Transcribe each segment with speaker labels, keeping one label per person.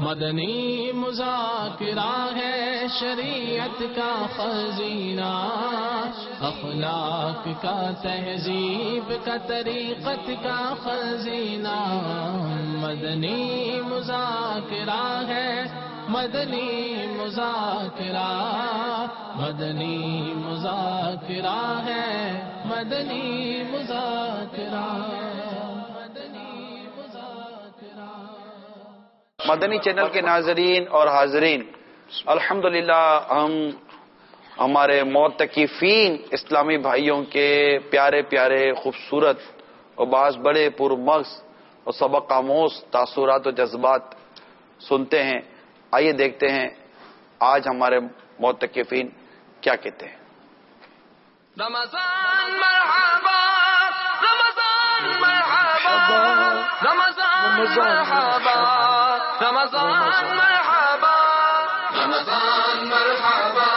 Speaker 1: مدنی مذاکرہ ہے شریعت کا خزینہ، اخلاق کا تہذیب کا طریقت کا خزینہ، مدنی مذاکرہ ہے، مدنی مذاکرہ، مدنی مذاکرہ ہے، مدنی مذاکرہ، مدنی مذاکرہ۔
Speaker 2: مدنی چینل کے ناظرین اور حاضرین، الحمدللہ ہم ہمارے معتکفین اسلامی بھائیوں کے پیارے پیارے خوبصورت اور بعض بڑے پرمغز اور سبق آموز تاثرات و جذبات سنتے ہیں۔ آئیے دیکھتے ہیں آج ہمارے معتکفین کیا کہتے ہیں۔
Speaker 1: رمضان مرحبا، رمضان مرحبا، رمضان مرحبا، رمضان مرحبا، رمضان مرحبا،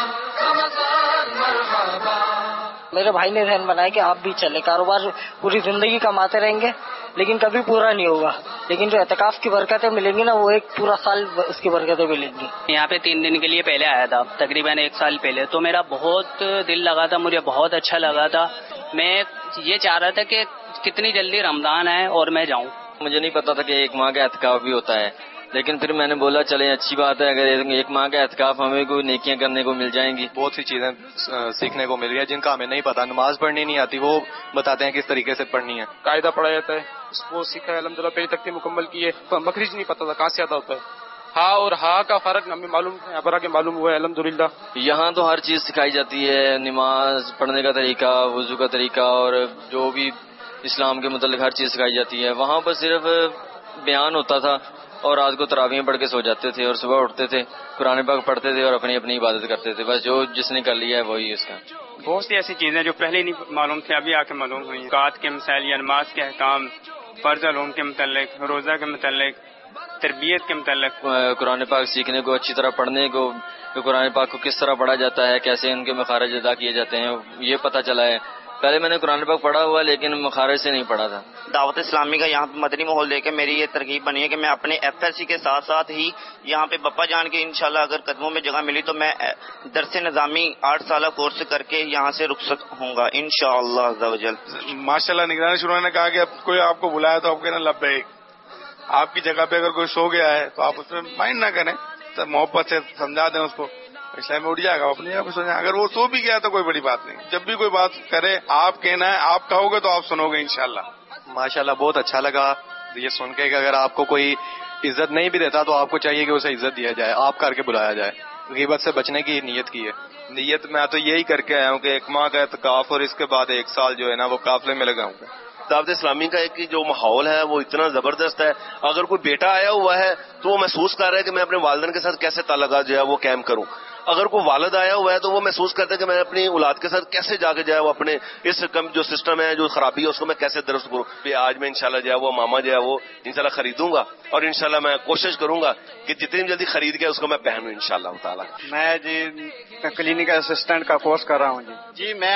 Speaker 1: رمضان مرحبا۔
Speaker 3: میرے بھائی نے ذہن بنایا کہ آپ بھی چلے، کاروبار پوری زندگی کماتے رہیں گے لیکن کبھی پورا نہیں ہوگا، لیکن جو اعتکاف کی برکتیں ملیں گی نا وہ ایک پورا سال اس کی برکتیں ملیں گی۔
Speaker 4: یہاں پہ 3 دن کے لیے پہلے آیا تھا، تقریباً 1 سال پہلے، تو میرا بہت دل لگا تھا، مجھے بہت اچھا لگا تھا۔ میں یہ چاہ رہا تھا کہ کتنی جلدی رمضان آئے اور میں جاؤں۔
Speaker 5: مجھے نہیں پتا تھا کہ 1 ماہ کا اعتکاف بھی ہوتا ہے، لیکن پھر میں نے بولا چلیں اچھی بات ہے، اگر 1 ماہ کا اعتکاف ہمیں کوئی نیکیاں کرنے کو مل جائیں گی۔
Speaker 6: بہت سی چیزیں سیکھنے کو مل رہی ہے جن کا ہمیں نہیں پتا۔ نماز پڑھنی نہیں آتی، وہ بتاتے ہیں کس طریقے سے پڑھنی ہے۔
Speaker 7: قاعدہ پڑھا جاتا ہے، اس کو سیکھا ہے الحمدللہ، پہلی تختیم مکمل کی ہے۔ مخرج نہیں پتا تھا کہاں سے آتا ہوتا ہے، ہاں اور ہاں کا فرق ہمیں معلوم ہے، ابرا کے معلوم ہوا ہے الحمدللہ۔
Speaker 5: یہاں تو ہر چیز سکھائی جاتی ہے، نماز پڑھنے کا طریقہ، وضو کا طریقہ، اور جو بھی اسلام کے متعلق ہر چیز سکھائی جاتی ہے۔ وہاں پر صرف بیان ہوتا تھا اور رات کو تراویح پڑھ کے سو جاتے تھے اور صبح اٹھتے تھے، قرآن پاک پڑھتے تھے اور اپنی اپنی عبادت کرتے تھے، بس جو جس نے کر لیا ہے وہی اس کا۔
Speaker 7: بہت سی ایسی چیزیں جو پہلے نہیں معلوم تھے ابھی آ کے معلوم ہوئی ہیں، زکوٰۃ کے مسائل یا نماز کے احکام، فرض علوم کے متعلق، روزہ کے متعلق، تربیت کے متعلق،
Speaker 5: قرآن پاک سیکھنے کو، اچھی طرح پڑھنے کو، کہ قرآن پاک کو کس طرح پڑھا جاتا ہے، کیسے ان کے مخارج ادا کیے جاتے ہیں، یہ پتہ چلا ہے۔ پہلے میں نے قرآن پاک پڑھا ہوا لیکن مخارج سے نہیں پڑھا تھا۔
Speaker 8: دعوت اسلامی کا یہاں پہ مدنی ماحول دیکھ کے میری یہ ترغیب بنی ہے کہ میں اپنے ایف ایل سی کے ساتھ ساتھ ہی یہاں پہ بپا جان کے انشاءاللہ اگر قدموں میں جگہ ملی تو میں درس نظامی 8 سالہ کورس کر کے یہاں سے رخصت ہوں گا انشاءاللہ عز و جل۔
Speaker 7: ماشاءاللہ نگرانی شروع نے کہا کہ اب کوئی آپ کو بلایا تو آپ کہنا لبیک۔ آپ کی جگہ پہ اگر کوئی سو گیا ہے تو آپ اس میں مائنڈ نہ کریں، تو محبت سے سمجھا دیں اس کو، اسلام میں اٹھ جائے گا، اپنی جگہ پہ سو جائیں۔ اگر وہ سو بھی گیا تو کوئی بڑی بات نہیں، جب بھی کوئی بات کرے آپ کہنا ہے، آپ کہو گے تو آپ سنو گے انشاءاللہ۔
Speaker 6: ماشاءاللہ بہت اچھا لگا یہ سن کے کہ اگر آپ کو کوئی عزت نہیں بھی دیتا تو آپ کو چاہیے کہ اسے عزت دیا جائے، آپ کر کے بلایا جائے۔ غیبت سے بچنے کی نیت کی ہے۔
Speaker 9: نیت میں تو یہی کر کے آیا ہوں کہ 1 ماہ کا اعتکاف اور اس کے بعد 1 سال جو ہے نا وہ قافلے میں لگاؤں گا۔
Speaker 10: دعوت اسلامی کا ایک جو ماحول ہے وہ اتنا زبردست ہے، اگر کوئی بیٹا آیا ہوا ہے تو وہ محسوس کر رہا ہے کہ میں اپنے والدین کے ساتھ کیسے تعلقات جو ہے وہ قائم کروں، اگر کوئی والد آیا ہوا ہے تو وہ محسوس کرتا ہے کہ میں اپنی اولاد کے ساتھ کیسے جا کے جو ہے وہ اپنے اس جو سسٹم ہے جو خرابی ہے اس کو میں کیسے درست کروں۔ آج میں انشاءاللہ جو ہے وہ ماما جو ہے وہ انشاءاللہ خریدوں گا اور انشاءاللہ میں کوشش کروں گا کہ جتنی جلدی خرید کے اس کو میں پہنوں انشاءاللہ تعالی۔
Speaker 7: میں جی کلینکل اسسٹنٹ کا کورس کر رہا ہوں جی میں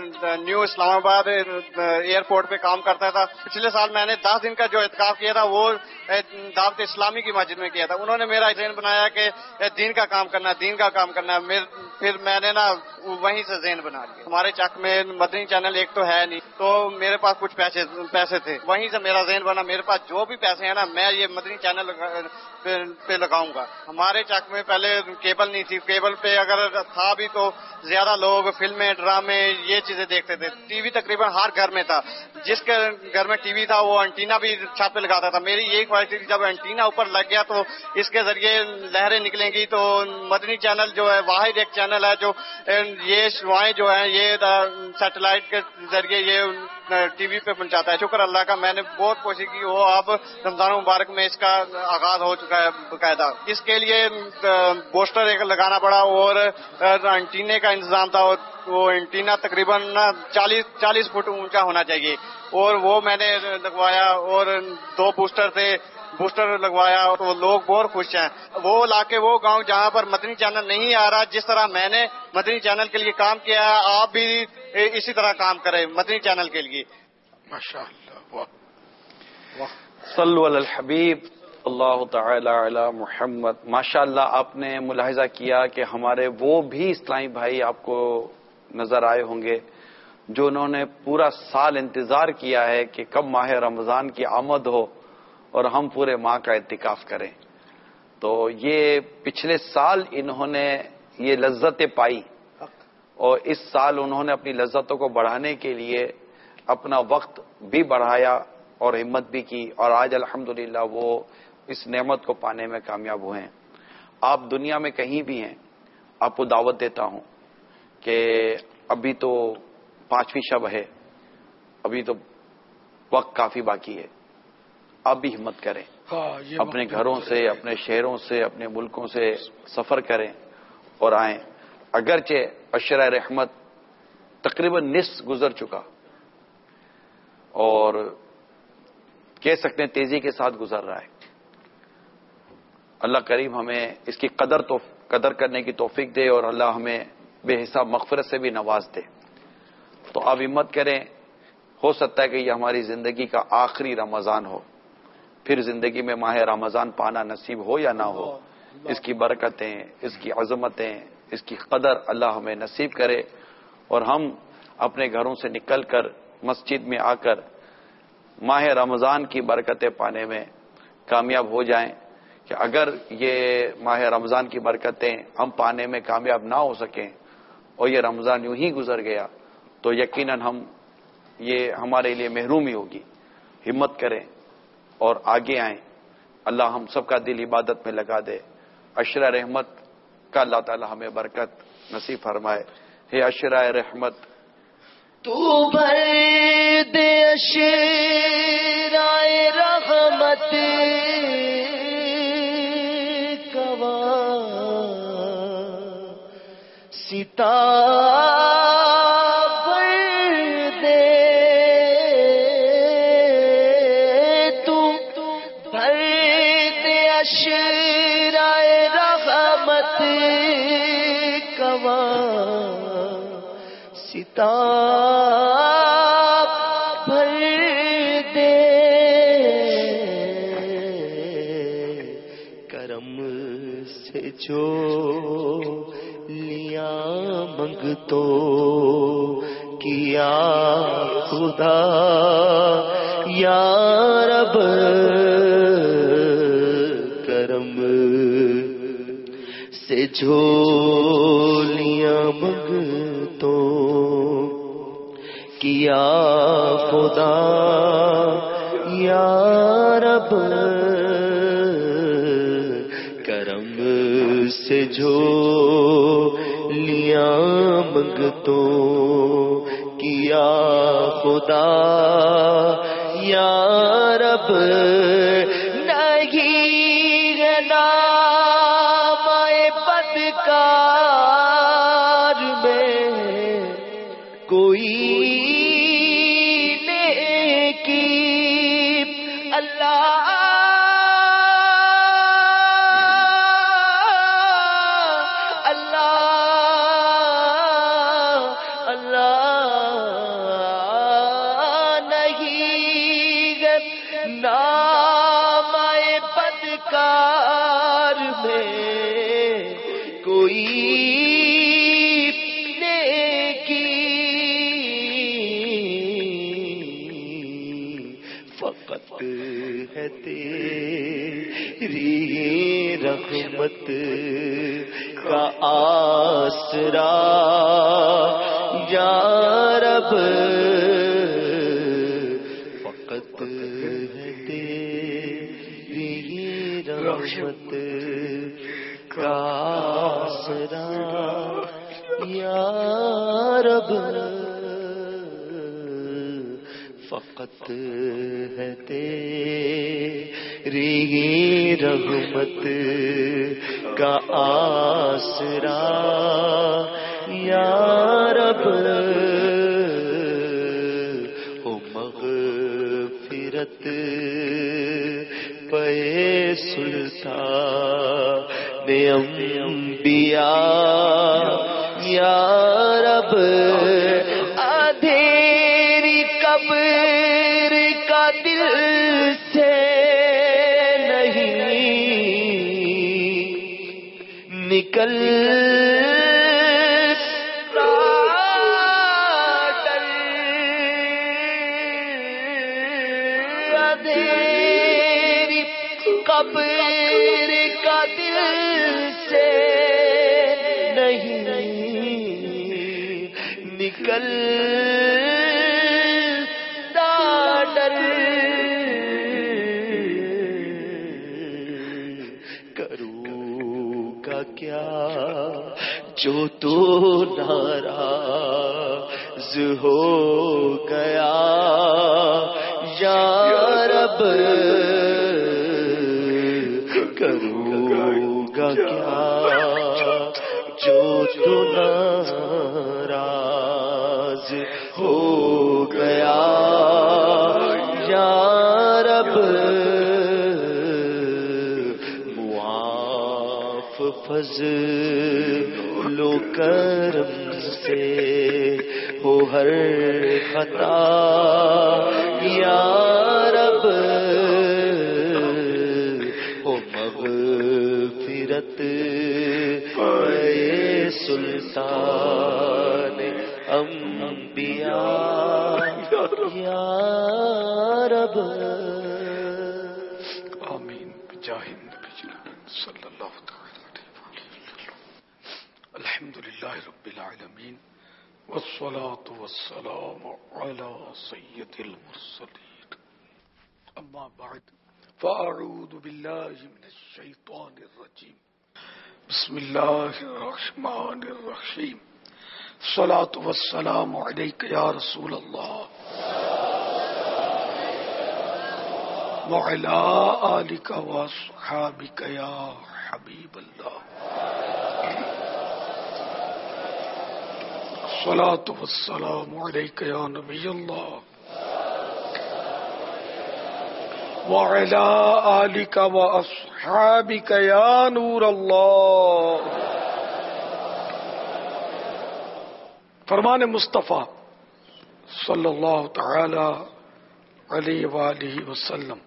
Speaker 7: نیو اسلام آباد ایئرپورٹ پہ کام کرتا تھا۔ پچھلے سال میں نے 10 دن کا جو اعتکاف کیا تھا وہ دعوت اسلامی کی مسجد میں کیا تھا۔ انہوں نے میرا ذہن بنایا کہ دین کا کام کرنا ہے، دین کا کام کرنا ہے، پھر میں نے نا وہیں سے ذہن بنا لیا۔ ہمارے چک میں مدنی چینل ایک تو ہے نہیں، تو میرے پاس کچھ پیسے تھے، وہیں سے میرا ذہن بنا میرے پاس جو بھی پیسے ہیں نا میں یہ مدنی چینل پہ لگاؤں گا۔ ہمارے چک میں پہلے کیبل نہیں تھی، کیبل پہ اگر تھا بھی تو زیادہ لوگ فلمیں، ڈرامے یہ چیزیں دیکھتے تھے۔ ٹی وی تقریباً ہر گھر میں تھا، جس کے گھر میں ٹی وی تھا وہ انٹینا بھی چھت پہ لگاتا تھا۔ میری یہی خواہش تھی جب انٹینا اوپر لگ گیا تو اس کے ذریعے لہریں نکلیں گی، تو مدنی چینل جو ہے واحد ایک چینل ہے جو یہ شعائیں جو ہیں یہ سیٹلائٹ کے ذریعے یہ ٹی وی پہ پہنچاتا ہے۔ شکر اللہ کا میں نے بہت کوشش کی، وہ اب رمضان مبارک میں اس کا آغاز ہو چکا ہے باقاعدہ۔ اس کے لیے بوسٹر ایک لگانا پڑا اور انٹینے کا انتظام تھا، وہ انٹینا تقریباً 40 فٹ اونچا ہونا چاہیے، اور وہ میں نے لگوایا، اور 2 بوسٹر لگوایا، تو لوگ بہت خوش ہیں۔ وہ علاقے، وہ گاؤں جہاں پر مدنی چینل نہیں آ رہا، جس طرح میں نے مدنی چینل کے لیے کام کیا ہے آپ بھی اسی طرح کام کریں مدنی چینل کے لیے۔
Speaker 2: ماشاءاللہ، صلو علی الحبیب اللہ تعالی علی محمد. ماشاءاللہ آپ نے ملاحظہ کیا کہ ہمارے وہ بھی اسلامی بھائی آپ کو نظر آئے ہوں گے جو انہوں نے پورا سال انتظار کیا ہے کہ کب ماہ رمضان کی آمد ہو اور ہم پورے ماہ کا اعتکاف کریں. تو یہ پچھلے سال انہوں نے یہ لذتیں پائی اور اس سال انہوں نے اپنی لذتوں کو بڑھانے کے لیے اپنا وقت بھی بڑھایا اور ہمت بھی کی، اور آج الحمدللہ وہ اس نعمت کو پانے میں کامیاب ہوئے ہیں. آپ دنیا میں کہیں بھی ہیں، آپ کو دعوت دیتا ہوں کہ ابھی تو 5ویں شب ہے، ابھی تو وقت کافی باقی ہے. آپ بھی ہمت کریں، اپنے گھروں سے، اپنے شہروں سے، اپنے ملکوں سے سفر کریں اور آئیں. اگرچہ عشرہ رحمت تقریباً نصف گزر چکا اور کہہ سکتے ہیں تیزی کے ساتھ گزر رہا ہے. اللہ کریم ہمیں اس کی قدر کرنے کی توفیق دے اور اللہ ہمیں بے حساب مغفرت سے بھی نواز دے. تو آپ ہمت کریں، ہو سکتا ہے کہ یہ ہماری زندگی کا آخری رمضان ہو، پھر زندگی میں ماہ رمضان پانا نصیب ہو یا نہ ہو. اس کی برکتیں، اس کی عظمتیں، اس کی قدر اللہ ہمیں نصیب کرے اور ہم اپنے گھروں سے نکل کر مسجد میں آ کر ماہ رمضان کی برکتیں پانے میں کامیاب ہو جائیں. کہ اگر یہ ماہ رمضان کی برکتیں ہم پانے میں کامیاب نہ ہو سکیں اور یہ رمضان یوں ہی گزر گیا تو یقیناً یہ ہمارے لیے محرومی ہوگی. ہمت کریں اور آگے آئیں. اللہ ہم سب کا دل عبادت میں لگا دے. عشرہ رحمت کا اللہ تعالی ہمیں برکت نصیب فرمائے. ہے عشرہ رحمت
Speaker 11: تو بھر دے عشرہ رحمت ستا بھر دے، تو بھر دے عشرہ رحمت کوا ستا بھر دے. کرم سے جو لیا منگ تو کیا خدا یا رب. کرم سے جو لیا منگ تو کیا خدا یا رب. کرم سے جو لیا منگ تو کیا خدا یا رب. نہیں نام بدکار میں کوئی نیکی اللہ رحمت کا آسرا یا رب. فقط ہے تیری رحمت کا آسرا یا رب. فقط ہے تیری رحمت کا آسرا یا رب. ہو مغفرت پہ سلطان انبیاء یا رب. اندھیری قبر کا دل سے نہیں نکل اندھیری قبر کا دل سے نہیں نکل ڈر کروں گا کیا جو تو ناراض ہو گیا یا رب کروں گا کیا جو تو ناراض ہو گیا یا رب معاف فضل و کرم سے ہو ہر خطا یا رب ہو مغفرت اے سلطان انبیاء یا رب
Speaker 12: آمین بجاہ النبی صلی اللہ تعالی علیہ وسلم. الحمد للہ رب العالمین والصلاة والسلام على سید المرسلین. اما بعد فاعوذ باللہ من الشیطان الرجیم. بسم اللہ الرحمن الرحیم. الصلاة والسلام علیک یا رسول اللہ وعلى آلك وصحابك يا حبيب الله. الصلاة والسلام عليك يا نبي الله وعلى آلك وأصحابك يا نور الله. فرمان مصطفیٰ صلی اللہ تعالی علیہ وآلہ وسلم.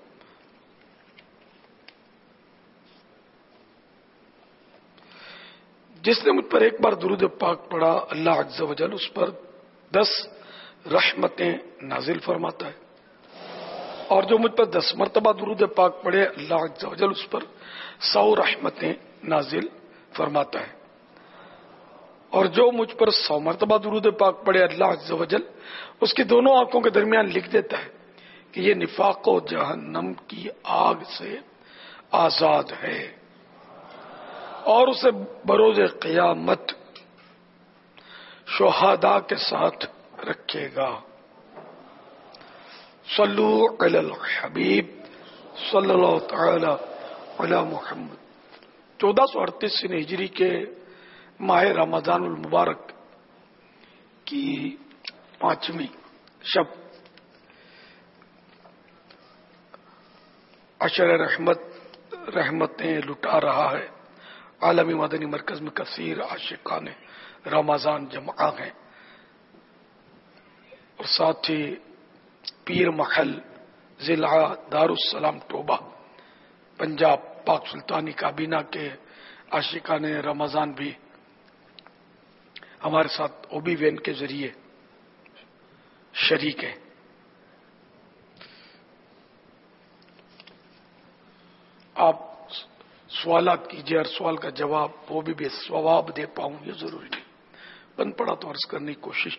Speaker 12: جس نے مجھ پر ایک بار درود پاک پڑھا اللہ عز و جل اس پر 10 رحمتیں نازل فرماتا ہے، اور جو مجھ پر 10 مرتبہ درود پاک پڑھے اللہ عز و جل اس پر 100 رحمتیں نازل فرماتا ہے، اور جو مجھ پر 100 مرتبہ درود پاک پڑھے اللہ عز و جل اس کی دونوں آنکھوں کے درمیان لکھ دیتا ہے کہ یہ نفاق و جہنم کی آگ سے آزاد ہے، اور اسے بروز قیامت شہداء کے ساتھ رکھے گا. صلو علی الحبیب صلی اللہ تعالی علی محمد. 1438 ہجری کے ماہ رمضان المبارک کی 5ویں شب عشر رحمتیں لٹا رہا ہے. عالمی مدنی مرکز میں کثیر عاشقان رمضان جمع ہیں، اور ساتھ ہی پیر محل ضلع دارالسلام ٹوبہ پنجاب پاک سلطانی کابینہ کے عاشقان رمضان بھی ہمارے ساتھ اوبی وین کے ذریعے شریک ہیں. آپ سوالات کیجیے، ہر سوال کا جواب وہ بھی ثواب دے پاؤں یہ ضروری نہیں، بن پڑا تو عرض کرنے کی کوشش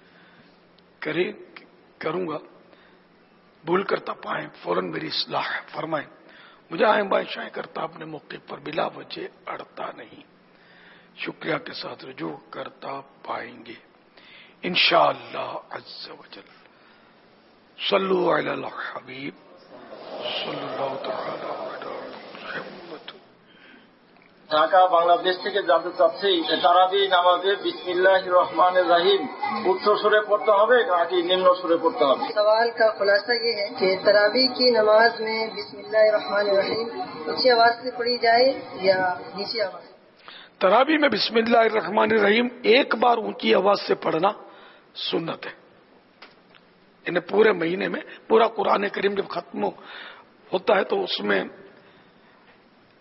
Speaker 12: کروں گا. بھول کرتا پائیں فوراً میری اصلاح فرمائیں. مجھے آئیں بائیں شائیں کرتا اپنے موقع پر بلا وجہ اڑتا نہیں، شکریہ کے ساتھ رجوع کرتا پائیں گے انشاءاللہ عز و جل. صلو علی الحبیب صلی اللہ تعالی علی محمد.
Speaker 13: ঢাকা বাংলাদেশ থেকে জানতে চাচ্ছি তারাবি নামাজে বিসমিল্লাহির রহমানির রহিম উচ্চ সুরে পড়তে হবে নাকি নিম্ন সুরে পড়তে হবে?
Speaker 14: سوال کا خلاصہ یہ ہے کہ تراویح کی نماز میں بسم اللہ الرحمن الرحیم اونچی آواز سے پڑھی جائے یا نیچی آواز؟
Speaker 12: تراویح میں بسم اللہ الرحمن الرحیم ایک بار اونچی آواز سے پڑھنا سنت ہے. انہیں پورے مہینے میں پورا قرآن کریم جب ختم ہوتا ہے تو اس میں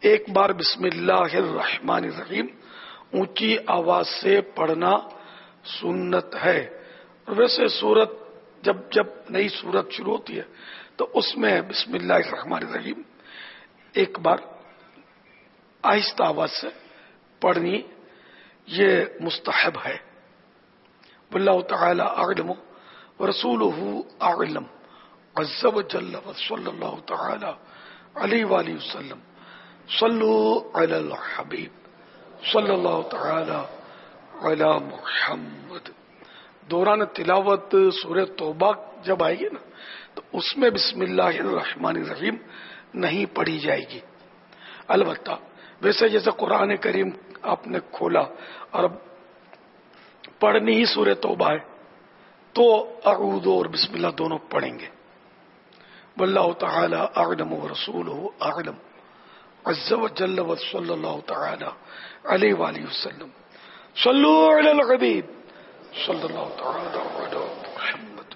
Speaker 12: ایک بار بسم اللہ الرحمن الرحیم اونچی آواز سے پڑھنا سنت ہے. اور ویسے سورت جب نئی سورت شروع ہوتی ہے تو اس میں بسم اللہ الرحمن الرحیم ایک بار آہستہ آواز سے پڑھنی یہ مستحب ہے. واللہ تعالی اعلم ورسولہ اعلم عز وجل وصلی اللہ تعالی علیہ وآلہ وسلم. صلو علی الحبیب صلی اللہ تعالی علی محمد. دوران تلاوت سورہ توبہ جب آئے گی نا تو اس میں بسم اللہ الرحمن الرحیم نہیں پڑھی جائے گی. البتہ ویسے جیسے قرآن کریم آپ نے کھولا اور اب پڑھنی ہی سورہ توبہ ہے تو اعوذ اور بسم اللہ دونوں پڑھیں گے. واللہ تعالی اعلم ورسولہ اعلم عز وجل وصلی اللہ تعالی علیہ وآلہ وسلم. صلو علی الحبیب صلی اللہ تعالی علی محمد.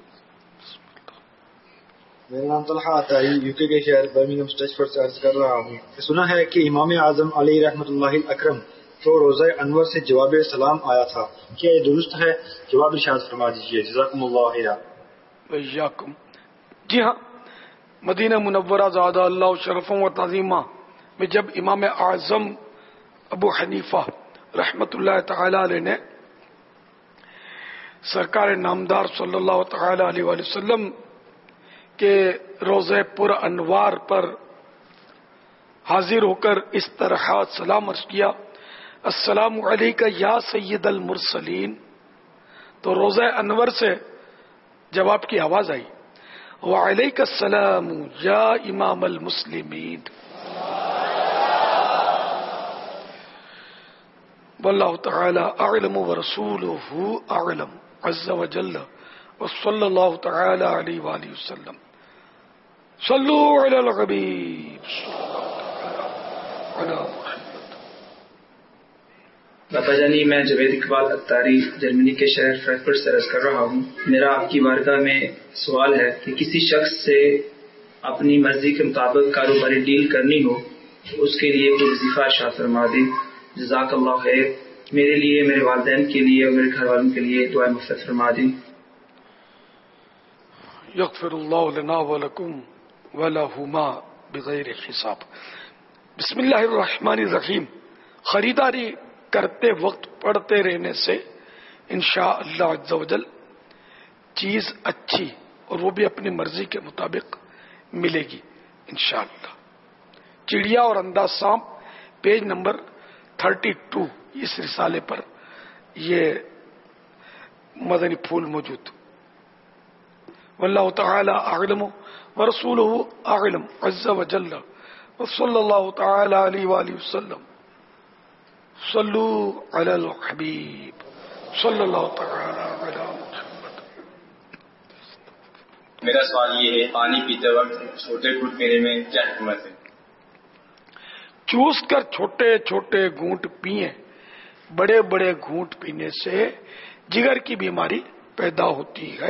Speaker 15: میرا نام طلحہ عطائی یو کے شہر برمنگھم اسٹریچفورڈ سے عرض کر رہا ہوں کہ سنا ہے کہ امام اعظم علی رحمۃ اللہ الاکرم کو روزہ انور سے جواب سلام آیا تھا. کیا یہ درست ہے؟ جواب ارشاد فرما دیجیے. جزاکم اللہ خیرا.
Speaker 12: ویاکم. جی ہاں، مدینہ منورہ زادہ اللہ شرفوں و تعظیمہ میں جب امام اعظم ابو حنیفہ رحمت اللہ تعالی علیہ نے سرکار نامدار صلی اللہ تعالی علیہ وآلہ وسلم کے روزے پر انوار پر حاضر ہو کر اس طرح سلام عرض کیا، السلام علیکہ یا سید المرسلین، تو روزہ انور سے جواب کی آواز آئی، وعلیک السلام یا امام المسلمین. واللہ تعالی اعلم ورسولہ اعلم عز وجل وصلی اللہ تعالی علیہ وآلہ وسلم. صلو علی الحبیب علی محمد.
Speaker 16: باپا جانی، میں جوید اقبال اتاری جرمنی کے شہر فرینکفرٹ سے عرض کر رہا ہوں. میرا آپ کی بارگاہ میں سوال ہے کہ کسی شخص سے اپنی مرضی کے مطابق کاروباری ڈیل کرنی ہو تو اس کے لیے کوئی وظیفہ ارشاد فرما دیں. جزاک اللہ خیر. میرے لیے، میرے والدین کے لیے اور میرے گھر والوں کے لیے دعائیں مغفرت فرما دیں.
Speaker 12: یغفر اللہ لنا ولکم ولہما بغیر حساب. بسم اللہ الرحمن الرحیم خریداری کرتے وقت پڑھتے رہنے سے انشاءاللہ عز وجل چیز اچھی اور وہ بھی اپنی مرضی کے مطابق ملے گی انشاءاللہ. چڑیا اور انداز سانپ پیج نمبر 32 اس رسالے پر یہ مدنی پھول موجود. واللہ تعالی اعلم ورسولہ اعلم عز وجل وصلی اللہ تعالی علیہ وآلہ وسلم. صلو علی الحبیب صلی اللہ تعالی علی محمد.
Speaker 17: میرا سوال یہ ہے، پانی پیتے وقت چھوٹے گھونٹ پینے میں کیا حکمت ہے؟
Speaker 12: چوس کر چھوٹے چھوٹے گھونٹ پیئیں. بڑے بڑے گھونٹ پینے سے جگر کی بیماری پیدا ہوتی ہے.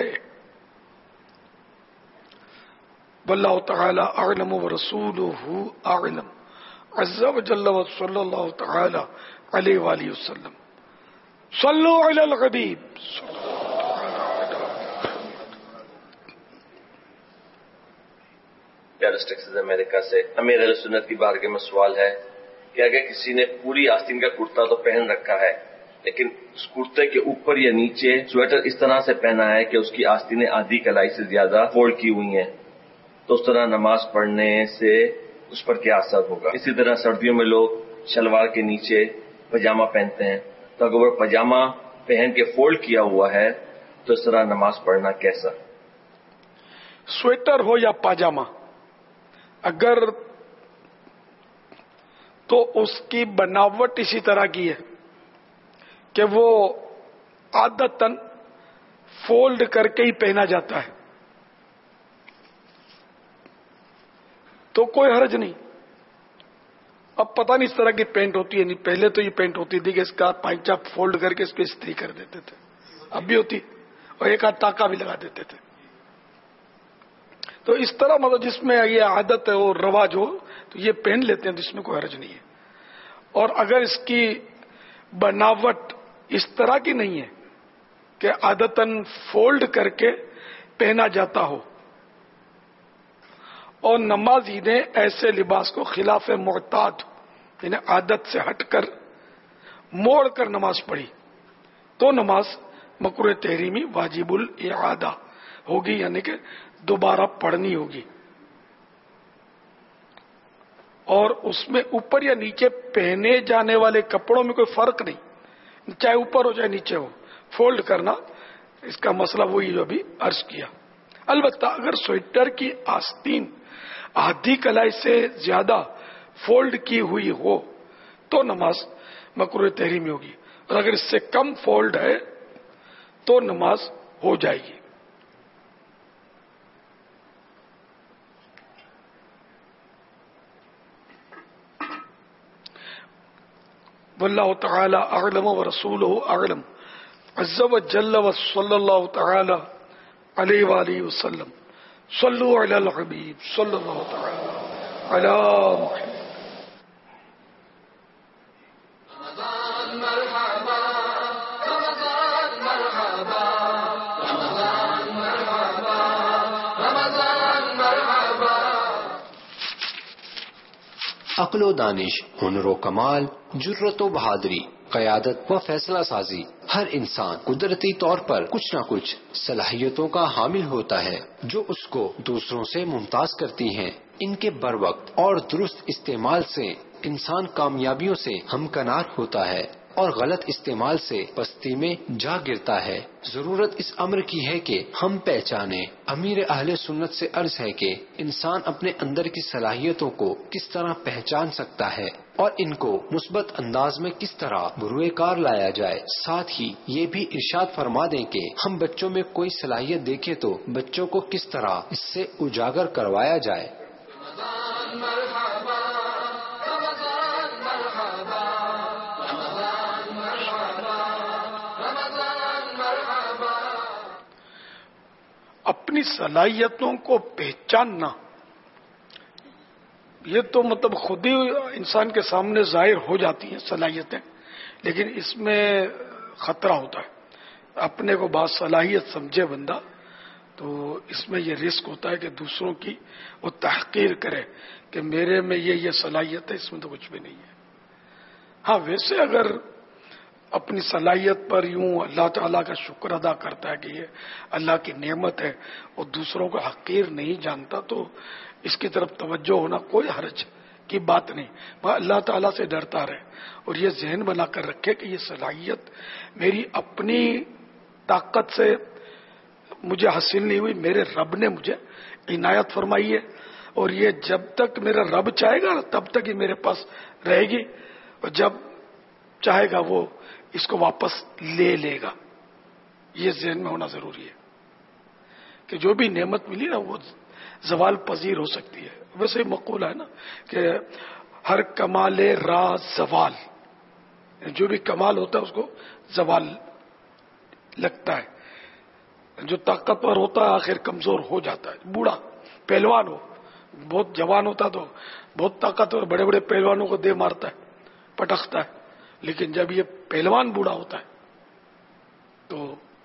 Speaker 12: واللہ تعالی اعلم ورسولہ اعلم عز وجل وصلی اللہ تعالی علیہ وآلہ وسلم. صلو علی الحبیب.
Speaker 10: پیرس ٹیکساس امریکہ سے امیر اہل سنت کی بارگاہ میں سوال ہے کہ اگر کسی نے پوری آستین کا کرتا تو پہن رکھا ہے لیکن اس کرتے کے اوپر یا نیچے سویٹر اس طرح سے پہنا ہے کہ اس کی آستینیں آدھی کلائی سے زیادہ فولڈ کی ہوئی ہیں، تو اس طرح نماز پڑھنے سے اس پر کیا اثر ہوگا؟ اسی طرح سردیوں میں لوگ شلوار کے نیچے پاجامہ پہنتے ہیں، تو اگر وہ پاجامہ پہن کے فولڈ کیا ہوا ہے تو اس طرح نماز پڑھنا کیسا؟
Speaker 12: سویٹر ہو یا پاجامہ، اگر تو اس کی بناوٹ اسی طرح کی ہے کہ وہ عادتاً فولڈ کر کے ہی پہنا جاتا ہے تو کوئی حرج نہیں. اب پتہ نہیں اس طرح کی پینٹ ہوتی ہے نہیں، پہلے تو یہ پینٹ ہوتی تھی کہ اس کا پائچا فولڈ کر کے اس کو استری کر دیتے تھے، اب بھی ہوتی، اور ایک آدھ ٹاکا بھی لگا دیتے تھے. تو اس طرح مطلب جس میں یہ عادت ہے اور رواج ہو تو یہ پہن لیتے ہیں، تو اس میں کوئی حرج نہیں ہے. اور اگر اس کی بناوٹ اس طرح کی نہیں ہے کہ عادتاً فولڈ کر کے پہنا جاتا ہو، اور نمازی نے ایسے لباس کو خلاف معتاد یعنی عادت سے ہٹ کر موڑ کر نماز پڑھی، تو نماز مکروہ تحریمی واجب الاعادہ ہوگی، یعنی کہ دوبارہ پڑھنی ہوگی. اور اس میں اوپر یا نیچے پہنے جانے والے کپڑوں میں کوئی فرق نہیں، چاہے اوپر ہو چاہے نیچے ہو، فولڈ کرنا اس کا مسئلہ وہی جو ابھی عرض کیا. البتہ اگر سویٹر کی آستین آدھی کلائی سے زیادہ فولڈ کی ہوئی ہو تو نماز مکروہ تحریمی ہوگی، اور اگر اس سے کم فولڈ ہے تو نماز ہو جائے گی. واللہ تعالی اعلم ورسولہ اعلم عز وجل وصلی اللہ تعالی علیہ وآلہ وسلم. صلو علی الحبیب صلی اللہ تعالی علی محمد.
Speaker 18: عقل و دانش، ہنر و کمال، جرت و بہادری، قیادت و فیصلہ سازی، ہر انسان قدرتی طور پر کچھ نہ کچھ صلاحیتوں کا حامل ہوتا ہے جو اس کو دوسروں سے ممتاز کرتی ہیں. ان کے بروقت اور درست استعمال سے انسان کامیابیوں سے ہمکنار ہوتا ہے اور غلط استعمال سے پستی میں جا گرتا ہے. ضرورت اس امر کی ہے کہ ہم پہچانیں. امیر اہل سنت سے عرض ہے کہ انسان اپنے اندر کی صلاحیتوں کو کس طرح پہچان سکتا ہے اور ان کو مثبت انداز میں کس طرح بروئے کار لایا جائے. ساتھ ہی یہ بھی ارشاد فرما دیں کہ ہم بچوں میں کوئی صلاحیت دیکھیں تو بچوں کو کس طرح اس سے اجاگر کروایا جائے.
Speaker 12: اپنی صلاحیتوں کو پہچاننا یہ تو مطلب خود ہی انسان کے سامنے ظاہر ہو جاتی ہیں صلاحیتیں، لیکن اس میں خطرہ ہوتا ہے. اپنے کو بات صلاحیت سمجھے بندہ تو اس میں یہ رسک ہوتا ہے کہ دوسروں کی وہ تحقیر کرے کہ میرے میں یہ صلاحیت ہے، اس میں تو کچھ بھی نہیں ہے. ہاں ویسے اگر اپنی صلاحیت پر یوں اللہ تعالیٰ کا شکر ادا کرتا ہے کہ یہ اللہ کی نعمت ہے اور دوسروں کو حقیر نہیں جانتا تو اس کی طرف توجہ ہونا کوئی حرج کی بات نہیں. وہ اللہ تعالیٰ سے ڈرتا رہے اور یہ ذہن بنا کر رکھے کہ یہ صلاحیت میری اپنی طاقت سے مجھے حاصل نہیں ہوئی، میرے رب نے مجھے عنایت فرمائی ہے، اور یہ جب تک میرا رب چاہے گا تب تک ہی میرے پاس رہے گی، اور جب چاہے گا وہ اس کو واپس لے لے گا. یہ ذہن میں ہونا ضروری ہے کہ جو بھی نعمت ملی نا وہ زوال پذیر ہو سکتی ہے. ویسے مقول ہے نا کہ ہر کمال راز زوال، جو بھی کمال ہوتا ہے اس کو زوال لگتا ہے. جو طاقتور ہوتا ہے آخر کمزور ہو جاتا ہے. بوڑھا پہلوان ہو، بہت جوان ہوتا تو بہت طاقتور بڑے بڑے پہلوانوں کو دے مارتا ہے، پٹکتا ہے، لیکن جب یہ پہلوان بوڑھا ہوتا ہے تو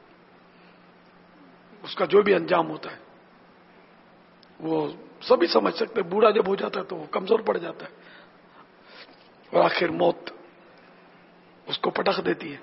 Speaker 12: اس کا جو بھی انجام ہوتا ہے وہ سبھی سمجھ سکتے ہیں. بوڑھا جب ہو جاتا ہے تو وہ کمزور پڑ جاتا ہے اور آخر موت اس کو پٹخ دیتی ہے.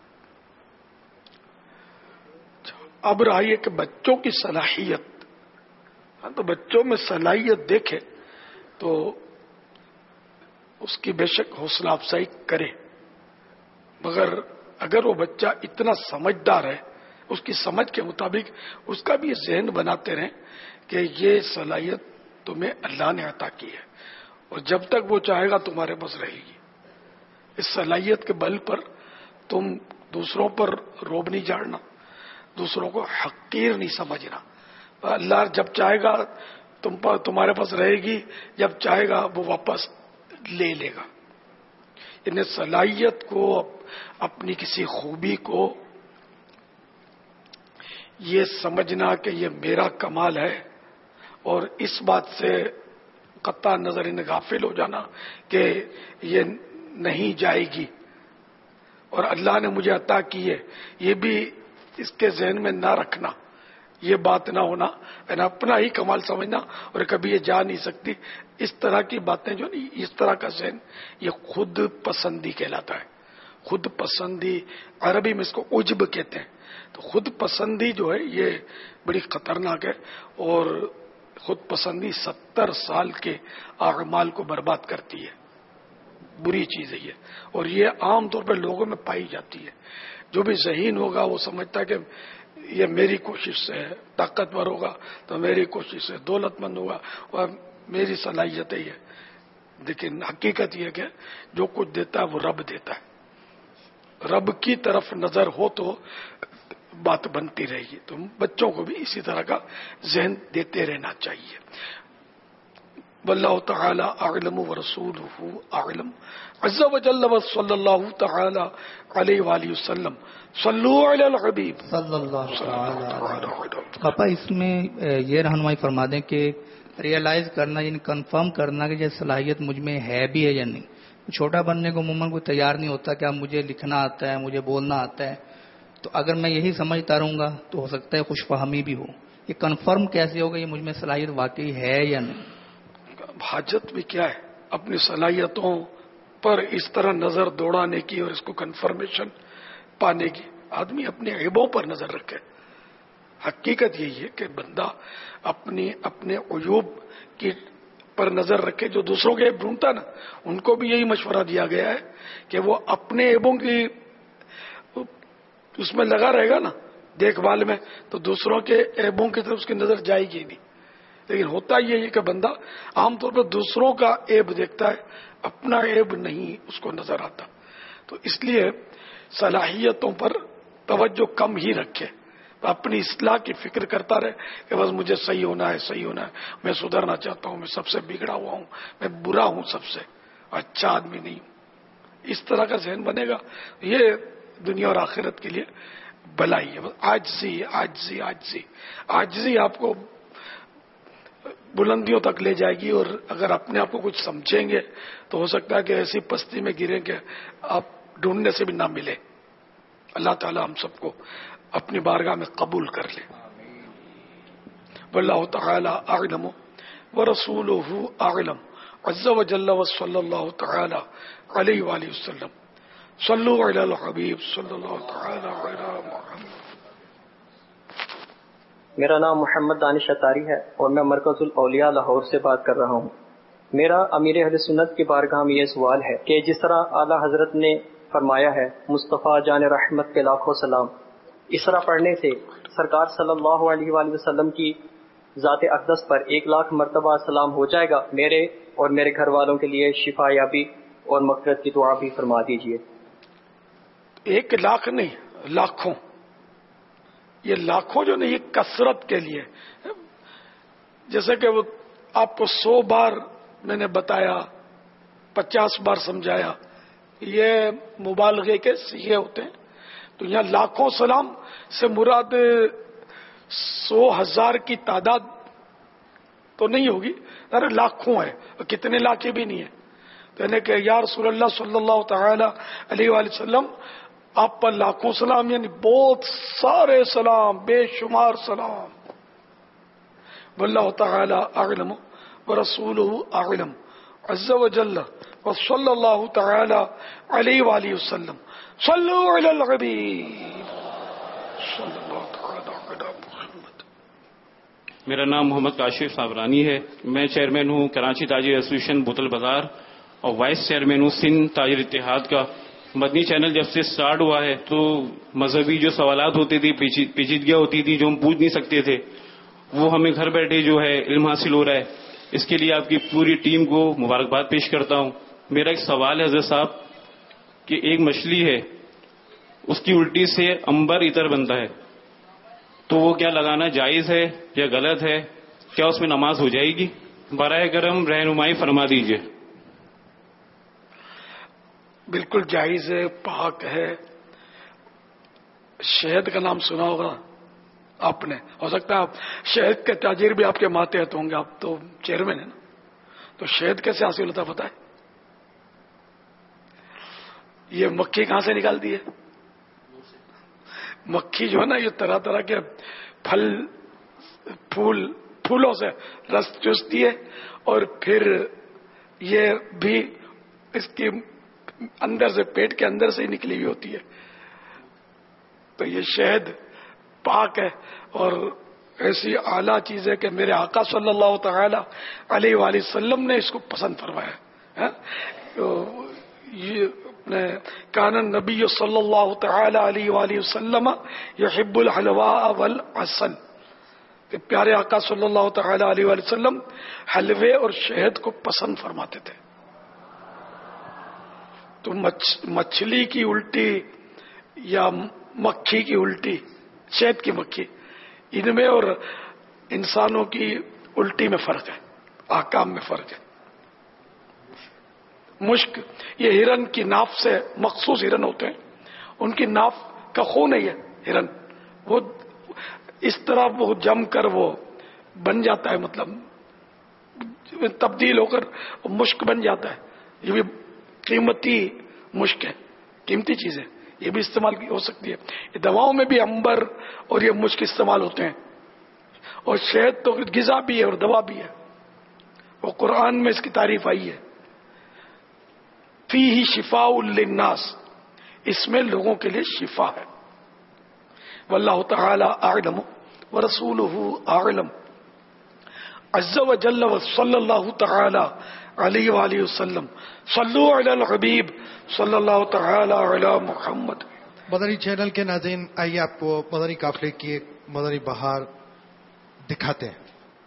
Speaker 12: اب رہی ہے کہ بچوں کی صلاحیت، تو بچوں میں صلاحیت دیکھے تو اس کی بے شک حوصلہ افزائی کرے، مگر اگر وہ بچہ اتنا سمجھدار ہے اس کی سمجھ کے مطابق اس کا بھی ذہن بناتے رہیں کہ یہ صلاحیت تمہیں اللہ نے عطا کی ہے اور جب تک وہ چاہے گا تمہارے پاس رہے گی. اس صلاحیت کے بل پر تم دوسروں پر روب نہیں جھاڑنا، دوسروں کو حقیر نہیں سمجھنا. اللہ جب چاہے گا تمہارے پاس رہے گی، جب چاہے گا وہ واپس لے لے گا. انہیں صلاحیت کو، اپنی کسی خوبی کو یہ سمجھنا کہ یہ میرا کمال ہے اور اس بات سے قطع نظر انہیں غافل ہو جانا کہ یہ نہیں جائے گی اور اللہ نے مجھے عطا کی ہے، یہ بھی اس کے ذہن میں نہ رکھنا، یہ بات نہ ہونا، اپنا ہی کمال سمجھنا اور کبھی یہ جا نہیں سکتی. اس طرح کی باتیں جو نہیں، اس طرح کا ذہن یہ خود پسندی کہلاتا ہے. خود پسندی عربی میں اس کو عجب کہتے ہیں. تو خود پسندی جو ہے یہ بڑی خطرناک ہے اور خود پسندی 70 سال کے اعمال کو برباد کرتی ہے. بری چیز ہے یہ، اور یہ عام طور پہ لوگوں میں پائی جاتی ہے. جو بھی ذہین ہوگا وہ سمجھتا ہے کہ یہ میری کوشش سے ہے، طاقتور ہوگا تو میری کوشش سے، دولت مند ہوگا اور میری صلاحیت ہے یہ. لیکن حقیقت یہ کہ جو کچھ دیتا ہے وہ رب دیتا ہے. رب کی طرف نظر ہو تو بات بنتی رہے گی. تو بچوں کو بھی اسی طرح کا ذہن دیتے رہنا چاہیے. واللہ تعالی اعلم ورسولہ اعلم عز وجل وصلی اللہ تعالی علیہ وآلہ وسلم. صلو علی الحبیب
Speaker 19: صلی اللہ تعالی. پاپا اس میں یہ رہنمائی فرما دیں کہ ریئلائز کرنا یعنی کنفرم کرنا کہ یہ صلاحیت مجھ میں ہے بھی ہے یا نہیں. چھوٹا بننے کو عموماً کوئی تیار نہیں ہوتا کہ اب مجھے لکھنا آتا ہے، مجھے بولنا آتا ہے. تو اگر میں یہی سمجھتا رہوں گا تو ہو سکتا ہے خوش فہمی بھی ہو. یہ کنفرم کیسے ہوگا یہ مجھ میں صلاحیت واقعی ہے یا نہیں؟
Speaker 12: حاجت بھی کیا ہے اپنی صلاحیتوں پر اس طرح نظر دوڑانے کی اور اس کو کنفرمیشن پانے کی. آدمی اپنے عیبوں پر نظر رکھے. حقیقت یہی ہے کہ بندہ اپنے عیوب کی پر نظر رکھے. جو دوسروں کے عیب ڈھونڈتا نا ان کو بھی یہی مشورہ دیا گیا ہے کہ وہ اپنے عیبوں کی اس میں لگا رہے گا نا دیکھ بھال میں تو دوسروں کے عیبوں کی طرف اس کی نظر جائے گی نہیں. لیکن ہوتا یہ ہے کہ بندہ عام طور پر دوسروں کا عیب دیکھتا ہے، اپنا عیب نہیں اس کو نظر آتا. تو اس لیے صلاحیتوں پر توجہ کم ہی رکھے. اپنی اصلاح کی فکر کرتا رہے کہ بس مجھے صحیح ہونا ہے، صحیح ہونا ہے، میں سدھرنا چاہتا ہوں، میں سب سے بگڑا ہوا ہوں، میں برا ہوں، سب سے اچھا آدمی نہیں ہوں. اس طرح کا ذہن بنے گا یہ دنیا اور آخرت کے لیے بھلائی ہے. عاجزی عاجزی عاجزی عاجزی آپ کو بلندیوں تک لے جائے گی. اور اگر اپنے آپ کو کچھ سمجھیں گے تو ہو سکتا ہے کہ ایسی پستی میں گریں کہ آپ ڈھونڈنے سے بھی نہ ملے. اللہ تعالی ہم سب کو اپنی بارگاہ میں قبول کر لے. واللہ تعالی اعلم ورسولہ اعلم عز وجل وصلی اللہ تعالی علیہ وآلہ وسلم. صلو علی الحبیب صلی اللہ تعالی علی محمد.
Speaker 20: میرا نام محمد دانش اتاری ہے اور میں مرکز الاولیاء لاہور سے بات کر رہا ہوں. میرا امیر اہل سنت کی بارگاہ میں یہ سوال ہے کہ جس طرح اعلیٰ حضرت نے فرمایا ہے مصطفیٰ جان رحمت کے لاکھوں سلام، اس طرح پڑھنے سے سرکار صلی اللہ علیہ وآلہ وسلم کی ذات اقدس پر 1,00,000 مرتبہ سلام ہو جائے گا. میرے اور میرے گھر والوں کے لیے شفا یابی اور مغفرت کی دعا بھی فرما دیجیے.
Speaker 12: 1,00,000 نہیں، لاکھوں. یہ لاکھوں جو نہیں، یہ کثرت کے لیے. جیسے کہ وہ آپ کو 100 بار میں نے بتایا، 50 بار سمجھایا، یہ مبالغے کے صیغے ہوتے ہیں. تو یہاں لاکھوں سلام سے مراد 100,000 کی تعداد تو نہیں ہوگی، ارے لاکھوں ہے، کتنے لاکھ بھی نہیں ہے. تو یعنی کہ یا رسول اللہ صلی اللہ تعالی علیہ وآلہ وسلم آپ پر لاکھوں سلام، یعنی بہت سارے سلام، بے شمار سلام. واللہ تعالی اعلم ورسولہ اعلم عز وجل وصلی اللہ تعالی علیہ وآلہ وسلم. صلو علی الحبیب صلی اللہ تعالی علی محمد.
Speaker 21: میرا نام محمد کاشف صابرانی ہے. میں چیئرمین ہوں کراچی تاجر ایسوسیشن بوتل بازار اور وائس چیئرمین ہوں سندھ تاجر اتحاد کا. مدنی چینل جب سے سٹارٹ ہوا ہے تو مذہبی جو سوالات ہوتی تھی، پیچیدگیاں ہوتی تھی جو ہم پوچھ نہیں سکتے تھے، وہ ہمیں گھر بیٹھے جو ہے علم حاصل ہو رہا ہے. اس کے لیے آپ کی پوری ٹیم کو مبارکباد پیش کرتا ہوں. میرا ایک سوال ہے حضرت صاحب کہ ایک مچھلی ہے، اس کی الٹی سے عنبر عطر بنتا ہے، تو وہ کیا لگانا جائز ہے یا غلط ہے؟ کیا اس میں نماز ہو جائے گی؟ براہ کرم رہنمائی فرما دیجیے.
Speaker 12: بالکل جائز ہے، پاک ہے. شہد کا نام سنا ہوگا، آپ نے. ہو سکتا ہے شہد کے تاجر بھی آپ کے ماتحت ہوں گے, آپ تو چیئرمین ہیں نا, تو شہد کیسے حاصل ہوتا پتہ ہے؟ یہ مکھی کہاں سے نکالتی ہے؟ مکھی جو ہے نا, یہ طرح طرح کے پھولوں سے رس چوستی ہے, اور پھر یہ بھی اس کی اندر سے, پیٹ کے اندر سے ہی نکلی ہوئی ہوتی ہے. تو یہ شہد پاک ہے اور ایسی اعلیٰ چیز ہے کہ میرے آقا صلی اللہ تعالی علیہ وآلہ وسلم نے اس کو پسند فرمایا. کان النبی صلی اللہ تعالی علیہ وآلہ وسلم یحب الحلواء والعسل, کہ پیارے آقا صلی اللہ تعالی علیہ وآلہ وسلم حلوے اور شہد کو پسند فرماتے تھے. تو مچھلی کی الٹی یا مکھی کی الٹی, شہد کی مکھی, ان میں اور انسانوں کی الٹی میں فرق ہے, احکام میں فرق ہے. مشک یہ ہرن کی ناف سے مخصوص ہرن ہوتے ہیں, ان کی ناف کا خون ہے یہ ہرن, وہ اس طرح وہ جم کر وہ بن جاتا ہے, مطلب تبدیل ہو کر مشک بن جاتا ہے. یہ بھی قیمتی مشک ہے, قیمتی چیز ہے, یہ بھی استعمال ہو سکتی ہے. یہ دواؤں میں بھی عنبر اور یہ مشک استعمال ہوتے ہیں, اور شہد تو غذا بھی ہے اور دوا بھی ہے. وہ قرآن میں اس کی تعریف آئی ہے, فیہ شفاء للناس, اس میں لوگوں کے لیے شفا ہے. واللہ تعالی اعلم ورسولہ اعلم عز وجل وصلی اللہ تعالی علیہ وآلہ وسلم. صلو علی الحبیب صلی اللہ تعالی علی محمد.
Speaker 1: مدنی چینل کے ناظرین, آئیے آپ کو مدنی قافلے کی ایک مدنی بہار دکھاتے ہیں.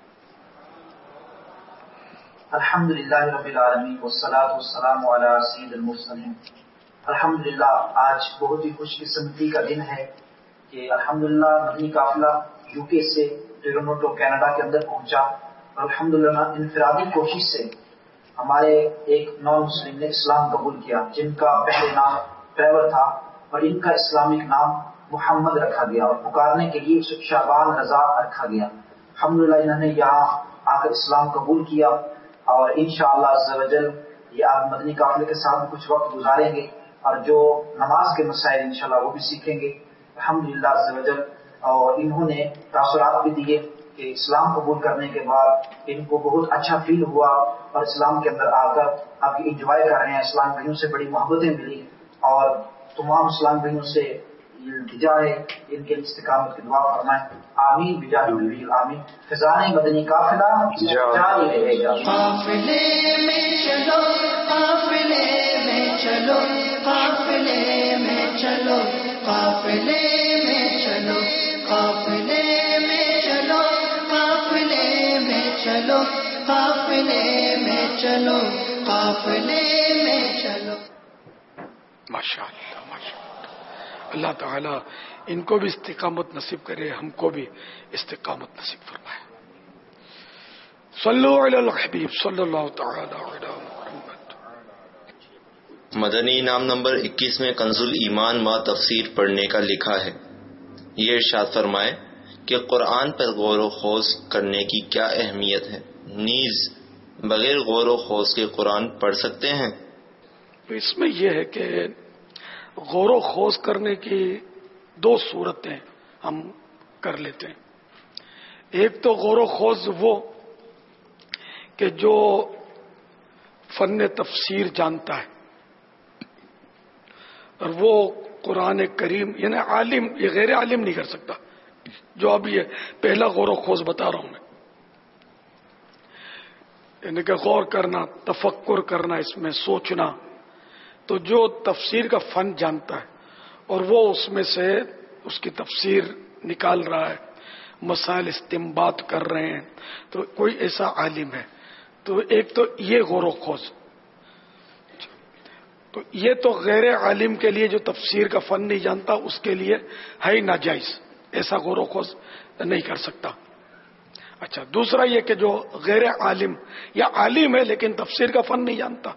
Speaker 22: الحمدللہ رب العالمین والصلاة والسلام علی سید المرسلین. الحمدللہ آج بہت ہی خوش قسمتی کا دن ہے کہ الحمدللہ مدنی قافلہ یو کے سے ٹورنٹو کینیڈا کے اندر پہنچا. الحمدللہ انفرادی کوشش سے ہمارے ایک نان مسلم نے اسلام قبول کیا, جن کا پہلے نام ٹریور تھا اور ان کا اسلامک نام محمد رکھا گیا, اور پکارنے کے لیے شعبان رضا رکھا گیا. الحمدللہ انہوں نے یہاں آ کر اسلام قبول کیا, اور انشاءاللہ عز و جل یہ آپ مدنی قافلے کے ساتھ کچھ وقت گزاریں گے, اور جو نماز کے مسائل انشاءاللہ وہ بھی سیکھیں گے الحمدللہ عز و جل. اور انہوں نے تاثرات بھی دیے کہ اسلام قبول کرنے کے بعد ان کو بہت اچھا فیل ہوا, اور اسلام کے اندر آ کر آپ انجوائے کر رہے ہیں. اسلام بھائیوں سے بڑی محبتیں ملی, اور تمام اسلام بھائیوں سے التجا ہے ان کے استقامت کی دعا فرمائیں. آمین بجاہ نبی. آمین. فضان مدنی قافلہ جاری رہے گا.
Speaker 23: قافلے میں چلو, قافلے میں چلو, قافلے میں چلو, قافلے میں چلو, قافلے میں چلو, قافلے میں چلو, قافلے میں چلو, قافلے میں چلو.
Speaker 12: ماشاءاللہ ماشاءاللہ. اللہ تعالی ان کو بھی استقامت نصیب کرے, ہم کو بھی استقامت نصیب فرمائے. صلو علی الحبیب صلی اللہ تعالی علی محمد.
Speaker 24: مدنی انعام نمبر 21 میں کنز الایمان و تفسیر پڑھنے کا لکھا ہے. یہ ارشاد فرمائے کہ قرآن پر غور و خوض کرنے کی کیا اہمیت ہے, نیز بغیر غور و خوض کے قرآن پڑھ سکتے ہیں؟
Speaker 12: اس میں یہ ہے کہ غور و خوض کرنے کی دو صورتیں ہم کر لیتے ہیں. ایک تو غور و خوض وہ کہ جو فن تفسیر جانتا ہے, اور وہ قرآن کریم, یعنی عالم, یہ غیر عالم نہیں کر سکتا. جو اب یہ پہلا غور و خوض بتا رہا ہوں میں, یعنی کہ غور کرنا, تفکر کرنا, اس میں سوچنا. تو جو تفسیر کا فن جانتا ہے اور وہ اس میں سے اس کی تفسیر نکال رہا ہے, مسائل استنباط کر رہے ہیں, تو کوئی ایسا عالم ہے. تو ایک تو یہ غور و خوض. تو یہ تو غیر عالم کے لیے جو تفسیر کا فن نہیں جانتا اس کے لیے ہے ہی ناجائز, ایسا غور و خوض نہیں کر سکتا. اچھا, دوسرا یہ کہ جو غیر عالم یا عالم ہے لیکن تفسیر کا فن نہیں جانتا,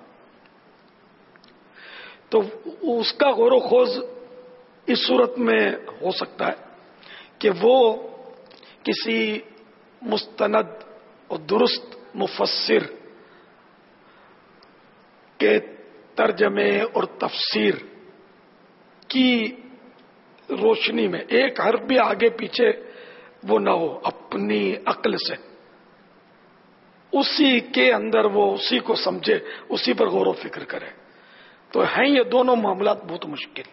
Speaker 12: تو اس کا غور و خوض اس صورت میں ہو سکتا ہے کہ وہ کسی مستند اور درست مفسر کے ترجمے اور تفسیر کی روشنی میں ایک حرف بھی آگے پیچھے وہ نہ ہو، اپنی عقل سے اسی کے اندر وہ اسی کو سمجھے، اسی پر غور و فکر کرے، تو ہیں یہ دونوں معاملات بہت مشکل.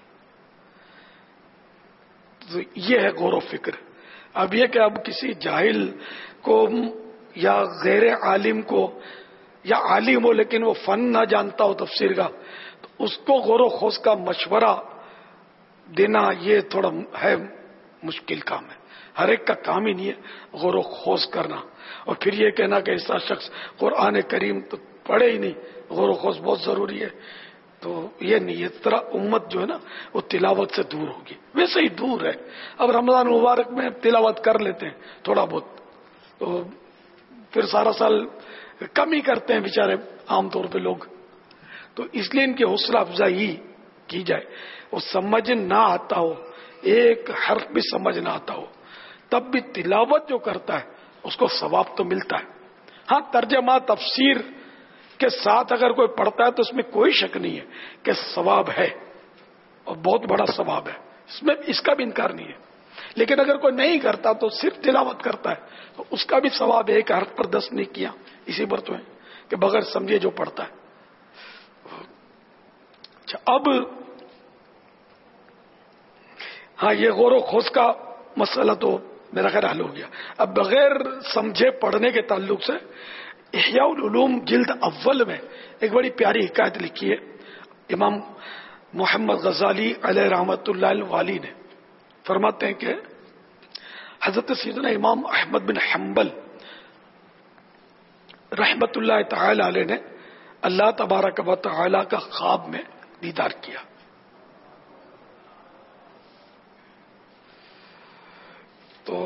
Speaker 12: تو یہ ہے غور و فکر. اب یہ کہ اب کسی جاہل کو یا غیر عالم کو، یا عالم ہو لیکن وہ فن نہ جانتا ہو تفسیر کا، تو اس کو غور و خوض کا مشورہ دینا یہ تھوڑا ہے مشکل کام ہے. ہر ایک کا کام ہی نہیں ہے غور و خوض کرنا. اور پھر یہ کہنا کہ ایسا شخص قرآن کریم تو پڑھے ہی نہیں، غور و خوض بہت ضروری ہے، تو یہ نہیں. اس طرح امت جو ہے نا وہ تلاوت سے دور ہوگی، ویسے ہی دور ہے. اب رمضان مبارک میں تلاوت کر لیتے ہیں تھوڑا بہت، تو پھر سارا سال کم ہی کرتے ہیں بیچارے عام طور پہ لوگ. تو اس لیے ان کی حوصلہ افزائی کی جائے. وہ سمجھ نہ آتا ہو، ایک حرف بھی سمجھ نہ آتا ہو، تب بھی تلاوت جو کرتا ہے اس کو ثواب تو ملتا ہے. ہاں ترجمہ تفسیر کے ساتھ اگر کوئی پڑھتا ہے تو اس میں کوئی شک نہیں ہے کہ ثواب ہے اور بہت بڑا ثواب ہے، اس میں اس کا بھی انکار نہیں ہے. لیکن اگر کوئی نہیں کرتا تو صرف تلاوت کرتا ہے تو اس کا بھی ثواب ایک حرف پر 10 نہیں کیا. اسی پر تو ہے کہ بغیر سمجھے جو پڑھتا ہے. اچھا اب ہاں یہ غور و خوض کا مسئلہ تو میرا خیال حل ہو گیا. اب بغیر سمجھے پڑھنے کے تعلق سے احیاء العلوم جلد اول میں ایک بڑی پیاری حکایت لکھی ہے امام محمد غزالی علیہ رحمت اللہ الوالی نے. فرماتے ہیں کہ حضرت سیدنا امام احمد بن حنبل رحمت اللہ تعالی علیہ نے اللہ تبارک و تعالی کا خواب میں دیدار کیا. تو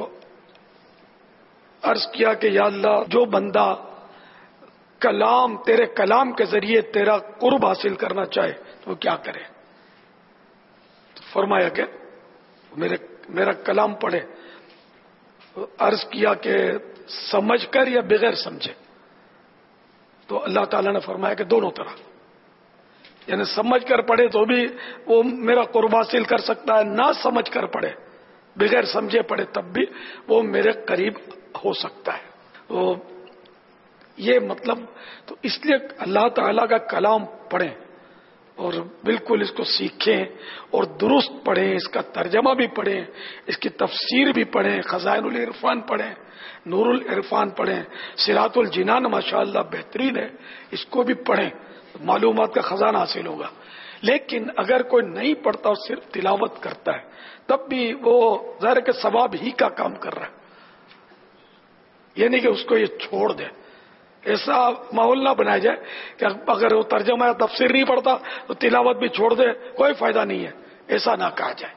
Speaker 12: عرض کیا کہ یا اللہ جو بندہ کلام تیرے کلام کے ذریعے تیرا قرب حاصل کرنا چاہے تو وہ کیا کرے. تو فرمایا کہ میرا کلام پڑھے. عرض کیا کہ سمجھ کر یا بغیر سمجھے. تو اللہ تعالیٰ نے فرمایا کہ دونوں طرح، یعنی سمجھ کر پڑھے تو بھی وہ میرا قرب حاصل کر سکتا ہے، نہ سمجھ کر پڑھے بغیر سمجھے پڑھے تب بھی وہ میرے قریب ہو سکتا ہے. تو یہ مطلب تو اس لیے اللہ تعالیٰ کا کلام پڑھیں اور بالکل اس کو سیکھیں اور درست پڑھیں، اس کا ترجمہ بھی پڑھیں، اس کی تفسیر بھی پڑھیں، خزائن العرفان پڑھیں، نور العرفان پڑھیں، صراط الجنان ماشاءاللہ بہترین ہے، اس کو بھی پڑھیں، معلومات کا خزانہ حاصل ہوگا. لیکن اگر کوئی نہیں پڑھتا اور صرف تلاوت کرتا ہے تب بھی وہ ظاہر کہ ثواب ہی کا کام کر رہا ہے، یہ نہیں کہ اس کو یہ چھوڑ دے. ایسا ماحول نہ بنایا جائے کہ اگر وہ ترجمہ یا تفسیر نہیں پڑھتا تو تلاوت بھی چھوڑ دے، کوئی فائدہ نہیں ہے، ایسا نہ کہا جائے.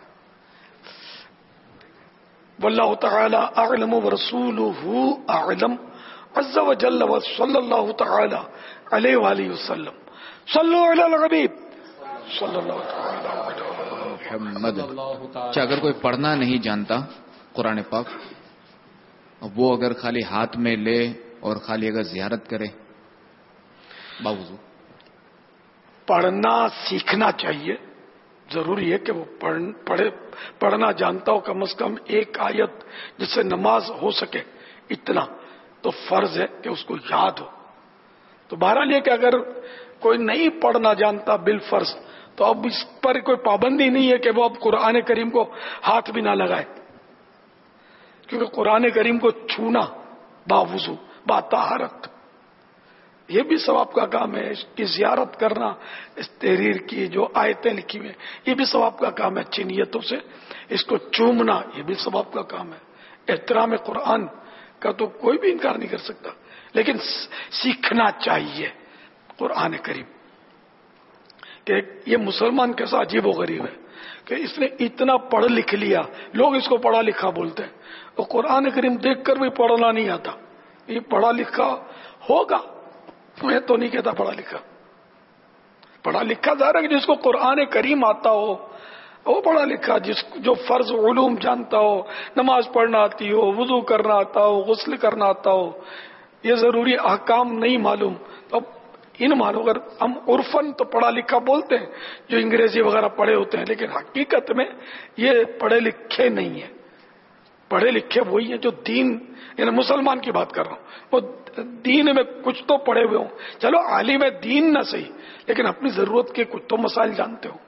Speaker 12: واللہ تعالی اعلم ورسولہ اعلم عز وجل وصلی اللہ تعالی علیہ وآلہ وسلم. صلو علی الحبیب صلی اللہ تعالی علیہ
Speaker 3: محمد. اگر کوئی پڑھنا نہیں جانتا قرآن پاک، وہ اگر خالی ہاتھ میں لے اور خالی اگر زیارت کرے باوضو،
Speaker 12: پڑھنا سیکھنا چاہیے. ضروری ہے کہ وہ پڑھنا جانتا ہو، کم از کم ایک آیت جس سے نماز ہو سکے اتنا تو فرض ہے کہ اس کو یاد ہو. تو بہرحال یہ کہ اگر کوئی نہیں پڑھنا جانتا بالفرض تو اب اس پر کوئی پابندی نہیں ہے کہ وہ اب قرآن کریم کو ہاتھ بھی نہ لگائے، کیونکہ قرآن کریم کو چھونا باوضو باطہارت یہ بھی ثواب کا کام ہے. اس کی زیارت کرنا، اس تحریر کی جو آیتیں لکھی ہوئی یہ بھی ثواب کا کام ہے. اچھی نیتوں سے اس کو چومنا یہ بھی ثواب کا کام ہے. احترام قرآن کا تو کوئی بھی انکار نہیں کر سکتا، لیکن سیکھنا چاہیے قرآن کریم. کہ یہ مسلمان کیسا عجیب و غریب ہے کہ اس نے اتنا پڑھ لکھ لیا، لوگ اس کو پڑھا لکھا بولتے ہیں، اور قرآن کریم دیکھ کر بھی پڑھنا نہیں آتا. یہ پڑھا لکھا ہوگا، میں تو نہیں کہتا پڑھا لکھا ظاہر ہے کہ جس کو قرآن کریم آتا ہو وہ پڑھا لکھا جو فرض علوم جانتا ہو، نماز پڑھنا آتی ہو، وضو کرنا آتا ہو، غسل کرنا آتا ہو، یہ ضروری احکام نہیں معلوم تو ان مانو اگر ہم عرفن تو پڑھا لکھا بولتے ہیں جو انگریزی وغیرہ پڑھے ہوتے ہیں، لیکن حقیقت میں یہ پڑھے لکھے نہیں ہیں. پڑھے لکھے وہی ہیں جو دین، یعنی مسلمان کی بات کر رہا ہوں، وہ دین میں کچھ تو پڑھے ہوئے ہوں، چلو عالم دین نہ صحیح لیکن اپنی ضرورت کے کچھ تو مسائل جانتے ہو.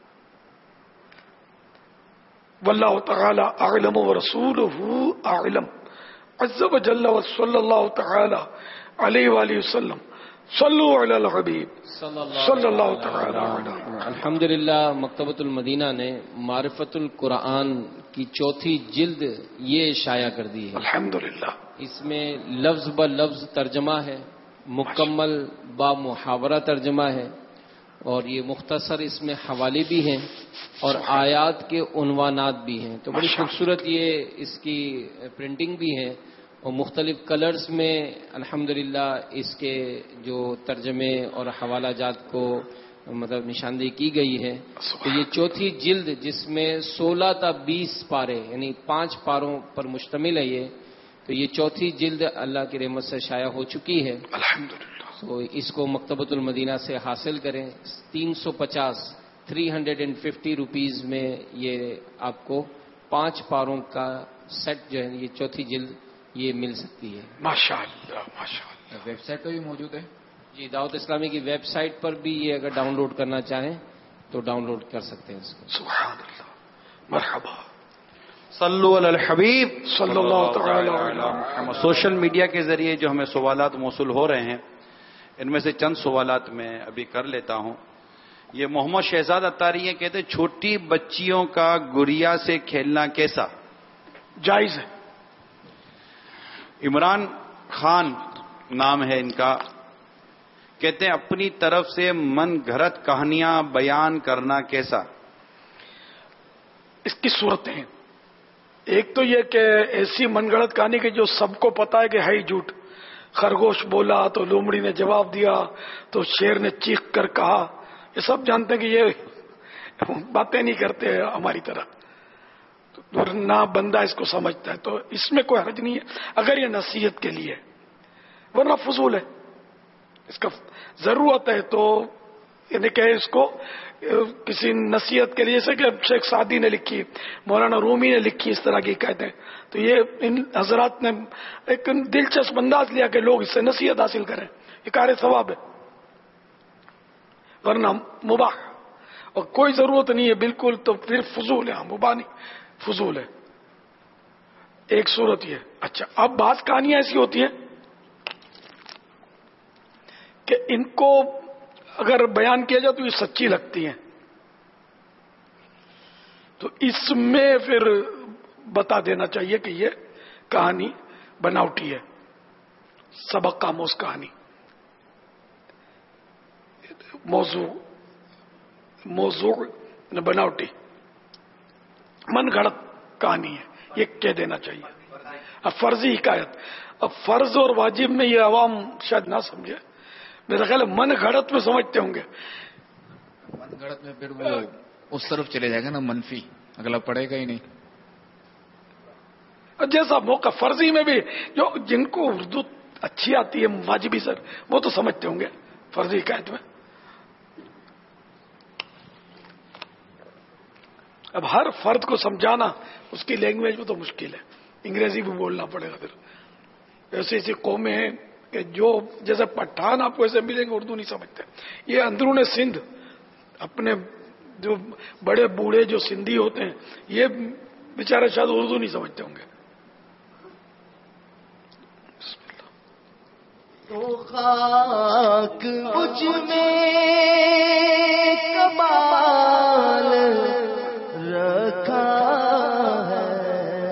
Speaker 12: واللہ تعالی اعلم ورسولہ اعلم عز وجل وصلی اللہ تعالی علیہ وآلہ وسلم. صلو علی الحبیب صلی اللہ تعالی علیہ.
Speaker 4: الحمدللہ مکتبۃ المدینہ نے معرفت القرآن کی 4تھی جلد یہ شائع کر دی ہے.
Speaker 12: الحمدللہ
Speaker 4: اس میں لفظ ب لفظ ترجمہ ہے، مکمل با محاورہ ترجمہ ہے، اور یہ مختصر اس میں حوالے بھی ہیں اور آیات کے عنوانات بھی ہیں. تو بڑی خوبصورت یہ اس کی پرنٹنگ بھی ہے اور مختلف کلرز میں الحمدللہ اس کے جو ترجمے اور حوالہ جات کو مطلب نشاندہی کی گئی ہے. تو یہ 4تھی جلد جس میں 16 تا 20 پارے یعنی 5 پاروں پر مشتمل ہے یہ. تو یہ 4تھی جلد اللہ کی رحمت سے شائع ہو چکی ہے
Speaker 12: الحمدللہ.
Speaker 4: تو اس کو مکتبۃ المدینہ سے حاصل کریں. 350 روپیز میں یہ آپ کو 5 پاروں کا سیٹ جو ہے یہ 4تھی جلد یہ مل سکتی ہے.
Speaker 12: ماشاءاللہ ماشاءاللہ.
Speaker 3: ویب سائٹ پہ بھی موجود ہے
Speaker 4: جی، دعوت اسلامی کی ویب سائٹ پر بھی یہ اگر ڈاؤن لوڈ کرنا چاہیں تو ڈاؤن لوڈ کر سکتے ہیں اس کو.
Speaker 12: سبحان اللہ. مرحبا.
Speaker 2: صلو علی الحبیب
Speaker 12: صلی اللہ تعالی علی محمد.
Speaker 2: سوشل میڈیا کے ذریعے جو ہمیں سوالات موصول ہو رہے ہیں ان میں سے چند سوالات میں ابھی کر لیتا ہوں. یہ محمد شہزاد اتاری یہ کہتے ہیں چھوٹی بچیوں کا گڑیا سے کھیلنا کیسا
Speaker 12: جائز ہے؟
Speaker 2: عمران خان نام ہے ان کا، کہتے ہیں اپنی طرف سے من گھڑت کہانیاں بیان کرنا کیسا؟
Speaker 12: اس کی صورتیں ہیں. ایک تو یہ کہ ایسی من گھڑت کہانی کہ جو سب کو پتا ہے کہ ہے ہی جھوٹ. خرگوش بولا تو لومڑی نے جواب دیا تو شیر نے چیخ کر کہا. یہ سب جانتے ہیں کہ یہ باتیں نہیں کرتے ہماری طرح، نہ بندہ اس کو سمجھتا ہے. تو اس میں کوئی حرج نہیں ہے اگر یہ نصیحت کے لیے، ورنہ فضول ہے. اس کا ضرورت ہے تو یعنی کہ اس کو کسی نصیحت کے لیے، جیسے کہ شیخ سعدی نے لکھی، مولانا رومی نے لکھی، اس طرح کی کہتے ہیں. تو یہ ان حضرات نے ایک دلچسپ انداز لیا کہ لوگ اس سے نصیحت حاصل کریں. یہ کار ثواب ہے، ورنہ مباح اور کوئی ضرورت نہیں ہے بالکل. تو پھر فضول ہے. مباح نہیں، فضول ہے. ایک صورت یہ. اچھا، اب بعض کہانیاں ایسی ہوتی ہیں کہ ان کو اگر بیان کیا جائے تو یہ سچی لگتی ہیں، تو اس میں پھر بتا دینا چاہیے کہ یہ کہانی بناوٹی ہے، سبق آموز کہانی، موضوع بناوٹی من گھڑت کہانی ہے، یہ کہہ دینا چاہیے. اب فرضی حکایت، اب فرض اور واجب میں یہ عوام شاید نہ سمجھے. میرا خیال ہے من گھڑت میں سمجھتے ہوں گے.
Speaker 3: من گھڑت میں پھر وہ اس طرف چلے جائے گا نا، منفی، اگلا پڑھے گا ہی نہیں.
Speaker 12: جیسا موقع فرضی میں بھی جو جن کو اردو اچھی آتی ہے واجبی سر، وہ تو سمجھتے ہوں گے فرضی حکایت میں. اب ہر فرد کو سمجھانا اس کی لینگویج میں تو مشکل ہے، انگریزی بھی بولنا پڑے گا. پھر ایسی ایسی قومیں ہیں کہ جو جیسے پٹھان آپ کو ایسے ملیں گے اردو نہیں سمجھتے. یہ اندرون سندھ اپنے جو بڑے بوڑھے جو سندھی ہوتے ہیں یہ بیچارے شاید اردو نہیں سمجھتے ہوں گے.
Speaker 23: تو خاک مجھ میں کمال رکھا ہے،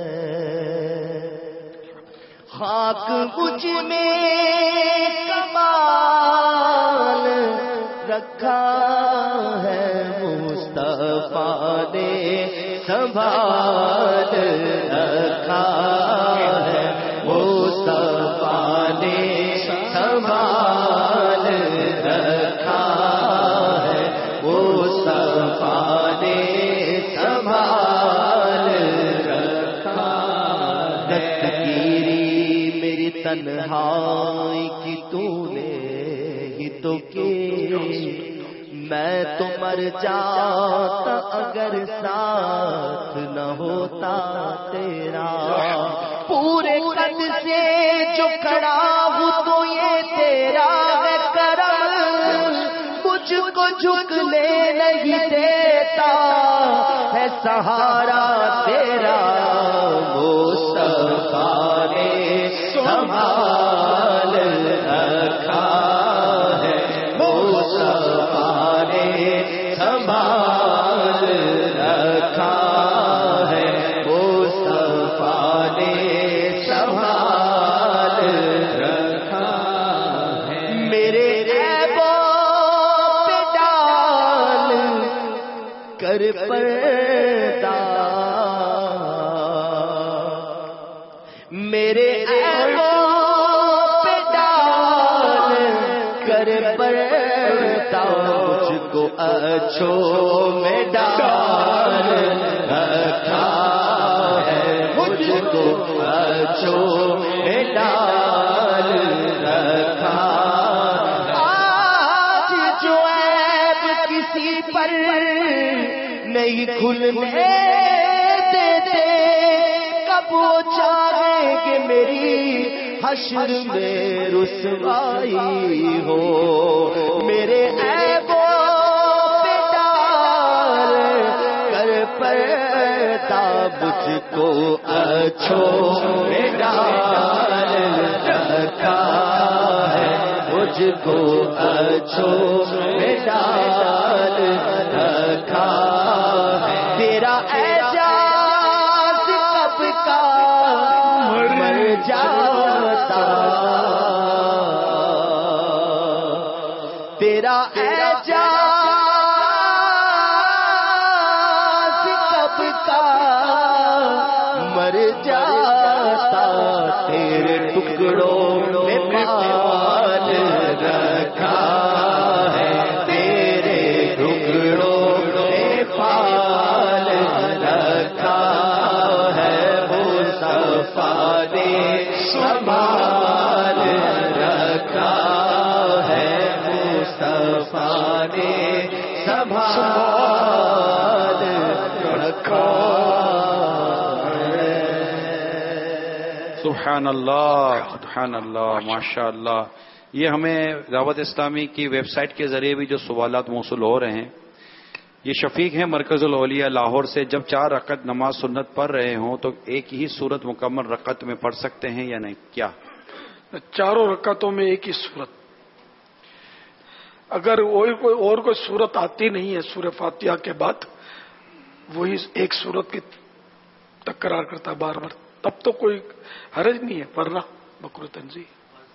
Speaker 23: خاک مجھ میں کمال رکھا ہے، مصطفیٰ نے سنبھال رکھا ہے، مصطفیٰ نے سنبھال رکھا ہے، مصطفیٰ نے تنہائی کی تو نے ہی تو کی میں تو مر جاتا اگر ساتھ نہ ہوتا تیرا پورے قد سے جو کھڑا ہوں تو یہ تیرا ہے کرم مجھ کو جھکنے نہیں دیتا ہے سہارا تیرا مصطفیٰ نے سنبھال رکھا ہے مصطفیٰ نے سنبھال رکھا ہے مصطفیٰ نے سنبھال رکھا ہے میرے عیبوں پہ ڈال کر پردہ میرے عیبوں پہ ڈال کر پردہ مجھ کو اچھوں میں ڈال رکھا ہے مجھ کو اچھوں میں ڈال رکھا آج جو عیب کسی پر نہیں کھلنے دیتے کب وہ چاہیں کہ میری حشر میں رسوائی ہو میرے عیبوں پہ ڈال کر پردہ مجھ کو اچھوں میں ڈال رکھا ہے مجھ کو اچھوں میں ڈال رکھا ہے تیرا اعجاز کب کا مر جاتا تیرا اعجاز کب کا مر جاتا تیرے ٹکڑوں میں پال رکھا ہے تیرے ٹکڑوں میں پال رکھا ہے مصطفیٰ نے سنبھال رکھا ہے مصطفیٰ نے سنبھال رکھا
Speaker 2: سبحان اللہ ماشاء اللہ. یہ ہمیں دعوت اسلامی کی ویب سائٹ کے ذریعے بھی جو سوالات موصول ہو رہے ہیں. یہ شفیق ہیں مرکز الاولیاء لاہور سے. جب 4 رکعت نماز سنت پڑھ رہے ہوں تو ایک ہی صورت مکمل رکعت میں پڑھ سکتے ہیں یا نہیں؟ کیا
Speaker 12: چاروں رکعتوں میں ایک ہی صورت؟ اگر کوئی صورت آتی نہیں ہے سورہ فاتحہ کے بعد وہی ایک صورت کی تکرار کرتا ہے بار بار تب تو کوئی حرج نہیں ہے پڑھنا مکروہ تنزیہ.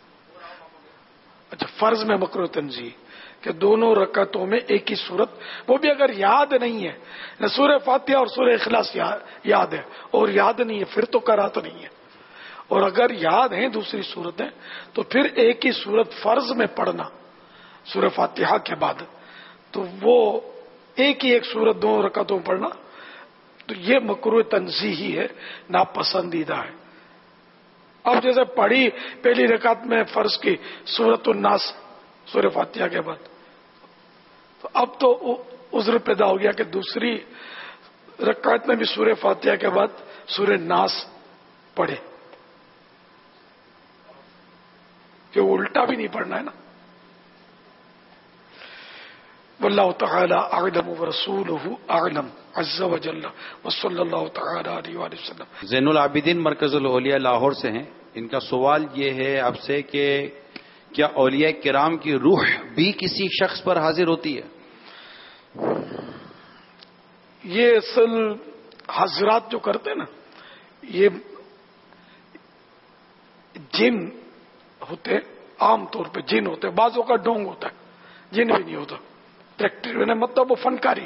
Speaker 12: اچھا فرض میں مکروہ تنزیہ کہ دونوں رکعتوں میں ایک ہی صورت وہ بھی اگر یاد نہیں ہے نہ سورہ فاتحہ اور سورہ اخلاص یاد ہے اور یاد نہیں ہے پھر تو کراہت نہیں ہے اور اگر یاد ہیں دوسری صورتیں تو پھر ایک ہی صورت فرض میں پڑھنا سورہ فاتحہ کے بعد تو وہ ایک ہی ایک صورت دونوں رکعتوں میں پڑھنا تو یہ مکروہ تنزیہی ہے ناپسندیدہ ہے. اب جیسے پڑھی پہلی رکعت میں فرض کی سورۃ الناس سورہ فاتحہ کے بعد تو اب تو عذر پیدا ہو گیا کہ دوسری رکعت میں بھی سورہ فاتحہ کے بعد سورہ ناس پڑھے کہ الٹا بھی نہیں پڑھنا ہے نا. واللہ تعالی اعلم ورسولہ اعلم عز وجل وصلی اللہ تعالی علیہ وآلہ وسلم.
Speaker 2: زین العابدین مرکز الاولیاء لاہور سے ہیں. ان کا سوال یہ ہے آپ سے کہ کیا اولیاء کرام کی روح بھی کسی شخص پر حاضر ہوتی ہے؟
Speaker 12: یہ اصل حضرات جو کرتے ہیں نا یہ جن ہوتے عام طور پہ جن ہوتے بعضوں کا ڈونگ ہوتا ہے جن بھی نہیں ہوتا پریکٹس مطلب وہ فنکاری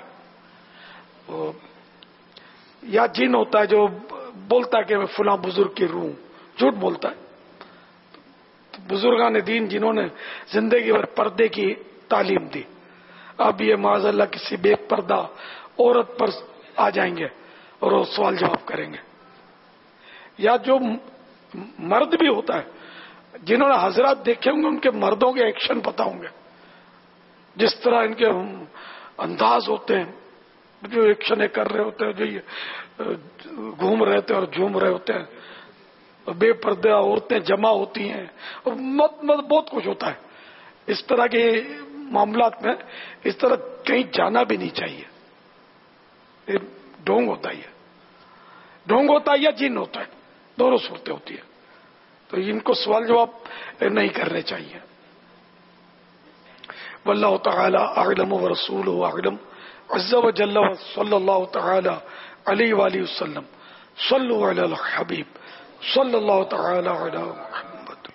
Speaker 12: یا جن ہوتا ہے جو بولتا ہے کہ میں فلاں بزرگ کی روح جھوٹ بولتا ہے. بزرگان دین جنہوں نے زندگی بھر پردے کی تعلیم دی اب یہ معاذ اللہ کسی بے پردہ عورت پر آ جائیں گے اور وہ سوال جواب کریں گے. یا جو مرد بھی ہوتا ہے جنہوں نے حضرات دیکھے ہوں گے ان کے مردوں کے ایکشن پتا ہوں گے، جس طرح ان کے انداز ہوتے ہیں، جو ایکشن کر رہے ہوتے ہیں، جو یہ گھوم رہے ہوتے ہیں اور جھوم رہے ہوتے ہیں، بے پردہ عورتیں جمع ہوتی ہیں، بہت کچھ ہوتا ہے اس طرح کے معاملات میں۔ اس طرح کہیں جانا بھی نہیں چاہیے، یہ ڈھونگ ہوتا ہے، ڈھونگ ہوتا ہے یا جن ہوتا ہے، دونوں صورتیں ہوتی ہیں، تو ان کو سوال جواب نہیں کرنے چاہیے۔ واللہ تعالی اعلم ورسولہ اعلم عز وجل صلی اللہ تعالی علیہ وآلہ وسلم صلوا علی الحبیب صلی اللہ تعالی علی محمد۔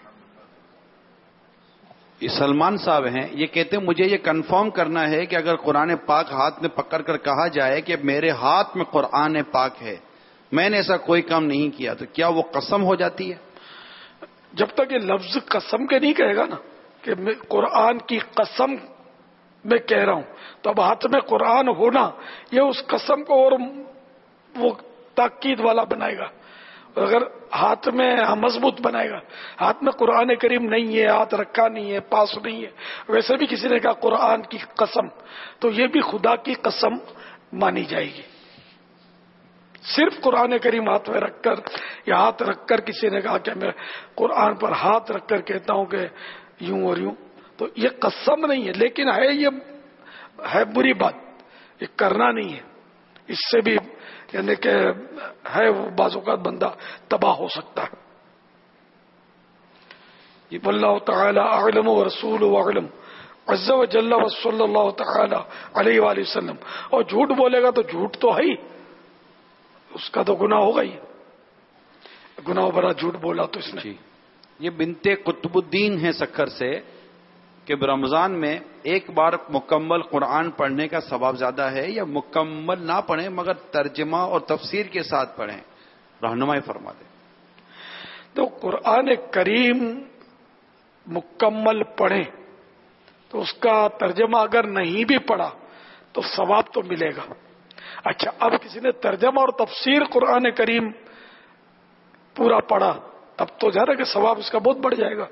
Speaker 2: یہ سلمان صاحب ہیں، یہ کہتے ہیں مجھے یہ کنفرم کرنا ہے کہ اگر قرآن پاک ہاتھ میں پکڑ کر کہا جائے کہ میرے ہاتھ میں قرآن پاک ہے، میں نے ایسا کوئی کام نہیں کیا، تو کیا وہ قسم ہو جاتی ہے؟
Speaker 12: جب تک یہ لفظ قسم کے نہیں کہے گا نا کہ میں قرآن کی قسم میں کہہ رہا ہوں، تو اب ہاتھ میں قرآن ہونا یہ اس قسم کو اور وہ تاکید والا بنائے گا، اور اگر ہاتھ میں مضبوط بنائے گا، ہاتھ میں قرآن کریم نہیں ہے، ہاتھ رکھا نہیں ہے، پاس نہیں ہے، ویسے بھی کسی نے کہا قرآن کی قسم، تو یہ بھی خدا کی قسم مانی جائے گی۔ صرف قرآن کریم ہاتھ میں رکھ کر یا ہاتھ رکھ کر کسی نے کہا کہ میں قرآن پر ہاتھ رکھ کر کہتا ہوں کہ یوں اور یوں، تو یہ قسم نہیں ہے، لیکن ہے بری بات، یہ کرنا نہیں ہے، اس سے بھی یعنی کہ ہے وہ بعض اوقات بندہ تباہ ہو سکتا ہے۔ واللہ تعالی اعلم ورسولہ اعلم عز وجل صلی اللہ تعالی علیہ وآلہ وسلم۔ اور جھوٹ بولے گا تو جھوٹ تو ہے ہی، اس کا تو گناہ ہوگا ہی، گناہ بڑا جھوٹ بولا تو اس نے۔
Speaker 2: یہ بنت قطب الدین ہے سکھر سے کہ رمضان میں ایک بار مکمل قرآن پڑھنے کا ثواب زیادہ ہے یا مکمل نہ پڑھیں مگر ترجمہ اور تفسیر کے ساتھ پڑھیں؟ رہنمائی فرما دیں۔
Speaker 12: تو قرآن کریم مکمل پڑھیں تو اس کا ترجمہ اگر نہیں بھی پڑھا تو ثواب تو ملے گا۔ اچھا، اب کسی نے ترجمہ اور تفسیر قرآن کریم پورا پڑھا اب تو ظاہر ہے کہ ثواب اس کا بہت بڑھ جائے گا،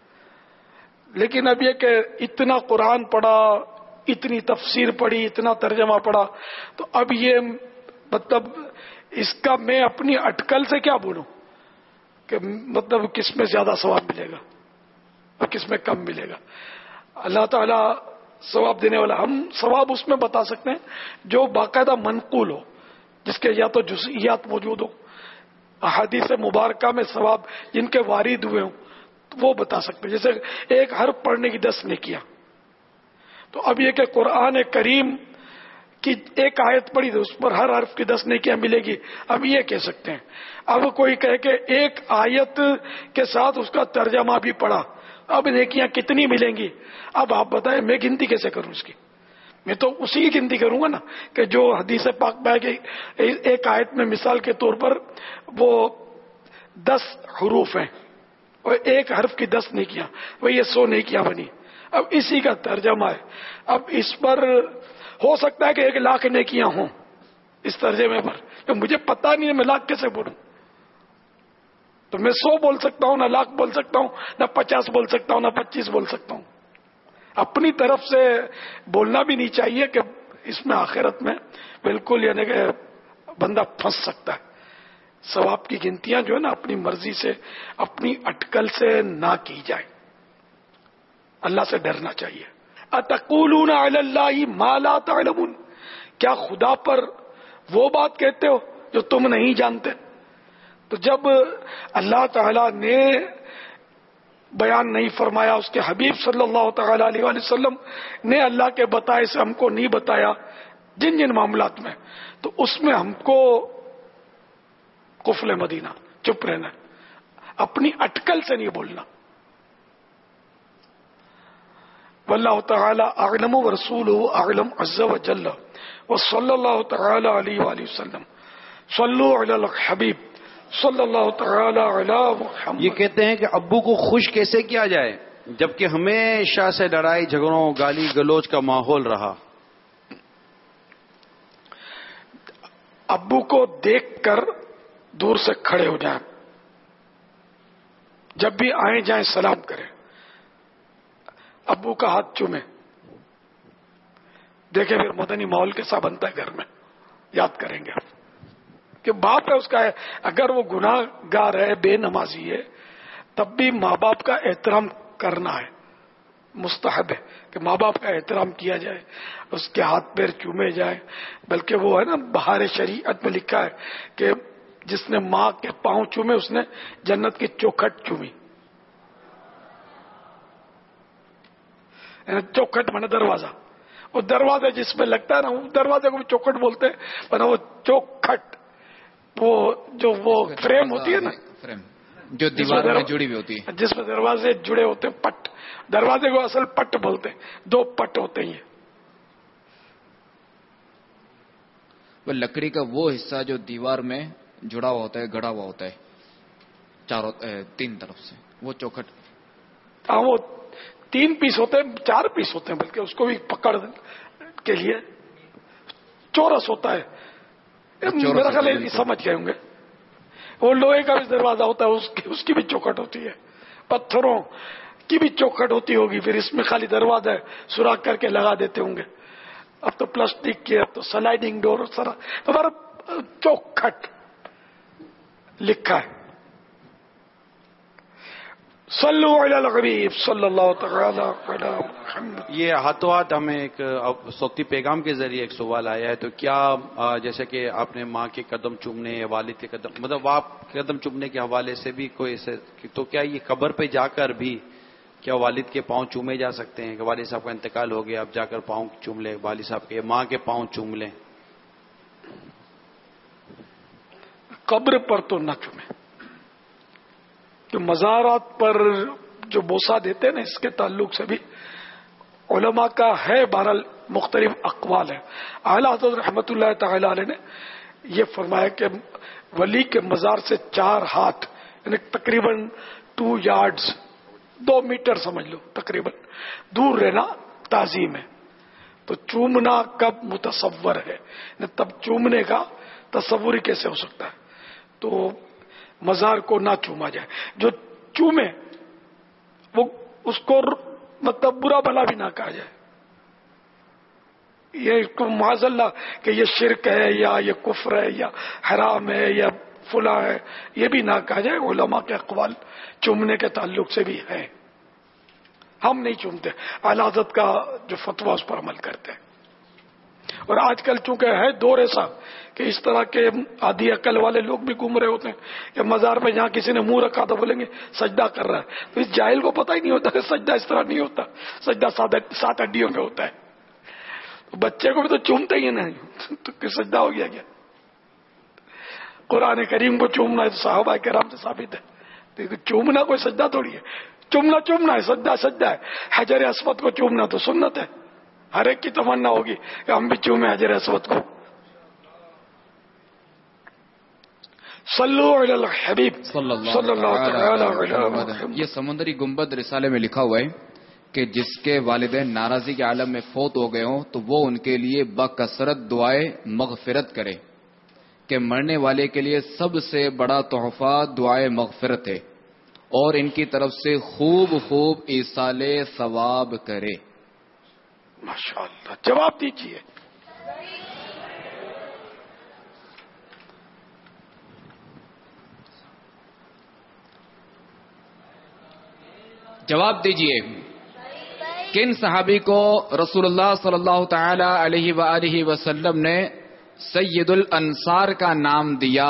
Speaker 12: لیکن اب یہ کہ اتنا قرآن پڑھا، اتنی تفسیر پڑھی، اتنا ترجمہ پڑھا، تو اب یہ مطلب اس کا میں اپنی اٹکل سے کیا بولوں کہ مطلب کس میں زیادہ ثواب ملے گا اور کس میں کم ملے گا؟ اللہ تعالیٰ ثواب دینے والا، ہم ثواب اس میں بتا سکتے ہیں جو باقاعدہ منقول ہو، جس کے یا تو جزئیات موجود ہو، احادیث مبارکہ میں ثواب جن کے وارد ہوئے ہوں وہ بتا سکتے ہیں۔ جیسے ایک حرف پڑھنے کی 10 نیکیاں، تو اب یہ کہ قرآن کریم کی ایک آیت پڑھی تو اس پر ہر حرف کی 10 نیکیاں ملے گی، اب یہ کہہ سکتے ہیں۔ اب کوئی کہے کہ ایک آیت کے ساتھ اس کا ترجمہ بھی پڑھا، اب نیکیاں کتنی ملیں گی؟ اب آپ بتائیں میں گنتی کیسے کروں اس کی؟ میں تو اسی کی گنتی کروں گا نا کہ جو حدیث پاک میں کہ ایک آیت میں مثال کے طور پر وہ 10 حروف ہیں اور ایک حرف کی 10 نیکیاں، وہ یہ 100 نیکیاں بنی۔ اب اسی کا ترجمہ ہے، اب اس پر ہو سکتا ہے کہ 1,00,000 نیکیاں ہوں اس ترجمے پر، تو مجھے پتا نہیں ہے میں 1,00,000 کیسے بولوں؟ تو میں 100 بول سکتا ہوں، نہ 1,00,000 بول سکتا ہوں، نہ 50 بول سکتا ہوں، نہ 25 بول سکتا ہوں۔ اپنی طرف سے بولنا بھی نہیں چاہیے کہ اس میں آخرت میں بالکل یعنی کہ بندہ پھنس سکتا ہے۔ ثواب کی گنتیاں جو ہے نا اپنی مرضی سے، اپنی اٹکل سے نہ کی جائے، اللہ سے ڈرنا چاہیے۔ اتقولون علی اللہ ما لا تعلمون، کیا خدا پر وہ بات کہتے ہو جو تم نہیں جانتے؟ تو جب اللہ تعالی نے بیان نہیں فرمایا، اس کے حبیب صلی اللہ تعالی علیہ وسلم نے اللہ کے بتائے سے ہم کو نہیں بتایا جن جن معاملات میں، تو اس میں ہم کو قفل مدینہ، چپ رہنا، اپنی اٹکل سے نہیں بولنا۔ واللہ تعالی اعلم ورسولہ اعلم عز وجل وصلی اللہ تعالی علیہ وآلہ وسلم صلو علی الحبیب صلی اللہ تعالی علی محمد۔
Speaker 2: یہ کہتے ہیں کہ ابو کو خوش کیسے کیا جائے جبکہ ہمیشہ سے لڑائی جھگڑوں گالی گلوچ کا ماحول رہا؟
Speaker 12: ابو کو دیکھ کر دور سے کھڑے ہو جائیں، جب بھی آئیں جائیں سلام کریں. ابو کا ہاتھ چومیں. دیکھیں پھر مدنی ماحول کیسا بنتا ہے گھر میں. یاد کریں گے آپ کہ باپ ہے اس کا ہے. اگر وہ گناہ گار ہے, بے نمازی ہے, تب بھی ماں باپ کا احترام کرنا ہے. مستحب ہے کہ ماں باپ کا احترام کیا جائے, اس کے ہاتھ پیر چومے جائیں. بلکہ وہ ہے نا, بہار شریعت میں لکھا ہے کہ جس نے ماں کے پاؤں چومے اس نے جنت کی چوکھٹ چومی. چوکھٹ مانا دروازہ. وہ دروازہ جس میں لگتا ہے نا, وہ دروازے کو بھی چوکھٹ بولتے ہیں, ورنہ وہ چوکھٹ وہ فریم ہوتی ہے نا,
Speaker 3: جو دیوار میں جڑی ہوئی ہوتی ہے,
Speaker 12: جس میں دروازے جڑے ہوتے ہیں, پٹ. دروازے کو اصل پٹ بولتے ہیں, 2 پٹ ہوتے ہیں.
Speaker 3: وہ لکڑی کا وہ حصہ جو دیوار میں جڑا ہوا ہوتا ہے, گڑا ہوا ہوتا ہے چاروں 3 طرف سے, وہ چوکھٹ.
Speaker 12: ہاں, وہ 3 پیس ہوتے ہیں, 4 پیس ہوتے ہیں بلکہ, اس کو بھی پکڑ کے لیے چورس ہوتا ہے. میرا خیال ہے سمجھ گئے ہوں گے. وہ لوہے کا بھی دروازہ ہوتا ہے, اس کی بھی چوکھٹ ہوتی ہے. پتھروں کی بھی چوکھٹ ہوتی ہوگی. پھر اس میں خالی دروازہ ہے, سوراخ کر کے لگا دیتے ہوں گے. اب تو پلاسٹک کے, اب تو سلائڈنگ ڈور, سارا ہمارا چوکھٹ لکھا ہے. صلو علی الحبیب صلی اللہ تعالی علی محمد.
Speaker 2: یہ ہاتھوں ہاتھ ہمیں ایک صوتی پیغام کے ذریعے ایک سوال آیا ہے. تو کیا جیسے کہ آپ نے ماں کے قدم چومنے یا والد کے قدم, مطلب آپ قدم چومنے کے حوالے سے بھی کوئی ایسے, تو کیا یہ قبر پہ جا کر بھی کیا والد کے پاؤں چومے جا سکتے ہیں؟ کہ والد صاحب کا انتقال ہو گیا, اب جا کر پاؤں چوم لیں والد صاحب کے, ماں کے پاؤں چوم لیں.
Speaker 12: قبر پر تو نہ چومیں. جو مزارات پر جو بوسہ دیتے ہیں نا, اس کے تعلق سے بھی علماء کا ہے بہرحال مختلف اقوال ہے. اعلیٰ حضرت رحمت اللہ تعالی علیہ نے یہ فرمایا کہ ولی کے مزار سے 4 ہاتھ یعنی تقریباً 2 یارڈز 2 میٹر سمجھ لو تقریباً دور رہنا تعظیم ہے. تو چومنا کب متصور ہے, تب چومنے کا تصور ہی کیسے ہو سکتا ہے؟ تو مزار کو نہ چوما جائے. جو چومے وہ اس کو مطلب برا بھلا بھی نہ کہا جائے. یہ معاذ اللہ کہ یہ شرک ہے یا یہ کفر ہے یا حرام ہے یا فلاں ہے, یہ بھی نہ کہا جائے. علماء کے اقوال چومنے کے تعلق سے بھی ہے. ہم نہیں چومتے, اعلیٰ حضرت کا جو فتویٰ اس پر عمل کرتے ہیں. اور آج کل چونکہ ہے دور ایسا کہ اس طرح کے آدھی عقل والے لوگ بھی گھوم رہے ہوتے ہیں کہ مزار میں جہاں کسی نے منہ رکھا تو بولیں گے سجدہ کر رہا ہے. تو اس جاہل کو پتہ ہی نہیں ہوتا کہ سجدہ اس طرح نہیں ہوتا, سجدہ 7 ہڈیوں میں ہوتا ہے. بچے کو بھی تو چومتے ہی نہیں, تو سجدہ ہو گیا کیا؟ قرآن کریم کو چومنا ہے تو صحابہ کرام سے ثابت ہے. چومنا کوئی سجدہ تھوڑی ہے. چومنا ہے, سجدہ ہے. حجر اسود کو چومنا تو سنت ہے. ہر ایک کی تمنا ہوگی کہ ہم بھی چومیں حجر اسود کو. صلو علی الحبیب صلی اللہ تعالی علی محمد.
Speaker 3: یہ سمندری گنبد رسالے میں لکھا ہوا ہے کہ جس کے والدین ناراضی کے عالم میں فوت ہو گئے ہوں تو وہ ان کے لیے بکثرت دعائیں مغفرت کرے, کہ مرنے والے کے لیے سب سے بڑا تحفہ دعائے مغفرت ہے, اور ان کی طرف سے خوب ایصال ثواب کرے.
Speaker 12: ماشاءاللہ, جواب دیجیے.
Speaker 3: جواب دیجیے. کن صحابی کو رسول اللہ صلی اللہ تعالی علیہ وآلہ وسلم نے سید الانصار کا نام دیا؟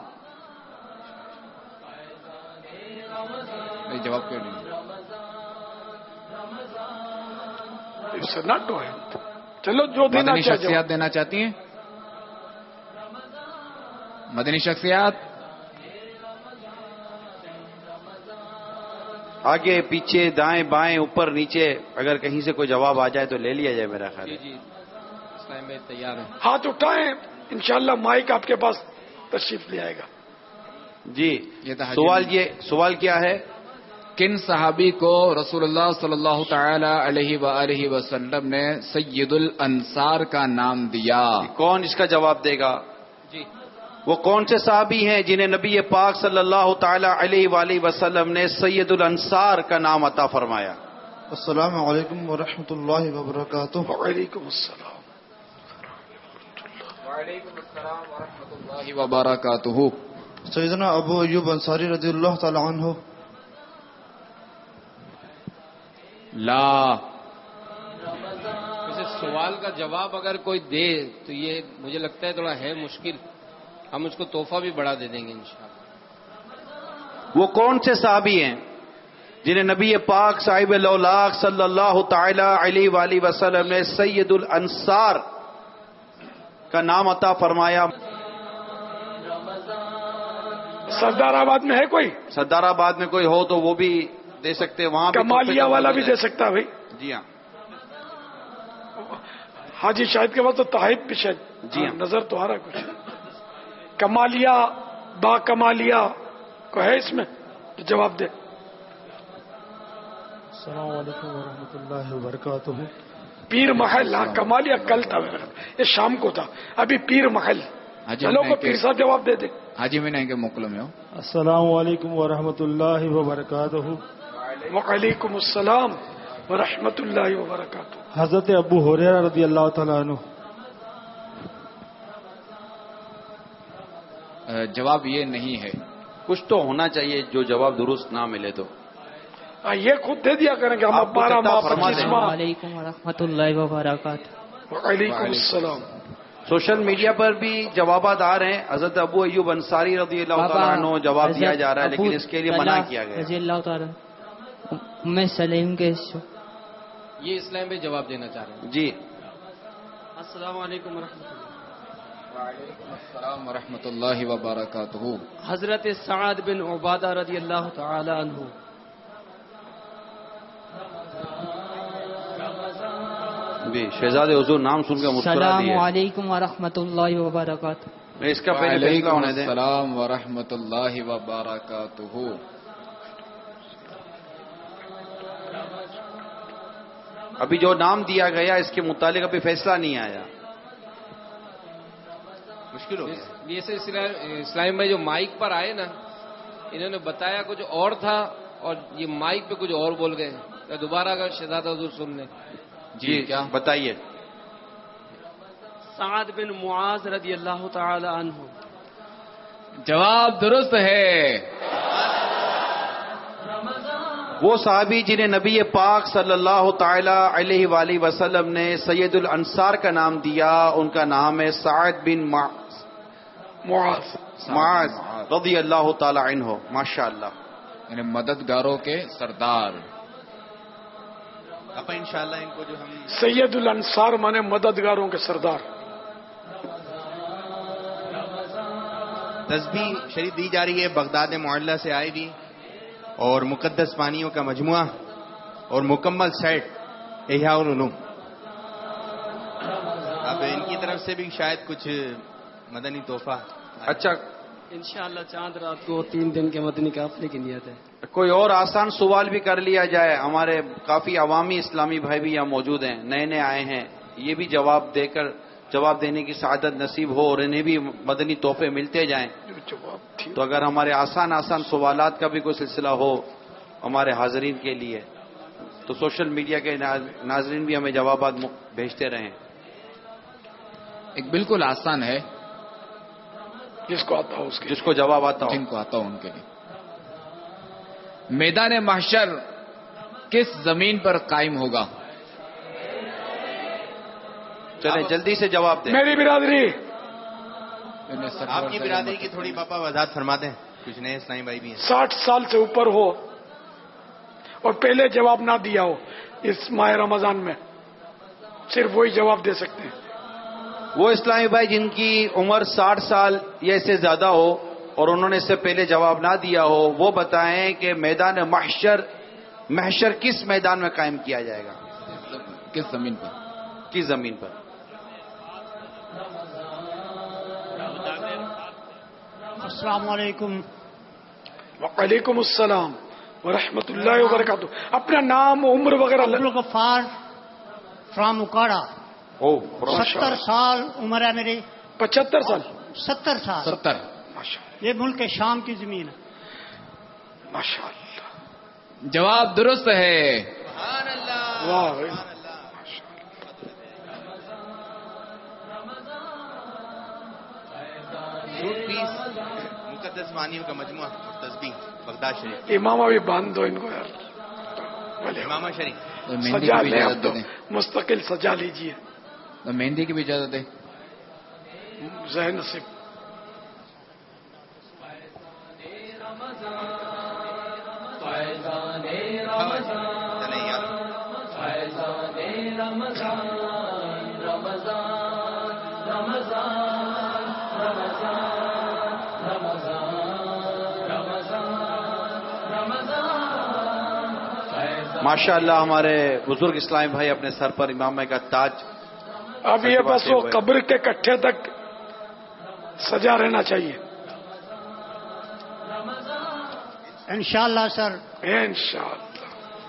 Speaker 3: جواب کیوں نہیں؟
Speaker 12: چلو جو دینا
Speaker 3: مدنی شخصیات دینا چاہتی ہیں, مدنی شخصیات
Speaker 2: آگے پیچھے دائیں بائیں اوپر نیچے, اگر کہیں سے کوئی جواب آ جائے تو لے لیا جائے. میرا خیال ہے
Speaker 4: جی اس ٹائم میں تیار ہے.
Speaker 12: ہاتھ اٹھائیں, انشاءاللہ مائک آپ کے پاس تشریف لے آئے گا.
Speaker 2: جی سوال کیا ہے؟
Speaker 3: کن صحابی کو رسول اللہ صلی اللہ تعالی علیہ وآلہ وسلم نے سید الانصار کا نام دیا؟
Speaker 2: کون اس کا جواب دے گا؟
Speaker 4: جی
Speaker 2: وہ کون سے صحابی ہیں جنہیں نبی پاک صلی اللہ تعالی علیہ وآلہ وسلم نے سید الانصار کا نام عطا فرمایا؟
Speaker 1: السلام علیکم ورحمۃ اللہ وبرکاتہ.
Speaker 12: وعلیکم السلام.
Speaker 3: وعلیکم السلام ورحمۃ اللہ وبرکاتہ.
Speaker 1: سیدنا ابو ایوب انصاری رضی اللہ تعالی عنہ.
Speaker 3: لا
Speaker 4: ویسے سوال کا جواب اگر کوئی دے تو یہ مجھے لگتا ہے تھوڑا ہے مشکل. ہم اس کو تحفہ بھی بڑھا دے دیں گے انشاءاللہ.
Speaker 2: وہ کون سے صحابی ہیں جنہیں نبی پاک صاحب الاولاق صلی اللہ تعالی علیہ وآلہ وسلم نے سید الانصار کا نام عطا فرمایا؟
Speaker 12: سردار آباد میں ہے کوئی؟
Speaker 2: سردار آباد میں کوئی ہو تو وہ بھی دے سکتے. وہاں
Speaker 12: کمالیہ والا بھی دے سکتا ہے بھائی.
Speaker 2: جی ہاں.
Speaker 12: حاجی شاہد کے بعد تو تحائف بھی شاید.
Speaker 2: جی ہاں.
Speaker 12: نظر تو آ رہا کچھ. کمالیہ با کمالیہ کو ہے اس میں تو جواب دے.
Speaker 1: السلام علیکم ورحمۃ اللہ وبرکاتہ.
Speaker 12: پیر محل. ہاں کمالیہ کل تھا یہ شام کو تھا. ابھی پیر محل. چلو کو پیر صاحب جواب دے دے.
Speaker 3: حاجی میں نہیں کہ موکل میں ہو.
Speaker 1: السلام علیکم ورحمۃ اللہ وبرکاتہ.
Speaker 12: وعلیکم السلام ورحمۃ اللہ وبرکاتہ.
Speaker 1: حضرت ابو ہریرہ رضی اللہ تعالیٰ عنہ.
Speaker 3: جواب یہ نہیں ہے.
Speaker 2: کچھ تو ہونا چاہیے جو جواب درست نہ ملے تو
Speaker 12: یہ خود دے دیا کریں گے. ہم 12 ماہ 25 ماہ.
Speaker 5: وعلیکم ورحمۃ اللہ وبرکاتہ.
Speaker 12: وعلیکم السلام.
Speaker 2: سوشل میڈیا پر بھی جوابات آ رہے ہیں. حضرت ابو ایوب انصاری رضی اللہ تعالیٰ عنہ جواب دیا جا رہا ہے لیکن اس کے لیے منع کیا گیا.
Speaker 5: رضی اللہ تعالیٰ میں سلیم کے
Speaker 4: یہ اسلام میں جواب دینا چاہ رہے ہیں.
Speaker 2: جی.
Speaker 5: السلام علیکم ورحمۃ اللہ.
Speaker 3: وعلیکم السلام ورحمۃ اللہ وبرکاتہ.
Speaker 5: حضرت سعد بن عبادہ رضی اللہ تعالی عنہ.
Speaker 2: شہزاد حضور نام سن کر مسکرا دیے.
Speaker 5: السلام علیکم ورحمۃ اللہ وبرکاتہ.
Speaker 2: اس کا پہلے فیصلہ ہونے دیں.
Speaker 3: السلام ورحمۃ اللہ وبرکاتہ.
Speaker 2: ابھی جو نام دیا گیا اس کے متعلق ابھی فیصلہ نہیں آیا. مشکل ہو گیا.
Speaker 4: جیسے اسلام بھائی جو مائک پر آئے نا انہوں نے بتایا کچھ اور تھا اور یہ مائک پہ کچھ اور بول گئے. دوبارہ اگر شہزاد حضور سن لیں.
Speaker 2: جی کیا بتائیے.
Speaker 5: سعد بن معاذ رضی اللہ تعالی عنہ.
Speaker 3: جواب درست ہے.
Speaker 2: وہ صحابی جنہیں نبی پاک صلی اللہ تعالی علیہ وآلہ وسلم نے سید الانصار کا نام دیا ان کا نام ہے سعد بن معاذ رضی اللہ تعالی عنہ. ماشاء اللہ.
Speaker 3: یعنی مددگاروں کے سردار.
Speaker 1: اپا انشاءاللہ ان کو جو ہم
Speaker 12: سید الانصار مانے مددگاروں کے سردار.
Speaker 1: تسبیح شریف دی جا رہی ہے بغداد معلّہ سے آئی بھی اور مقدس پانیوں کا مجموعہ اور مکمل سیٹ احیاء العلوم. اب ان کی طرف سے بھی شاید کچھ مدنی تحفہ.
Speaker 2: اچھا
Speaker 5: انشاءاللہ چاند رات کو 3 دن کے مدنی قافلے کی نیت ہے.
Speaker 2: کوئی اور آسان سوال بھی کر لیا جائے. ہمارے کافی عوامی اسلامی بھائی بھی یہاں موجود ہیں نئے نئے آئے ہیں. یہ بھی جواب دینے کی سعادت نصیب ہو اور انہیں بھی مدنی تحفے ملتے جائیں. تو اگر ہمارے آسان سوالات کا بھی کوئی سلسلہ ہو ہمارے حاضرین کے لیے تو سوشل میڈیا کے ناظرین بھی ہمیں جوابات بھیجتے رہیں.
Speaker 3: ایک بالکل آسان ہے.
Speaker 12: جس کو آتا ہو اس کے
Speaker 2: جس کو جواب آتا ہو
Speaker 3: جن کو آتا ہو ان کے لیے. میدان محشر کس زمین پر قائم ہوگا؟
Speaker 2: چلیں جلدی سے جواب دیں.
Speaker 12: میری برادری.
Speaker 1: آپ کی برادری کی تھوڑی پاپا وضاحت فرما دیں. کچھ نئے اسلامی بھائی بھی ہیں.
Speaker 12: 60 سال سے اوپر ہو اور پہلے جواب نہ دیا ہو اس ماہ رمضان میں صرف وہی جواب دے سکتے ہیں.
Speaker 2: وہ اسلامی بھائی جن کی عمر 60 سال یا اس سے زیادہ ہو اور انہوں نے اس سے پہلے جواب نہ دیا ہو وہ بتائیں کہ میدان محشر کس میدان میں قائم کیا جائے گا.
Speaker 3: کس زمین پر؟
Speaker 2: کس زمین پر؟
Speaker 5: السلام علیکم.
Speaker 12: وعلیکم السلام ورحمۃ اللہ وبرکاتہ. اپنا نام عمر وغیرہ.
Speaker 5: عبدالغفار فرام اکاڑا. 70 سال عمر ہے میری.
Speaker 12: 75 سال.
Speaker 6: 70 साल।
Speaker 3: 70।
Speaker 6: ये मुल्क शाम की जमीन है।
Speaker 12: माशाअल्लाह,
Speaker 3: जवाब दुरुस्त है।
Speaker 12: वाह,
Speaker 1: मुकद्दस मानियों का मजमुआ तस्बीह बगदाद शरीफ।
Speaker 12: इमामा भी बांध दो इनको यार,
Speaker 1: इमामा शरीफ
Speaker 12: सजा ले, अब तो मुस्तकिल सजा लीजिए।
Speaker 3: तो मेहंदी की भी इजाजत है।
Speaker 12: ज़हन नसीब।
Speaker 2: माशाअल्लाह हमारे बुजुर्ग इस्लामी भाई अपने सर पर इमाम का ताज।
Speaker 12: अब ये बस वो कब्र के कट्ठे तक सजा रहना चाहिए
Speaker 6: इंशाअल्लाह सर।
Speaker 12: इंशाअल्लाह।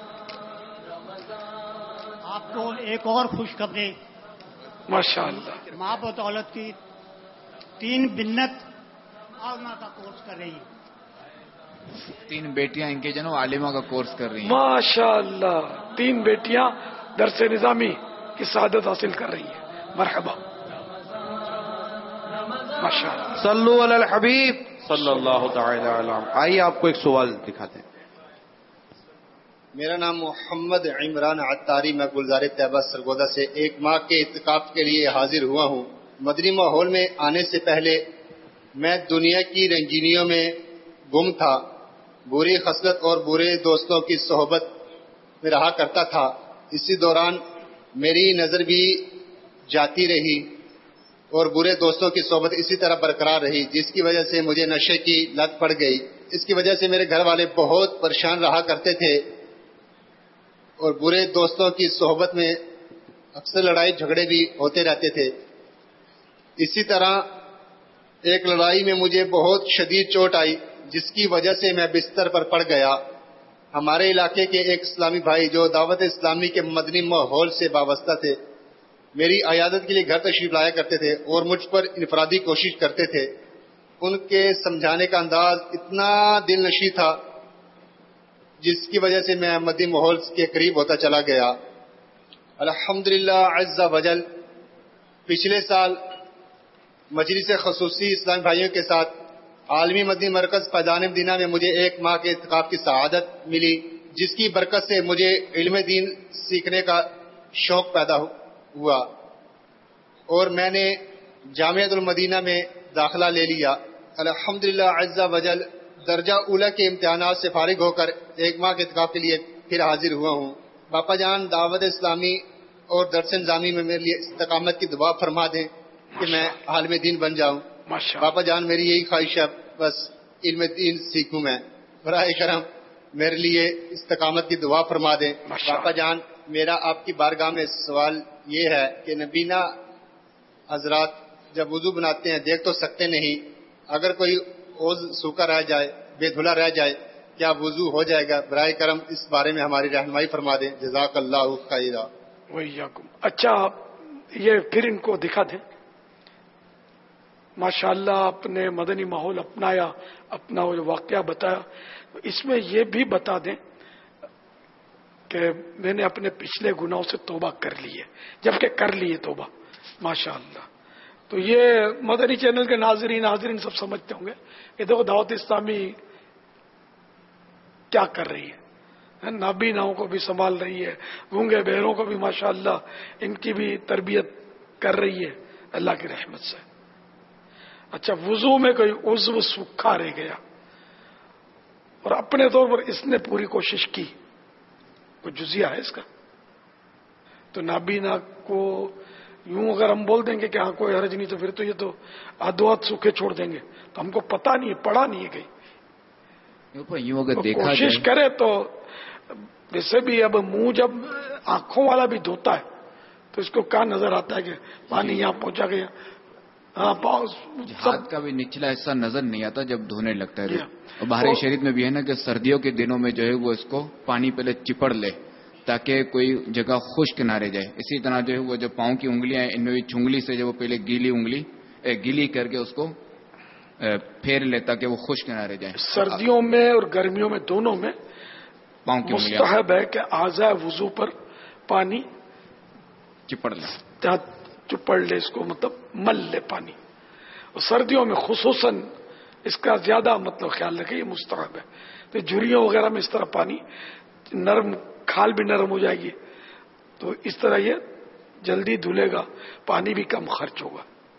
Speaker 6: आपको एक और खुशखबरी
Speaker 12: माशाअल्लाह।
Speaker 6: माँ बदौलत की 3 बिन्नत आलमा का कोर्स कर रही है।
Speaker 3: 3 बेटियां इनके जनो आलिमा का कोर्स कर रही हैं।
Speaker 12: माशाअल्लाह, 3 बेटियां दरसे निजामी की सआदत हासिल कर रही है। मरहबा, माशाअल्लाह।
Speaker 2: सल्लु अलल हबीब सल्लल्लाहु तआला अलैहि। आइए आपको एक सवाल दिखाते हैं।
Speaker 7: मेरा नाम मोहम्मद इमरान अत्तारी, मैं गुलजार तैयबा सरगोदा से 1 माह के इत्तिकाफ के लिए हाजिर हुआ हूँ। मदनी माहौल में आने से पहले मैं दुनिया की रंगीनियों में गुम था, बुरी खसलत और बुरे दोस्तों की सोहबत में रहा करता था। इसी दौरान मेरी नज़र भी जाती रही और बुरे दोस्तों की सोहबत इसी तरह बरकरार रही, जिसकी वजह से मुझे नशे की लत पड़ गई। इसकी वजह से मेरे घर वाले बहुत परेशान रहा करते थे और बुरे दोस्तों की सोहबत में अक्सर लड़ाई झगड़े भी होते रहते थे। इसी तरह एक लड़ाई में मुझे बहुत शदीद चोट आई, जिसकी वजह से मैं बिस्तर पर पड़ गया। हमारे इलाके के एक इस्लामी भाई जो दावत इस्लामी के मदनी माहौल से वाबस्ता थे, मेरी अयादत के लिए घर तशरीफ लाया करते थे और मुझ पर इनफरादी कोशिश करते थे। उनके समझाने का अंदाज इतना दिल नशी था, जिसकी वजह से मैं मदनी माहौल के करीब होता चला गया। अल्हम्दुलिल्लाह अज़्ज़ा वजल, पिछले साल मजलिस खसूसी इस्लामी भाइयों के साथ आलमी मदनी मरकज फैज़ान मदीना में मुझे 1 माह के इत्तिकाफ की सआदत मिली, जिसकी बरकत से मुझे इल्म दीन सीखने का शौक पैदा हुआ और मैंने जामिअतुल मदीना में दाखिला ले लिया। अल्हम्दुलिल्लाह अज़्ज़ा वजल, दर्जा उला के इम्तिहानात से फारिग होकर 1 माह के इत्तिकाफ के लिए फिर हाजिर हुआ हूँ। बापा जान दावत इस्लामी और दर्स निज़ामी में मेरे लिए इस्तकामत की दुआ फरमा दें कि मैं आलिम दीन बन जाऊं। बापा जान मेरी यही ख्वाहिश है, बस इल्म दीन सीखूं मैं। बराए करम मेरे लिए इस्तकामत की दुआ फरमा दें। बापा जान मेरा आपकी बारगाह में सवाल ये है कि नबीना हजरात जब वुजू बनाते हैं देख तो सकते नहीं, अगर कोई ओज़ सूखा रह जाए, बेधुला रह जाए, क्या वुजू हो जाएगा? बराए करम इस बारे में हमारी रहनुमाई फरमा दें। जज़ाकल्लाहु खैरा।
Speaker 12: वय्याकुम। अच्छा, ये फिर इनको दिखा दें। माशाअल्लाह अपने मदनी माहौल अपनाया, अपना वो जो वाकया बताया, इसमें ये भी बता दें कि मैंने अपने पिछले गुनाहों से तौबा कर ली है, जबकि कर लिए तौबा। माशाअल्लाह। तो ये मदनी चैनल के नाजरीन सब समझते होंगे कि देखो दावत इस्लामी क्या कर रही है, नाबीनाओं को भी संभाल रही है, गूंगे बहरों को भी माशाअल्लाह इनकी भी तरबियत कर रही है अल्लाह की रहमत से। अच्छा, वुजू में कोई उज़्व सूखा रह गया और अपने तौर पर इसने पूरी कोशिश की, कोई जुजिया है इसका? तो नाबीना को यूं अगर हम बोल देंगे कि हाँ कोई हर्ज नहीं, तो फिर तो ये तो आधोआध सूखे छोड़ देंगे। तो हमको पता नहीं है, पढ़ा नहीं है कहीं।
Speaker 3: यूं अगर देखा
Speaker 12: कोशिश करे तो वैसे भी अब मुंह जब आंखों वाला भी धोता है तो इसको क्या नजर आता है कि पानी यहाँ पहुंचा गया। हाँ,
Speaker 3: हाथ का भी निचला हिस्सा नजर नहीं आता जब धोने लगता है। और बाहरी शरीयत में भी है ना कि सर्दियों के दिनों में जो है वो इसको पानी पहले चिपड़ ले ताकि कोई जगह खुश्क ना रह जाए। इसी तरह जो है वो जो पाँव की उंगलियां हैं इनमें भी चुंगली से जब वो पहले गीली उंगली گیلی کر کے اس کو پھیر لے تاکہ وہ خشک نہ رہ جائیں.
Speaker 12: سردیوں میں اور گرمیوں میں دونوں میں
Speaker 3: پاؤں کی
Speaker 12: مستحب ہے کہ اعضاء وضو پر پانی
Speaker 3: چپڑ لیں،
Speaker 12: چپڑ لے، اس کو مطلب مل لے پانی. اور سردیوں میں خصوصاً اس کا زیادہ مطلب خیال رکھے، یہ مستحب ہے. تو جھریوں وغیرہ میں اس طرح پانی نرم، کھال بھی نرم ہو جائے گی، تو اس طرح یہ جلدی دھلے گا، پانی بھی کم خرچ ہوگا.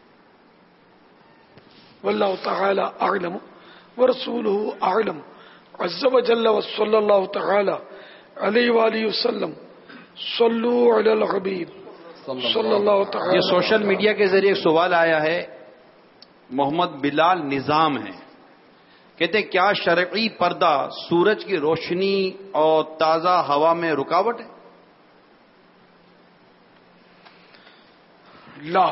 Speaker 12: واللہ تعالی اعلم ورسولہ اعلم عز وجل وصلی اللہ تعالی علیہ وآلہ وسلم. صلو علی الحبیب صلی اللہ تعالی.
Speaker 1: یہ سوشل میڈیا کے ذریعے ایک سوال آیا ہے، محمد بلال نظام ہے، کہتے ہیں کیا شرعی پردہ سورج کی روشنی اور تازہ ہوا میں رکاوٹ ہے؟
Speaker 12: لا،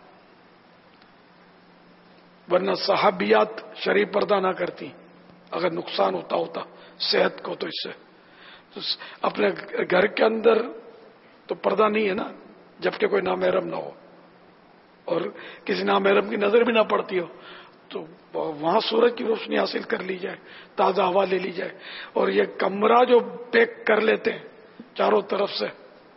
Speaker 12: ورنہ صحابیات شرعی پردہ نہ کرتی. اگر نقصان ہوتا صحت کو تو اس سے اپنے گھر کے اندر تو پردہ نہیں ہے نا، جبکہ کوئی نامحرم نہ ہو اور کسی نامحرم کی نظر بھی نہ پڑتی ہو، تو وہاں سورج کی روشنی حاصل کر لی جائے، تازہ ہوا لے لی جائے. اور یہ کمرہ جو پیک کر لیتے ہیں چاروں طرف سے،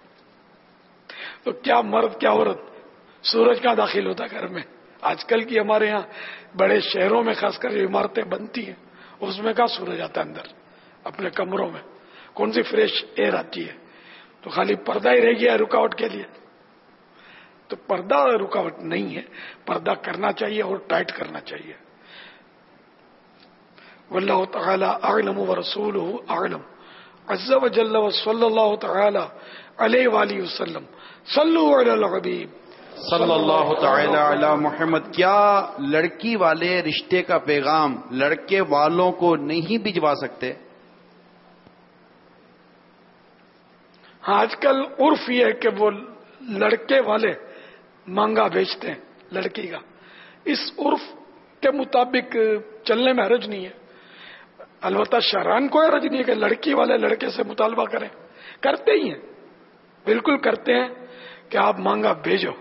Speaker 12: تو کیا مرد کیا عورت، سورج کہاں داخل ہوتا گھر میں. آج کل کی ہمارے یہاں بڑے شہروں میں خاص کر جو عمارتیں بنتی ہیں اس میں کہاں سورج آتا ہے اندر، اپنے کمروں میں کون سی فریش ایئر آتی ہے. تو خالی پردہ ہی رہ گیا رکاوٹ کے لیے. تو پردہ رکاوٹ نہیں ہے، پردہ کرنا چاہیے اور ٹائٹ کرنا چاہیے. واللہ تعالی اعلم ورسولہ اعلم عز وجل وصلی اللہ تعالی علیہ وآلہ وسلم. صلو علی الحبیب
Speaker 1: صلی اللہ تعالی علی محمد. کیا لڑکی والے رشتے کا پیغام لڑکے والوں کو نہیں بھجوا سکتے؟
Speaker 12: ہاں، آج کل عرف یہ ہے کہ وہ لڑکے والے مانگا بیچتے ہیں لڑکی کا. اس عرف کے مطابق چلنے میں حرج نہیں ہے. البتہ شرعاً کوئی حرج نہیں ہے کہ لڑکی والے لڑکے سے مطالبہ کریں، کرتے ہی ہیں، بالکل کرتے ہیں کہ آپ مانگا بھیجو.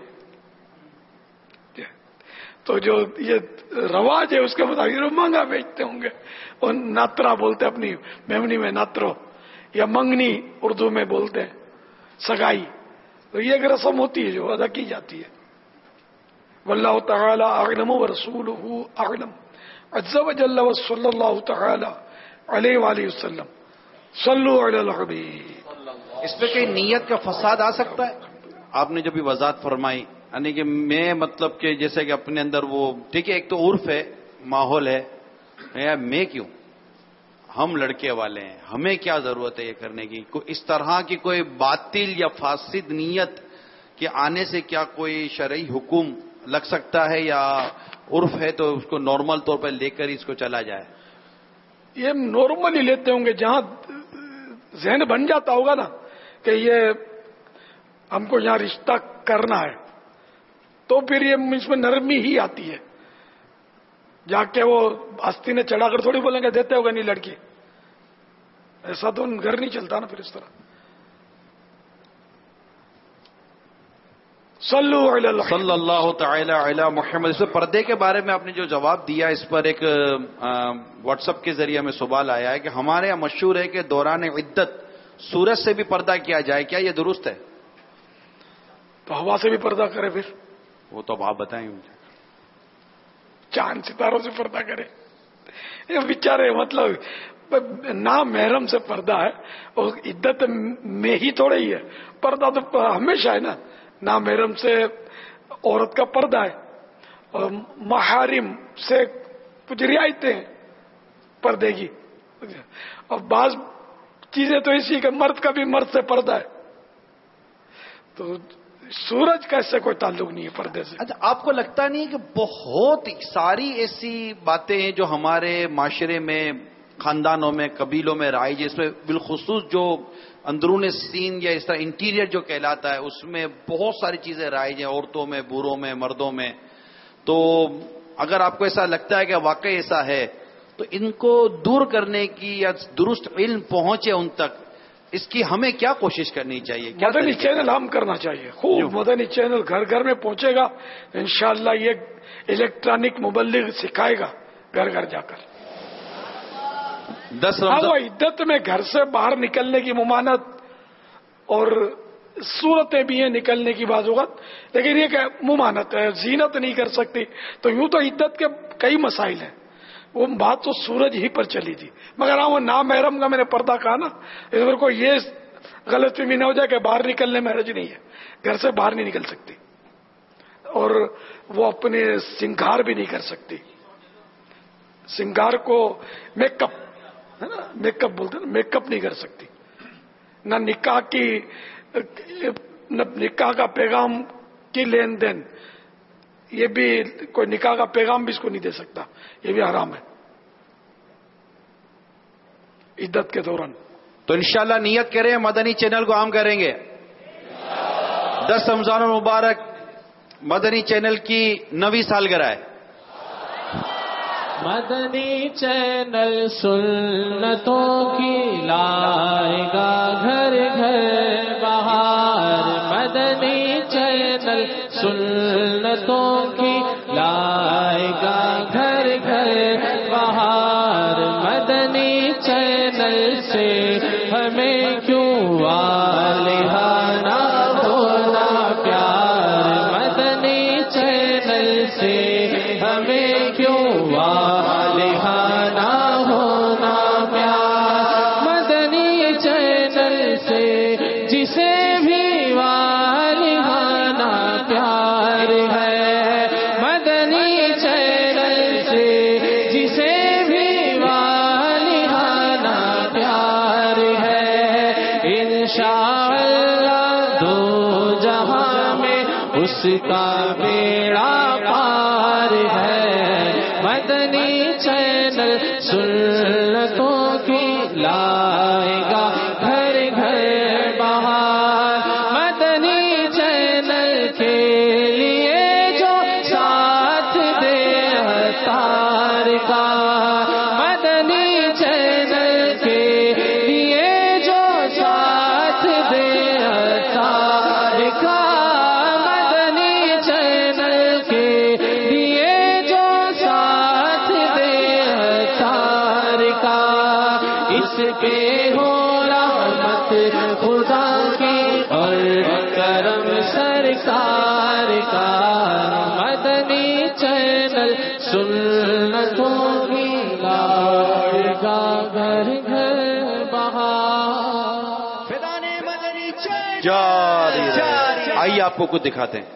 Speaker 12: تو جو یہ رواج ہے اس کے مطابق مانگا بیچتے ہوں گے. اور ناترا بولتے اپنی میمنی میں ناترو، یا منگنی اردو میں بولتے ہیں، سگائی. تو یہ ایک رسم ہوتی ہے جو ادا کی جاتی ہے. واللہ تعالی اعلم ورسولہ اعلم عز وجل وصلی اللہ تعالی علیہ وآلہ وسلم. صلو علی الحبیب.
Speaker 1: اس پہ کہیں نیت کا فساد آ سکتا ہے؟ آپ نے جو بھی وضاحت فرمائی، یعنی کہ میں مطلب کہ جیسے کہ اپنے اندر وہ ٹھیک ہے، ایک تو عرف ہے، ماحول ہے، میں کیوں، ہم لڑکے والے ہیں، ہمیں کیا ضرورت ہے یہ کرنے کی. اس طرح کی کوئی باطل یا فاسد نیت کے آنے سے کیا کوئی شرعی حکم لگ سکتا ہے، یا عرف ہے تو اس کو نارمل طور پر لے کر اس کو چلا جائے؟
Speaker 12: یہ نارملی لیتے ہوں گے. جہاں ذہن بن جاتا ہوگا نا کہ یہ ہم کو یہاں رشتہ کرنا ہے، تو پھر یہ اس میں نرمی ہی آتی ہے. جا کے وہ آستی نے چڑھا کر تھوڑی بولیں گے دیتے ہوگا نہیں لڑکی. ایسا تو گھر نہیں چلتا نا پھر اس طرح.
Speaker 1: صلی اللہ تعالی علی محمد. اس پر پردے کے بارے میں آپ نے جو جواب دیا، اس پر ایک واٹس ایپ کے ذریعے میں سوال آیا ہے کہ ہمارے یہاں مشہور ہے کہ دوران عدت سورج سے بھی پردہ کیا جائے، کیا یہ درست ہے؟
Speaker 12: تو ہوا سے بھی پردہ کرے، پھر
Speaker 1: وہ تو اب آپ بتائیں مجھے.
Speaker 12: چاند ستاروں سے پردہ کرے. یہ بیچارے مطلب نامحرم سے پردہ ہے، اور عدت میں ہی تھوڑا ہی ہے. پردہ تو ہمیشہ ہے نا. نامحرم سے عورت کا پردہ ہے، اور محارم سے کچھ رعایتیں ہیں پردے کی. اور بعض چیزیں تو اسی کہ مرد کا بھی مرد سے پردہ ہے. تو سورج کا اس سے کوئی تعلق نہیں ہے پردے سے.
Speaker 1: اچھا، آپ کو لگتا نہیں کہ بہت ساری ایسی باتیں ہیں جو ہمارے معاشرے میں، خاندانوں میں، قبیلوں میں رائج ہے، اس میں بالخصوص جو اندرون سین یا اس طرح انٹیریئر جو کہلاتا ہے، اس میں بہت ساری چیزیں رائج ہیں، عورتوں میں، بوڑھوں میں، مردوں میں. تو اگر آپ کو ایسا لگتا ہے کہ واقعی ایسا ہے، تو ان کو دور کرنے کی یا درست علم پہنچے ان تک، اس کی ہمیں کیا کوشش کرنی چاہیے؟ کیا
Speaker 12: مدنی چینل عام کرنا چاہیے، خوب مدنی چینل گھر گھر میں پہنچے گا انشاءاللہ، یہ الیکٹرانک مبلغ سکھائے گا گھر گھر جا کر۔
Speaker 1: 10
Speaker 12: وہ عدت میں گھر سے باہر نکلنے کی ممانت اور صورتیں بھی ہیں نکلنے کی بعض اوقات، لیکن یہ کہ ممانت ہے، زینت نہیں کر سکتی، تو یوں تو عدت کے کئی مسائل ہیں، وہ بات تو سورج ہی پر چلی تھی، مگر ہاں وہ نامحرم کا میں نے پردہ کہا نا، اس پر کوئی یہ غلط فہمی نہ ہو جائے کہ باہر نکلنے میں حرج نہیں ہے، گھر سے باہر نہیں نکل سکتی، اور وہ اپنے سنگار بھی نہیں کر سکتی، سنگار کو میک اپ ہے نا، میک اپ بولتے ہیں نا، میک اپ نہیں کر سکتی، نہ نکاح کا پیغام کی لین دین، یہ بھی کوئی نکاح کا پیغام بھی اس کو نہیں دے سکتا، یہ بھی حرام ہے عدت کے دوران۔
Speaker 1: تو انشاءاللہ نیت کریں مدنی چینل کو عام کریں گے۔ 10 رمضان المبارک مدنی چینل کی 9ویں سالگرہ ہے۔
Speaker 4: مدنی چینل سنتوں کی لائے گا گھر گھر بہار، مدنی چینل سنتوں کی لائے گا گھر گھر بہار، مدنی چینل سے ہمیں کیوں والہانہ ہونا پیار، مدنی چینل سے ہمیں کیوں والہانہ ہونا پیار، مدنی چینل سے جسے بھی والہانہ پیار ہے، مدنی چینل سے جسے بھی والہانہ پیار ہے، انشاءاللہ دو جہاں میں اس کا بیڑا پار ہے، مدنی چینل سنتوں کی لائے گا گھر گھر بہار، مدنی چینل کے لیے جو ساتھ دے تار کا، مدنی چینل کے لیے جو ساتھ دے تار کا، مدنی چینل کے لیے جو ساتھ دے تار کا، اس پہ ہو رحمت خدا کی اور کرم سرکار کا، مدنی چینل سنتوں کی لائے گا گھر گھر بہار۔
Speaker 1: جاری رہے۔ آئیے آپ کو کچھ دکھاتے ہیں۔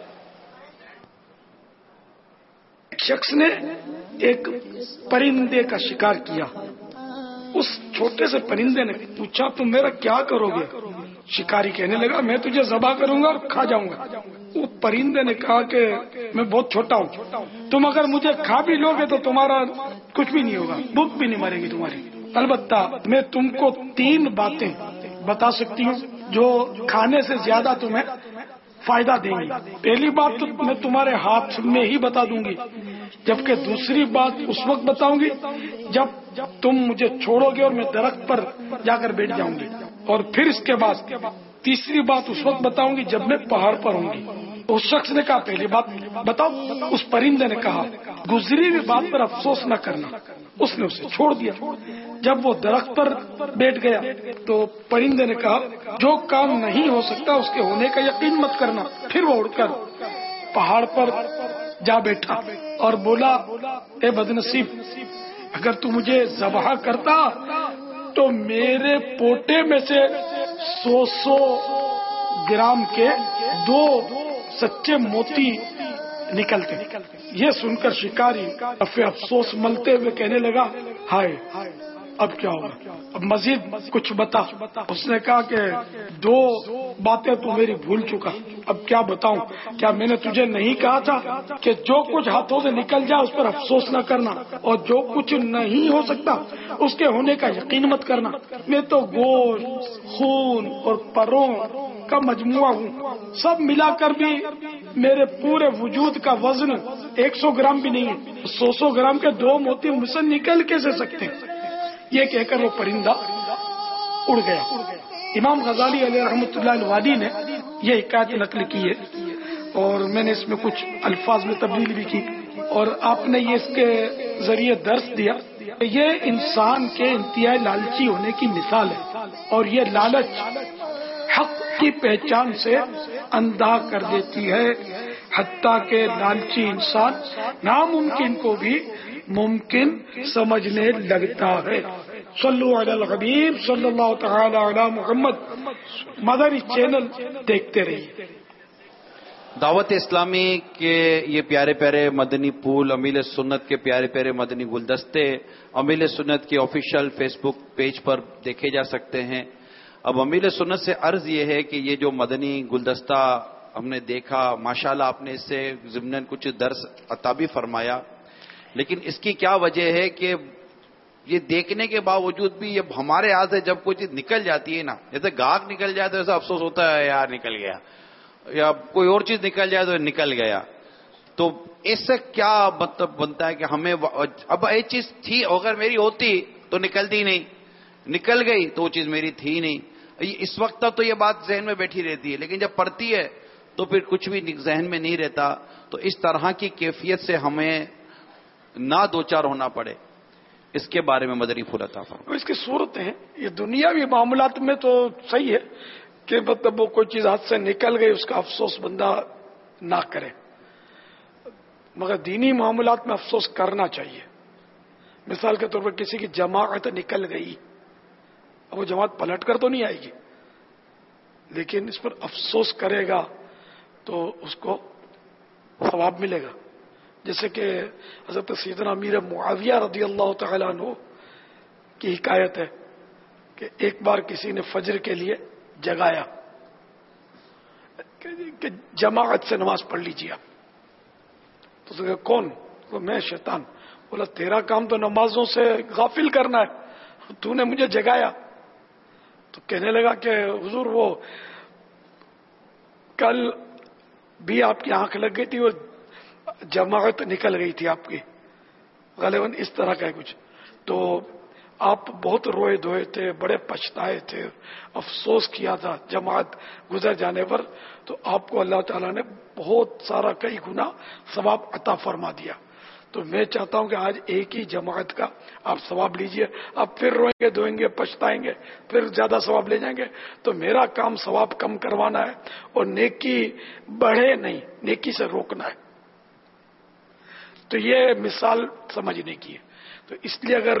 Speaker 12: ایک شخص نے ایک پرندے کا شکار کیا، اس چھوٹے سے پرندے نے پوچھا تم میرا کیا کرو گے؟ شکاری کہنے لگا میں تجھے ذبح کروں گا اور کھا جاؤں گا۔ وہ پرندے نے کہا کہ میں بہت چھوٹا ہوں، تم اگر مجھے کھا بھی لو گے تو تمہارا کچھ بھی نہیں ہوگا، بھوک بھی نہیں مرے گی تمہاری، البتہ میں تم کو 3 باتیں بتا سکتی ہوں جو کھانے سے زیادہ تمہیں فائدہ دیں گی۔ پہلی بات تو میں تمہارے ہاتھ میں ہی بتا دوں گی، جبکہ دوسری بات اس وقت بتاؤں گی جب تم مجھے چھوڑو گے اور میں درخت پر جا کر بیٹھ جاؤں گی، اور پھر اس کے بعد تیسری بات اس وقت بتاؤں گی جب میں پہاڑ پر ہوں گی۔ تو اس شخص نے کہا پہلی بات بتاؤ۔ اس پرندے نے کہا گزری ہوئی بات پر افسوس نہ کرنا۔ اس نے اسے چھوڑ دیا۔ جب وہ درخت پر بیٹھ گیا تو پرندے نے کہا جو کام نہیں ہو سکتا اس کے ہونے کا یقین مت کرنا۔ پھر وہ اڑ کر پہاڑ پر جا بیٹھا اور بولا اے بدنصیب، اگر تو مجھے ذبح کرتا تو میرے پوٹے میں سے 100 گرام کے 2 سچے موتی نکلتے۔ یہ سن کر شکاری افسوس ملتے ہوئے کہنے لگا ہائے اب کیا ہوگا، اب مزید کچھ بتا۔ اس نے کہا کہ 2 باتیں تو میری بھول چکا، اب کیا بتاؤں؟ کیا میں نے تجھے نہیں کہا تھا کہ جو کچھ ہاتھوں سے نکل جائے اس پر افسوس نہ کرنا، اور جو کچھ نہیں ہو سکتا اس کے ہونے کا یقین مت کرنا؟ میں تو گوشت، خون اور پروں کا مجموعہ ہوں، سب ملا کر بھی میرے پورے وجود کا وزن 100 گرام بھی نہیں ہے۔ 100 گرام کے 2 موتی مجھ سے نکل کیسے سکتے ہیں؟ یہ کہہ کر وہ پرندہ اڑ گیا۔ امام غزالی علیہ رحمۃ اللہ الوادی نے یہ حکایت نقل کی ہے اور میں نے اس میں کچھ الفاظ میں تبدیلی بھی کی اور آپ نے یہ اس کے ذریعے درس دیا. یہ انسان کے انتہائی لالچی ہونے کی مثال ہے اور یہ لالچ حق کی پہچان سے اندھا کر دیتی ہے حتیٰ کہ لالچی انسان ناممکن کو بھی ممکن سمجھنے لگتا ہے. صلو علی الحبیب صلی اللہ تعالی علی محمد. مدنی چینل دیکھتے رہیے.
Speaker 1: دعوت اسلامی کے یہ پیارے پیارے مدنی پھول، امیل سنت کے پیارے پیارے مدنی گلدستے امیل سنت کے آفیشیل فیس بک پیج پر دیکھے جا سکتے ہیں. اب امیل سنت سے عرض یہ ہے کہ یہ جو مدنی گلدستہ ہم نے دیکھا، ماشاءاللہ آپ نے اس سے ضمناً کچھ درس عطا بھی فرمایا، لیکن اس کی کیا وجہ ہے کہ یہ دیکھنے کے باوجود بھی یہ ہمارے ہاتھ سے جب کوئی چیز نکل جاتی ہے نا، جیسے گاہک نکل جائے تو ایسا افسوس ہوتا ہے یار نکل گیا، یا کوئی اور چیز نکل جائے تو نکل گیا. تو اس سے کیا مطلب بنتا ہے کہ ہمیں اب یہ چیز تھی، اگر میری ہوتی تو نکلتی نہیں، نکل گئی تو وہ چیز میری تھی نہیں. اس وقت تک تو یہ بات ذہن میں بیٹھی رہتی ہے، لیکن جب پڑتی ہے تو پھر کچھ بھی ذہن میں نہیں رہتا. تو اس طرح کی کیفیت سے ہمیں نہ دوچار ہونا پڑے، اس کے بارے میں مدنی پھول عطا فرمائیں.
Speaker 12: اس کی صورتیں ہیں یہ دنیاوی معاملات میں تو صحیح ہے کہ مطلب وہ کوئی چیز ہاتھ سے نکل گئی اس کا افسوس بندہ نہ کرے، مگر دینی معاملات میں افسوس کرنا چاہیے. مثال کے طور پر کسی کی جماعت نکل گئی، اب وہ جماعت پلٹ کر تو نہیں آئے گی، لیکن اس پر افسوس کرے گا تو اس کو ثواب ملے گا. جیسے کہ حضرت سیدنا امیر معاویہ رضی اللہ تعالی عنہ کی حکایت ہے کہ ایک بار کسی نے فجر کے لیے جگایا کہ جماعت سے نماز پڑھ لیجیے آپ. تو اس نے کہا کون؟ تو میں شیطان. بولا تیرا کام تو نمازوں سے غافل کرنا ہے، تو نے مجھے جگایا. تو کہنے لگا کہ حضور وہ کل بھی آپ کی آنکھ لگ گئی تھی اور جماعت نکل گئی تھی آپ کی، غالباً اس طرح کا ہے کچھ. تو آپ بہت روئے دھوئے تھے، بڑے پچھتائے تھے، افسوس کیا تھا جماعت گزر جانے پر. تو آپ کو اللہ تعالیٰ نے بہت سارا کئی گنا ثواب عطا فرما دیا. تو میں چاہتا ہوں کہ آج ایک ہی جماعت کا آپ ثواب لیجئے. آپ پھر روئیں گے دھوئیں گے پچھتائیں گے پھر زیادہ ثواب لے جائیں گے. تو میرا کام ثواب کم کروانا ہے اور نیکی بڑھے نہیں، نیکی سے روکنا ہے. تو یہ مثال سمجھنے کی ہے. تو اس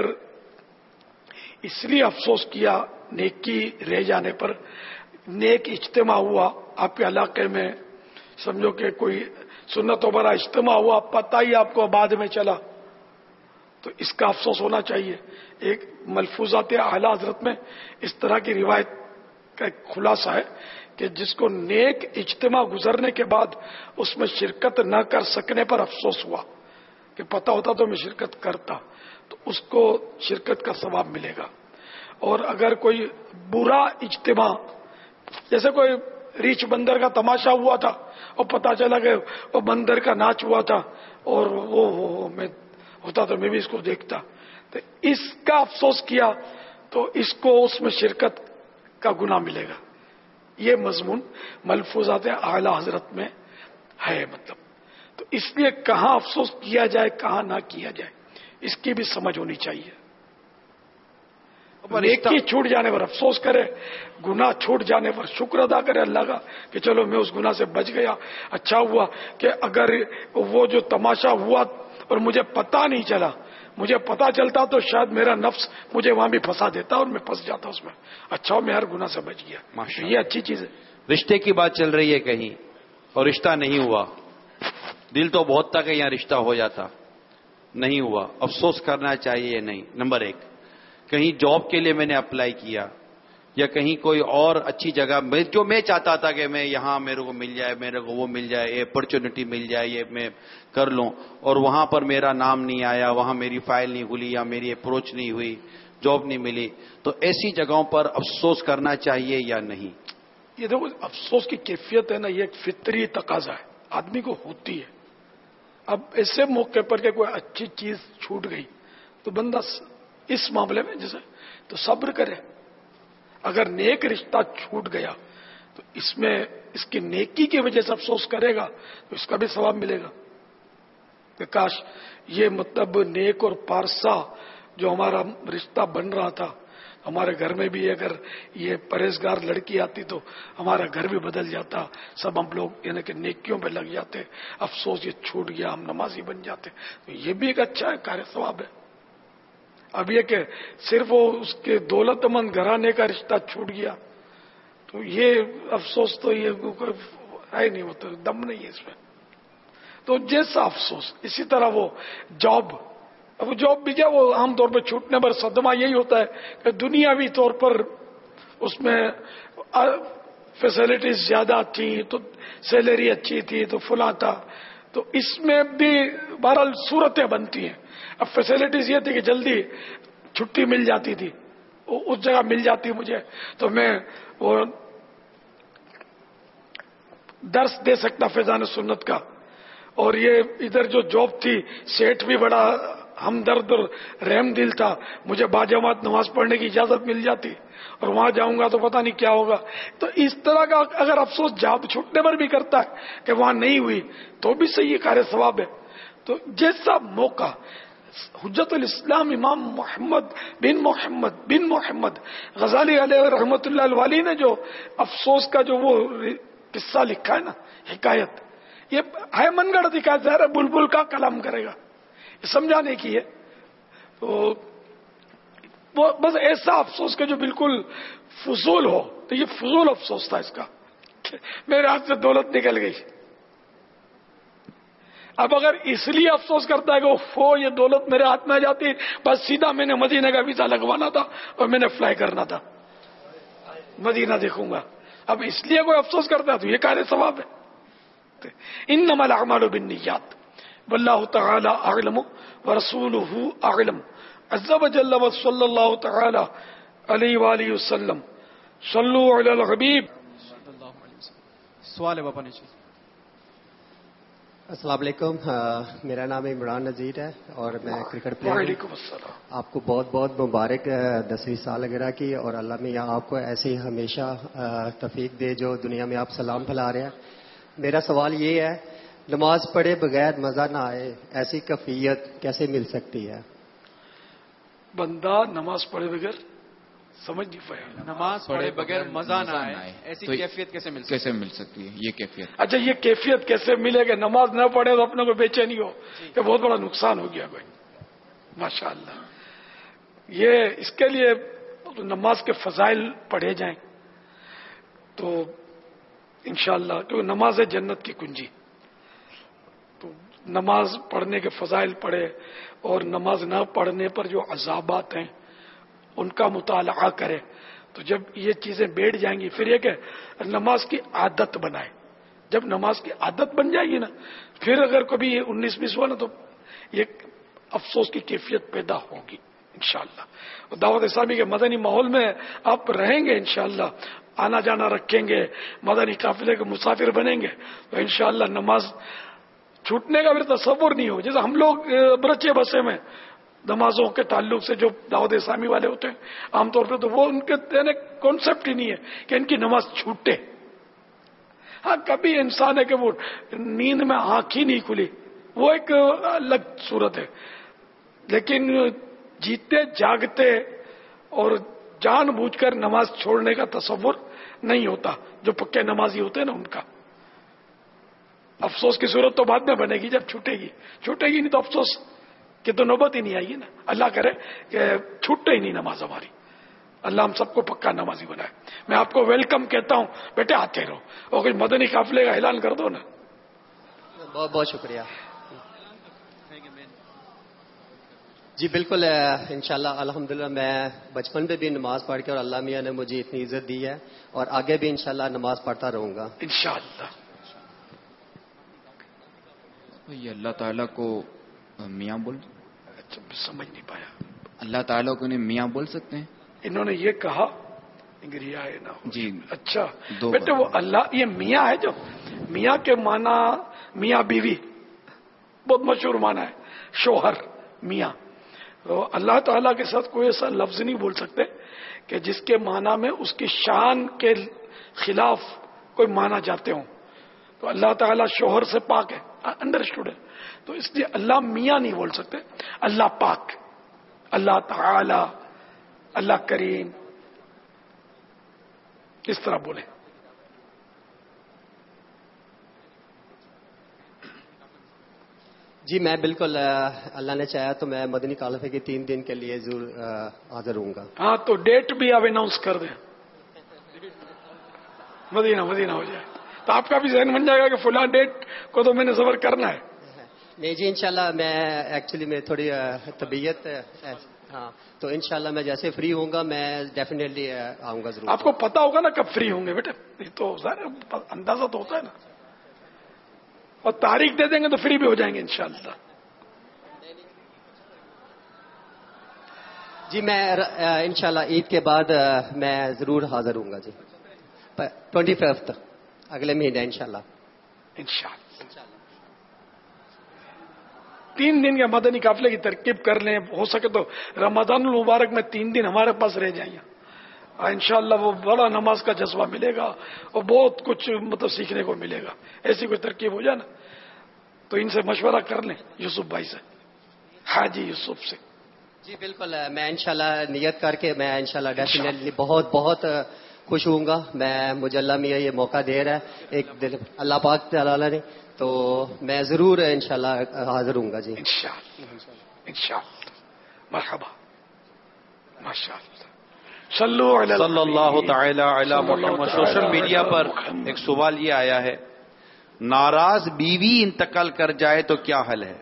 Speaker 12: لیے افسوس کیا نیکی رہ جانے پر. نیک اجتماع ہوا آپ کے علاقے میں، سمجھو کہ کوئی سنت و برا اجتماع ہوا، پتہ ہی آپ کو بعد میں چلا، تو اس کا افسوس ہونا چاہیے. ایک ملفوظات اعلی حضرت میں اس طرح کی روایت کا ایک خلاصہ ہے کہ جس کو نیک اجتماع گزرنے کے بعد اس میں شرکت نہ کر سکنے پر افسوس ہوا کہ پتہ ہوتا تو میں شرکت کرتا، تو اس کو شرکت کا ثواب ملے گا. اور اگر کوئی برا اجتماع، جیسے کوئی ریچھ بندر کا تماشا ہوا تھا اور پتہ چلا کہ وہ بندر کا ناچ ہوا تھا اور وہ میں ہوتا تو میں بھی اس کو دیکھتا، تو اس کا افسوس کیا تو اس کو اس میں شرکت کا گناہ ملے گا. یہ مضمون ملفوظات اعلی حضرت میں ہے. مطلب تو اس لیے کہاں افسوس کیا جائے کہاں نہ کیا جائے اس کی بھی سمجھ ہونی چاہیے. نیکی چھوٹ جانے پر افسوس کرے، گناہ چھوٹ جانے پر شکر ادا کرے اللہ کا کہ چلو میں اس گناہ سے بچ گیا. اچھا ہوا کہ اگر وہ جو تماشا ہوا اور مجھے پتہ نہیں چلا، مجھے پتہ چلتا تو شاید میرا نفس مجھے وہاں بھی پھنسا دیتا اور میں پھنس جاتا اس میں. اچھا ہو میں ہر گناہ سے بچ گیا. یہ اچھی چیز ہے.
Speaker 1: رشتے کی بات چل رہی ہے کہیں اور رشتہ نہیں ہوا، دل تو بہت تھا کہ یہاں رشتہ ہو جاتا، نہیں ہوا، افسوس کرنا چاہیے. نہیں، نمبر ایک، کہیں جاب کے لیے میں نے اپلائی کیا یا کہیں کوئی اور اچھی جگہ جو میں چاہتا تھا کہ میں یہاں میرے کو مل جائے، میرے کو وہ مل جائے، یہ اپرچونٹی مل جائے، یہ میں کر لوں، اور وہاں پر میرا نام نہیں آیا، وہاں میری فائل نہیں کھلی یا میری اپروچ نہیں ہوئی، جاب نہیں ملی، تو ایسی جگہوں پر افسوس کرنا چاہیے یا نہیں؟
Speaker 12: یہ دیکھو افسوس کی کیفیت ہے نا، یہ ایک فطری تقاضا ہے، آدمی کو ہوتی ہے. اب ایسے موقع پر کہ کوئی اچھی چیز چھوٹ گئی تو بندہ اس معاملے میں جیسے تو صبر کرے. اگر نیک رشتہ چھوٹ گیا تو اس میں اس کی نیکی کی وجہ سے افسوس کرے گا تو اس کا بھی ثواب ملے گا کہ کاش یہ مطلب نیک اور پارسا جو ہمارا رشتہ بن رہا تھا، ہمارے گھر میں بھی اگر یہ پرہیزگار لڑکی آتی تو ہمارا گھر بھی بدل جاتا، سب ہم لوگ یعنی کہ نیکیوں پہ لگ جاتے، افسوس یہ چھوٹ گیا، ہم نمازی بن جاتے، تو یہ بھی ایک اچھا ہے، کار ثواب ہے۔ اب یہ کہ صرف وہ اس کے دولت مند گھرانے کا رشتہ چھوٹ گیا تو یہ افسوس تو یہ ہے نہیں، وہ تو دم نہیں ہے اس میں، تو جیسا افسوس اسی طرح وہ جاب، اب جاب بھی جائے وہ عام طور پہ چھوٹنے پر صدمہ یہی ہوتا ہے کہ دنیاوی طور پر اس میں فیسلٹیز زیادہ تھیں تو سیلری اچھی تھی تو فلاں تھا، تو اس میں بھی بہرحال صورتیں بنتی ہیں۔ اب فیسلٹیز یہ تھی کہ جلدی چھٹی مل جاتی تھی، اس جگہ مل جاتی مجھے تو میں وہ درس دے سکتا فیضان سنت کا، اور یہ ادھر جو جاب تھی سیٹ بھی بڑا ہمدرد اور رحم دل تھا، مجھے باجماعت نماز پڑھنے کی اجازت مل جاتی، اور وہاں جاؤں گا تو پتہ نہیں کیا ہوگا۔ تو اس طرح کا اگر افسوس جاب چھوٹنے پر بھی کرتا ہے کہ وہاں نہیں ہوئی تو بھی صحیح کار ثواب ہے۔ تو جیسا موقع حجت الاسلام امام محمد بن محمد غزالی علیہ رحمۃ اللہ الوالی نے جو افسوس کا جو وہ قصہ لکھا ہے نا، حکایت، یہ ہے من گڑھ حکایت، ظاہر بلبل کا کلام کرے گا، یہ سمجھانے کی ہے۔ تو وہ بس ایسا افسوس کہ جو بالکل فضول ہو، تو یہ فضول افسوس تھا اس کا، میرے ہاتھ سے دولت نکل گئی۔ اب اگر اس لیے افسوس کرتا ہے کہ یہ دولت میرے ہاتھ میں آ جاتی، بس سیدھا میں نے مدینہ کا ویزا لگوانا تھا اور میں نے فلائی کرنا تھا، مدینہ دیکھوں گا، اب اس لیے کوئی افسوس کرتا ہے تو یہ کار ثواب ہے۔ انما الاعمال بالنیات واللہ تعالی اعلم ورسولہ اعلم عز وجل وصلی اللہ تعالی علیہ وآلہ وسلم صلو علی الحبیب۔
Speaker 8: سوال ہے باپا نیچے۔
Speaker 9: السلام علیکم، میرا نام عمران نذیر ہے اور میں کرکٹ پلیئر ہوں۔
Speaker 12: وعلیکم السلام۔
Speaker 9: آپ کو بہت بہت مبارک 10ویں سالگرہ کی، اور اللہ میں یہاں آپ کو ایسے ہی ہمیشہ توفیق دے جو دنیا میں آپ سلام پھیلا رہے ہیں۔ میرا سوال یہ ہے، نماز پڑھے بغیر مزہ نہ آئے، ایسی کیفیت کیسے مل سکتی ہے؟
Speaker 12: بندہ نماز پڑھے بغیر سمجھ نہیں پایا،
Speaker 8: نماز پڑھے بغیر مزہ نہ آئے، ایسی کیفیت کیسے مل سکتی ہے؟ یہ کیفیت،
Speaker 12: اچھا یہ کیفیت کیسے ملے گا؟ نماز نہ پڑھے تو اپنے کو بے چینی ہو کہ بہت بڑا نقصان ہو گیا کوئی، ماشاءاللہ۔ یہ اس کے لیے نماز کے فضائل پڑھے جائیں تو انشاءاللہ، کیونکہ نماز ہے جنت کی کنجی، تو نماز پڑھنے کے فضائل پڑھے، اور نماز نہ پڑھنے پر جو عذابات ہیں ان کا مطالعہ کرے، تو جب یہ چیزیں بیٹھ جائیں گی پھر یہ کہ نماز کی عادت بنائے، جب نماز کی عادت بن جائے گی نا، پھر اگر کبھی 19-20 ہوا نا تو یہ افسوس کی کیفیت پیدا ہوگی انشاءاللہ۔ اور دعوت اسلامی کے مدنی ماحول میں آپ رہیں گے انشاءاللہ، آنا جانا رکھیں گے، مدنی قافلے کے مسافر بنیں گے تو انشاءاللہ نماز چھوٹنے کا پھر تصور نہیں ہو۔ جیسے ہم لوگ برچے بسے میں نمازوں کے تعلق سے جو دعوت اسلامی والے ہوتے ہیں عام طور پہ، تو وہ ان کے کانسیپٹ ہی نہیں ہے کہ ان کی نماز چھوٹے۔ ہاں کبھی انسان ہے کہ وہ نیند میں آنکھ ہی نہیں کھلی، وہ ایک الگ صورت ہے، لیکن جیتے جاگتے اور جان بوجھ کر نماز چھوڑنے کا تصور نہیں ہوتا جو پکے نمازی ہوتے ہیں نا ان کا۔ افسوس کی صورت تو بعد میں بنے گی جب چھوٹے گی نہیں تو افسوس کی تو نوبت ہی نہیں آئی گی نا۔ اللہ کرے کہ چھوٹے ہی نہیں نماز ہماری، اللہ ہم سب کو پکا نمازی بنائے۔ میں آپ کو ویلکم کہتا ہوں، بیٹے آتے رہو، اور کوئی مدنی قافلے کا اعلان کر دو نا۔
Speaker 9: بہت بہت شکریہ جی۔ بالکل انشاءاللہ الحمدللہ، میں بچپن پہ بھی نماز پڑھ کے، اور اللہ میاں نے مجھے اتنی عزت دی ہے، اور آگے بھی انشاءاللہ نماز پڑھتا رہوں گا
Speaker 12: انشاءاللہ۔
Speaker 3: یہ اللہ تعالیٰ کو میاں بول،
Speaker 12: سمجھ نہیں پایا،
Speaker 3: اللہ تعالیٰ کو انہیں میاں بول سکتے ہیں؟
Speaker 12: انہوں نے یہ کہا انگریا ہے نا
Speaker 3: جی،
Speaker 12: اچھا بیٹے وہ اللہ، یہ میاں ہے، جو میاں کے معنی میاں بیوی بہت مشہور معنی ہے، شوہر میاں۔ تو اللہ تعالیٰ کے ساتھ کوئی ایسا لفظ نہیں بول سکتے کہ جس کے معنی میں اس کی شان کے خلاف کوئی مانا جاتے ہوں. تو اللہ تعالیٰ شوہر سے پاک ہے، انڈرسٹوڈ ہے. تو اس لیے اللہ میاں نہیں بول سکتے، اللہ پاک، اللہ تعالی، اللہ کریم، اس طرح بولے.
Speaker 9: جی میں بالکل اللہ نے چاہا تو میں مدنی کافلے کے 3 دن کے لیے ضرور حاضر ہوں گا.
Speaker 12: ہاں تو ڈیٹ بھی آپ اناؤنس کر دیں، مدینہ ہو جائے تو آپ کا بھی ذہن بن جائے گا کہ فلاں ڈیٹ کو تو میں نے سفر کرنا ہے.
Speaker 9: نہیں جی انشاءاللہ میں ایکچولی میں تھوڑی طبیعت ہاں تو انشاءاللہ میں جیسے فری ہوں گا میں ڈیفینیٹلی آؤں گا ضرور.
Speaker 12: آپ کو پتا ہوگا نا کب فری ہوں گے بیٹے، یہ تو ظاہر اندازہ تو ہوتا ہے نا، اور تاریخ دے دیں گے تو فری بھی ہو جائیں گے انشاءاللہ.
Speaker 9: جی میں انشاءاللہ عید کے بعد میں ضرور حاضر ہوں گا جی 25 اگلے مہینے انشاءاللہ.
Speaker 12: 3 دن کے مدنی قافلے کی ترکیب کر لیں، ہو سکے تو رمضان المبارک میں 3 دن ہمارے پاس رہ جائیں. انشاءاللہ وہ بڑا نماز کا جذبہ ملے گا اور بہت کچھ مطلب سیکھنے کو ملے گا. ایسی کوئی ترکیب ہو جائے نا تو ان سے مشورہ کر لیں، یوسف بھائی سے، حاجی یوسف سے.
Speaker 9: جی بالکل میں انشاءاللہ نیت کر کے میں انشاءاللہ ڈیفینیٹلی بہت بہت خوش ہوں گا. مجھے اللہ میاں یہ موقع دے رہا ہے ایک دل اللہ پاک تعالی نے، تو میں ضرور انشاءاللہ حاضر ہوں گا. جی
Speaker 12: انشاءاللہ. مرحبا. ماشاءاللہ.
Speaker 1: صلی اللہ تعالی علی محمد. سوشل میڈیا پر ایک سوال یہ آیا ہے، ناراض بیوی انتقال کر جائے تو کیا حل ہے؟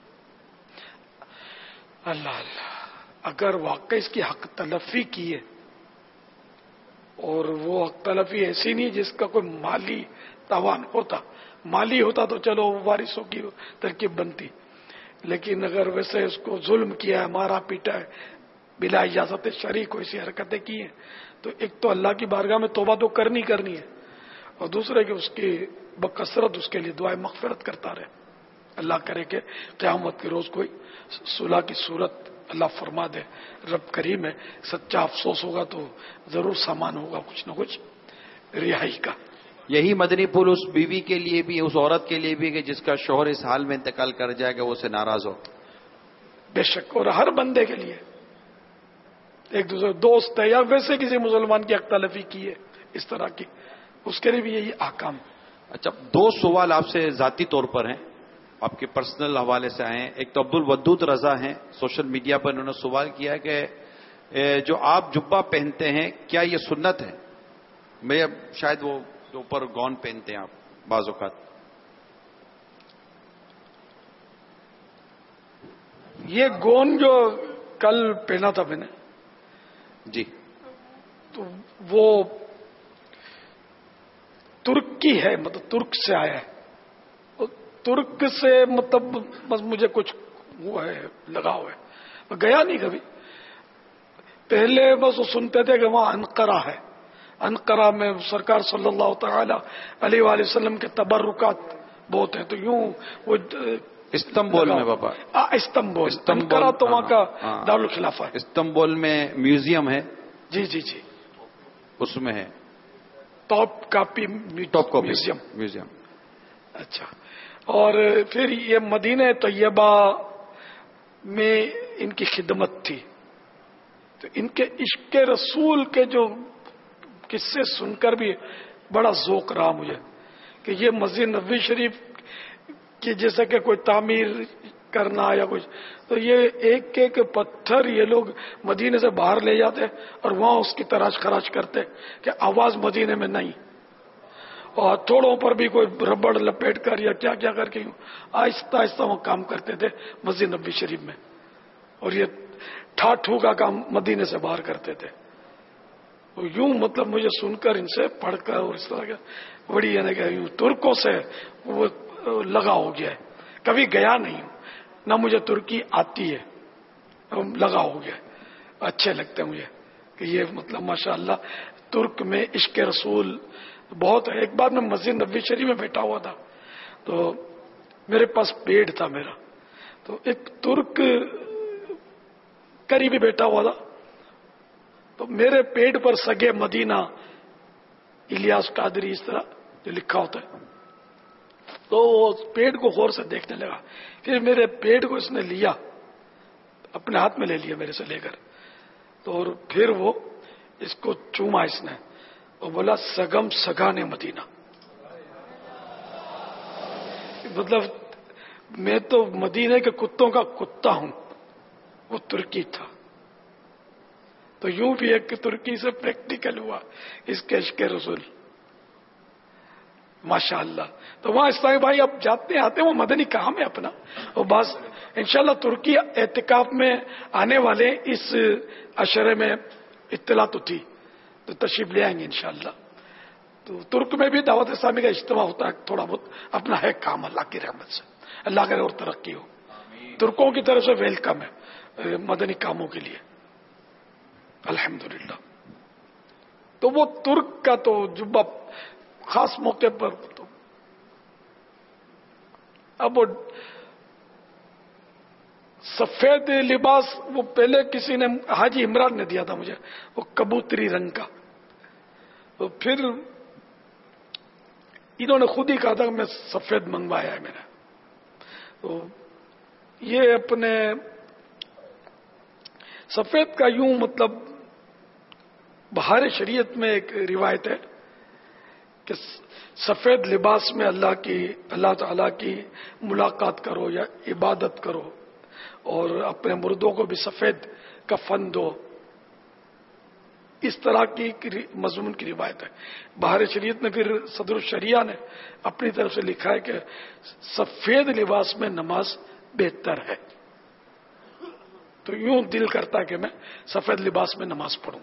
Speaker 12: اللہ اگر واقعی اس کی حق تلفی کی ہے اور وہ حق تلفی ایسی نہیں جس کا کوئی مالی تاوان ہوتا، مالی ہوتا تو چلو وارثوں کی ترکیب بنتی، لیکن اگر ویسے اس کو ظلم کیا ہے، مارا پیٹا ہے، بلا اجازت شرعی کو ایسی حرکتیں کی ہیں تو ایک تو اللہ کی بارگاہ میں توبہ تو کرنی ہے، اور دوسرے کہ اس کی بکثرت اس کے لیے دعائیں مغفرت کرتا رہے. اللہ کرے کہ قیامت کے روز کوئی صلح کی صورت اللہ فرما دے. رب کریم ہے، سچا افسوس ہوگا تو ضرور سامان ہوگا کچھ نہ کچھ رہائی کا.
Speaker 1: یہی مدنی پھول اس بیوی کے لیے بھی، اس عورت کے لیے بھی کہ جس کا شوہر اس حال میں انتقال کر جائے گا وہ اسے ناراض ہو.
Speaker 12: بے شک، اور ہر بندے کے لیے ایک دوسرے دوست ہے یا ویسے کسی مسلمان کی حق تلفی کی ہے اس طرح کی، اس کے لیے بھی یہی احکام.
Speaker 1: اچھا 2 سوال آپ سے ذاتی طور پر ہیں، آپ کے پرسنل حوالے سے آئے ہیں. ایک تو عبد الودود رضا ہیں، سوشل میڈیا پر انہوں نے سوال کیا ہے کہ جو آپ جبہ پہنتے ہیں کیا یہ سنت ہے؟ میں شاید وہ جو اوپر گون پہنتے ہیں آپ بعض اوقات.
Speaker 12: یہ گون جو کل پہنا تھا میں نے
Speaker 1: جی
Speaker 12: تو وہ ترک کی ہے، مطلب ترک سے آیا ہے. ترک سے مطلب بس مجھے کچھ وہ ہے لگاؤ ہے، میں گیا نہیں کبھی. پہلے بس وہ سنتے تھے کہ وہاں انقرہ ہے، انقرہ میں سرکار صلی اللہ تعالی علیہ وآلہ وسلم کے تبرکات بہت ہیں، تو یوں وہ
Speaker 1: استنبول میں بابا،
Speaker 12: استنبول انقرہ تو وہاں کا دارالخلافہ ہے.
Speaker 1: استنبول میں میوزیم ہے.
Speaker 12: جی
Speaker 1: اس میں ہے
Speaker 12: ٹاپ کاپی میوزیم. اچھا. اور پھر یہ مدینہ طیبہ میں ان کی خدمت تھی، تو ان کے عشق رسول کے جو قصے سن کر بھی بڑا ذوق رہا مجھے کہ یہ مسجد نبوی شریف کی جیسے کہ کوئی تعمیر کرنا یا کچھ، تو یہ ایک ایک پتھر یہ لوگ مدینے سے باہر لے جاتے اور وہاں اس کی تراش خراش کرتے کہ آواز مدینے میں نہیں، اور ہتھوڑوں پر بھی کوئی ربڑ لپیٹ کر یا کیا کیا کر کے آہستہ آہستہ وہ کام کرتے تھے مسجد نبوی شریف میں، اور یہ ٹھاٹھو کا کام مدینے سے باہر کرتے تھے. یوں مطلب مجھے سن کر ان سے پڑھ کر اور اس طرح کا بڑی یعنی کہ یوں ترکوں سے وہ لگا ہو گیا ہے. کبھی گیا نہیں ہوں، نہ مجھے ترکی آتی ہے، لگا ہو گیا. اچھے لگتے ہیں مجھے کہ یہ مطلب ماشاءاللہ ترک میں عشق رسول بہت ہے. ایک بار میں مسجد نبوی شریف میں بیٹھا ہوا تھا تو میرے پاس پیڑ تھا میرا، تو ایک ترک قریبی بیٹھا ہوا تھا، تو میرے پیٹ پر سگے مدینہ الیاس قادری اس طرح جو لکھا ہوتا ہے، تو وہ پیٹ کو غور سے دیکھنے لگا. پھر میرے پیٹ کو اس نے لیا، اپنے ہاتھ میں لے لیا میرے سے لے کر، تو اور پھر وہ اس کو چوما اس نے، اور بولا سگم سگانے مدینہ. مطلب میں تو مدینے کے کتوں کا کتا ہوں. وہ ترکی تھا، تو یوں بھی ایک ترکی سے پریکٹیکل ہوا اس کے عشق رسول. ماشاء اللہ. تو وہاں اسلامی بھائی اب جاتے آتے ہیں، وہ مدنی کام ہے اپنا. اور بس انشاءاللہ ترکی اعتکاف میں آنے والے اس عشرے میں اطلاع تو تھی، تو تشریف لے آئیں گے انشاءاللہ. تو ترک میں بھی دعوت اسلامی کا اجتماع ہوتا ہے، تھوڑا بہت اپنا ہے کام اللہ کی رحمت سے. اللہ کرے اور ترقی ہو. ترکوں کی طرف سے ویلکم ہے مدنی کاموں کے لیے الحمدللہ. تو وہ ترک کا تو جبہ خاص موقع پر تو اب وہ سفید لباس وہ پہلے کسی نے حاجی عمران نے دیا تھا مجھے، وہ کبوتری رنگ کا. تو پھر انہوں نے خود ہی کہا تھا کہ میں سفید منگوایا ہے میں نے. تو یہ اپنے سفید کا یوں مطلب بہار شریعت میں ایک روایت ہے کہ سفید لباس میں اللہ تعالی کی ملاقات کرو یا عبادت کرو، اور اپنے مردوں کو بھی سفید کفن دو. اس طرح کی مضمون کی روایت ہے. بہار شریعت میں پھر صدر الشریعہ نے اپنی طرف سے لکھا ہے کہ سفید لباس میں نماز بہتر ہے. تو یوں دل کرتا ہے کہ میں سفید لباس میں نماز پڑھوں.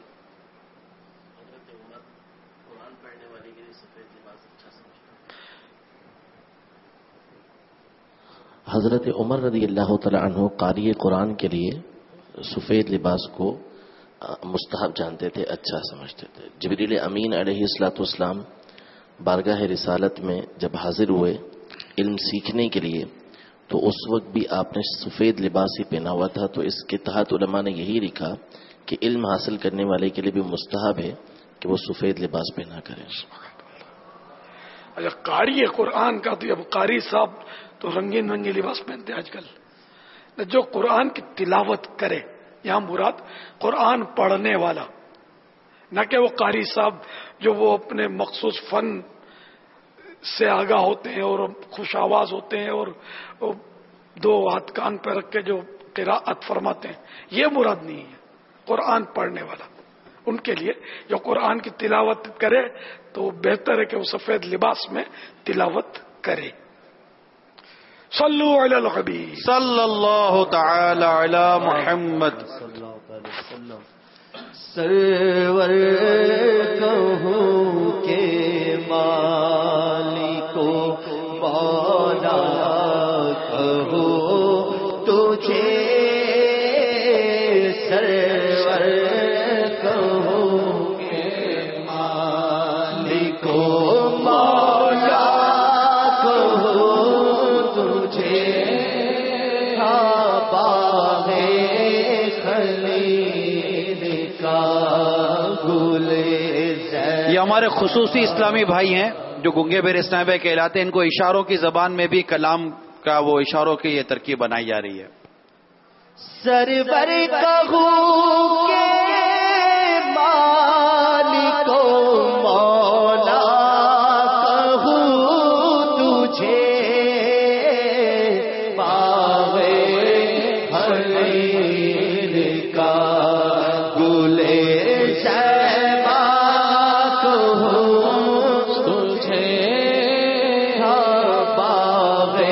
Speaker 11: حضرت عمر رضی اللہ تعالی عنہ قاری قرآن کے لیے سفید لباس کو مستحب جانتے تھے، اچھا سمجھتے تھے. جبریل امین علیہ الصلوۃ والسلام بارگاہ رسالت میں جب حاضر ہوئے علم سیکھنے کے لیے، تو اس وقت بھی آپ نے سفید لباس ہی پہنا ہوا تھا. تو اس کے تحت علماء نے یہی لکھا کہ علم حاصل کرنے والے کے لیے بھی مستحب ہے کہ وہ سفید لباس پہنا کریں.
Speaker 12: اچھا، قاری قرآن کا تو اب قاری صاحب تو رنگین رنگین لباس پہنتے ہیں آج کل. جو قرآن کی تلاوت کرے، یہاں مراد قرآن پڑھنے والا، نہ کہ وہ قاری صاحب جو وہ اپنے مخصوص فن سے آگاہ ہوتے ہیں اور خوش آواز ہوتے ہیں اور دو ہاتھ کان پہ رکھ کے جو قراءت فرماتے ہیں، یہ مراد نہیں ہے. قرآن پڑھنے والا، ان کے لیے جو قرآن کی تلاوت کرے تو بہتر ہے کہ وہ سفید لباس میں تلاوت کرے. صلو علی الحبیب
Speaker 1: صلی اللہ تعالی علی محمد.
Speaker 23: سرور کہوں کے مالکو مولا کہو تجھے، سرور کہوں کے مالکو مولا کہو تجھے، باغے خلیل کا گل.
Speaker 1: یہ ہمارے خصوصی اسلامی بھائی ہیں جو گنگے بیر اسلامی بھائی کہلاتے ہیں. ان کو اشاروں کی زبان میں بھی کلام کا وہ اشاروں کی یہ ترکیب بنائی جا رہی ہے.
Speaker 23: سرور کہوں کے مالکو مولا کہوں تجھے، باغے خلیل کا گل شیبہ کہوں تجھے، باغے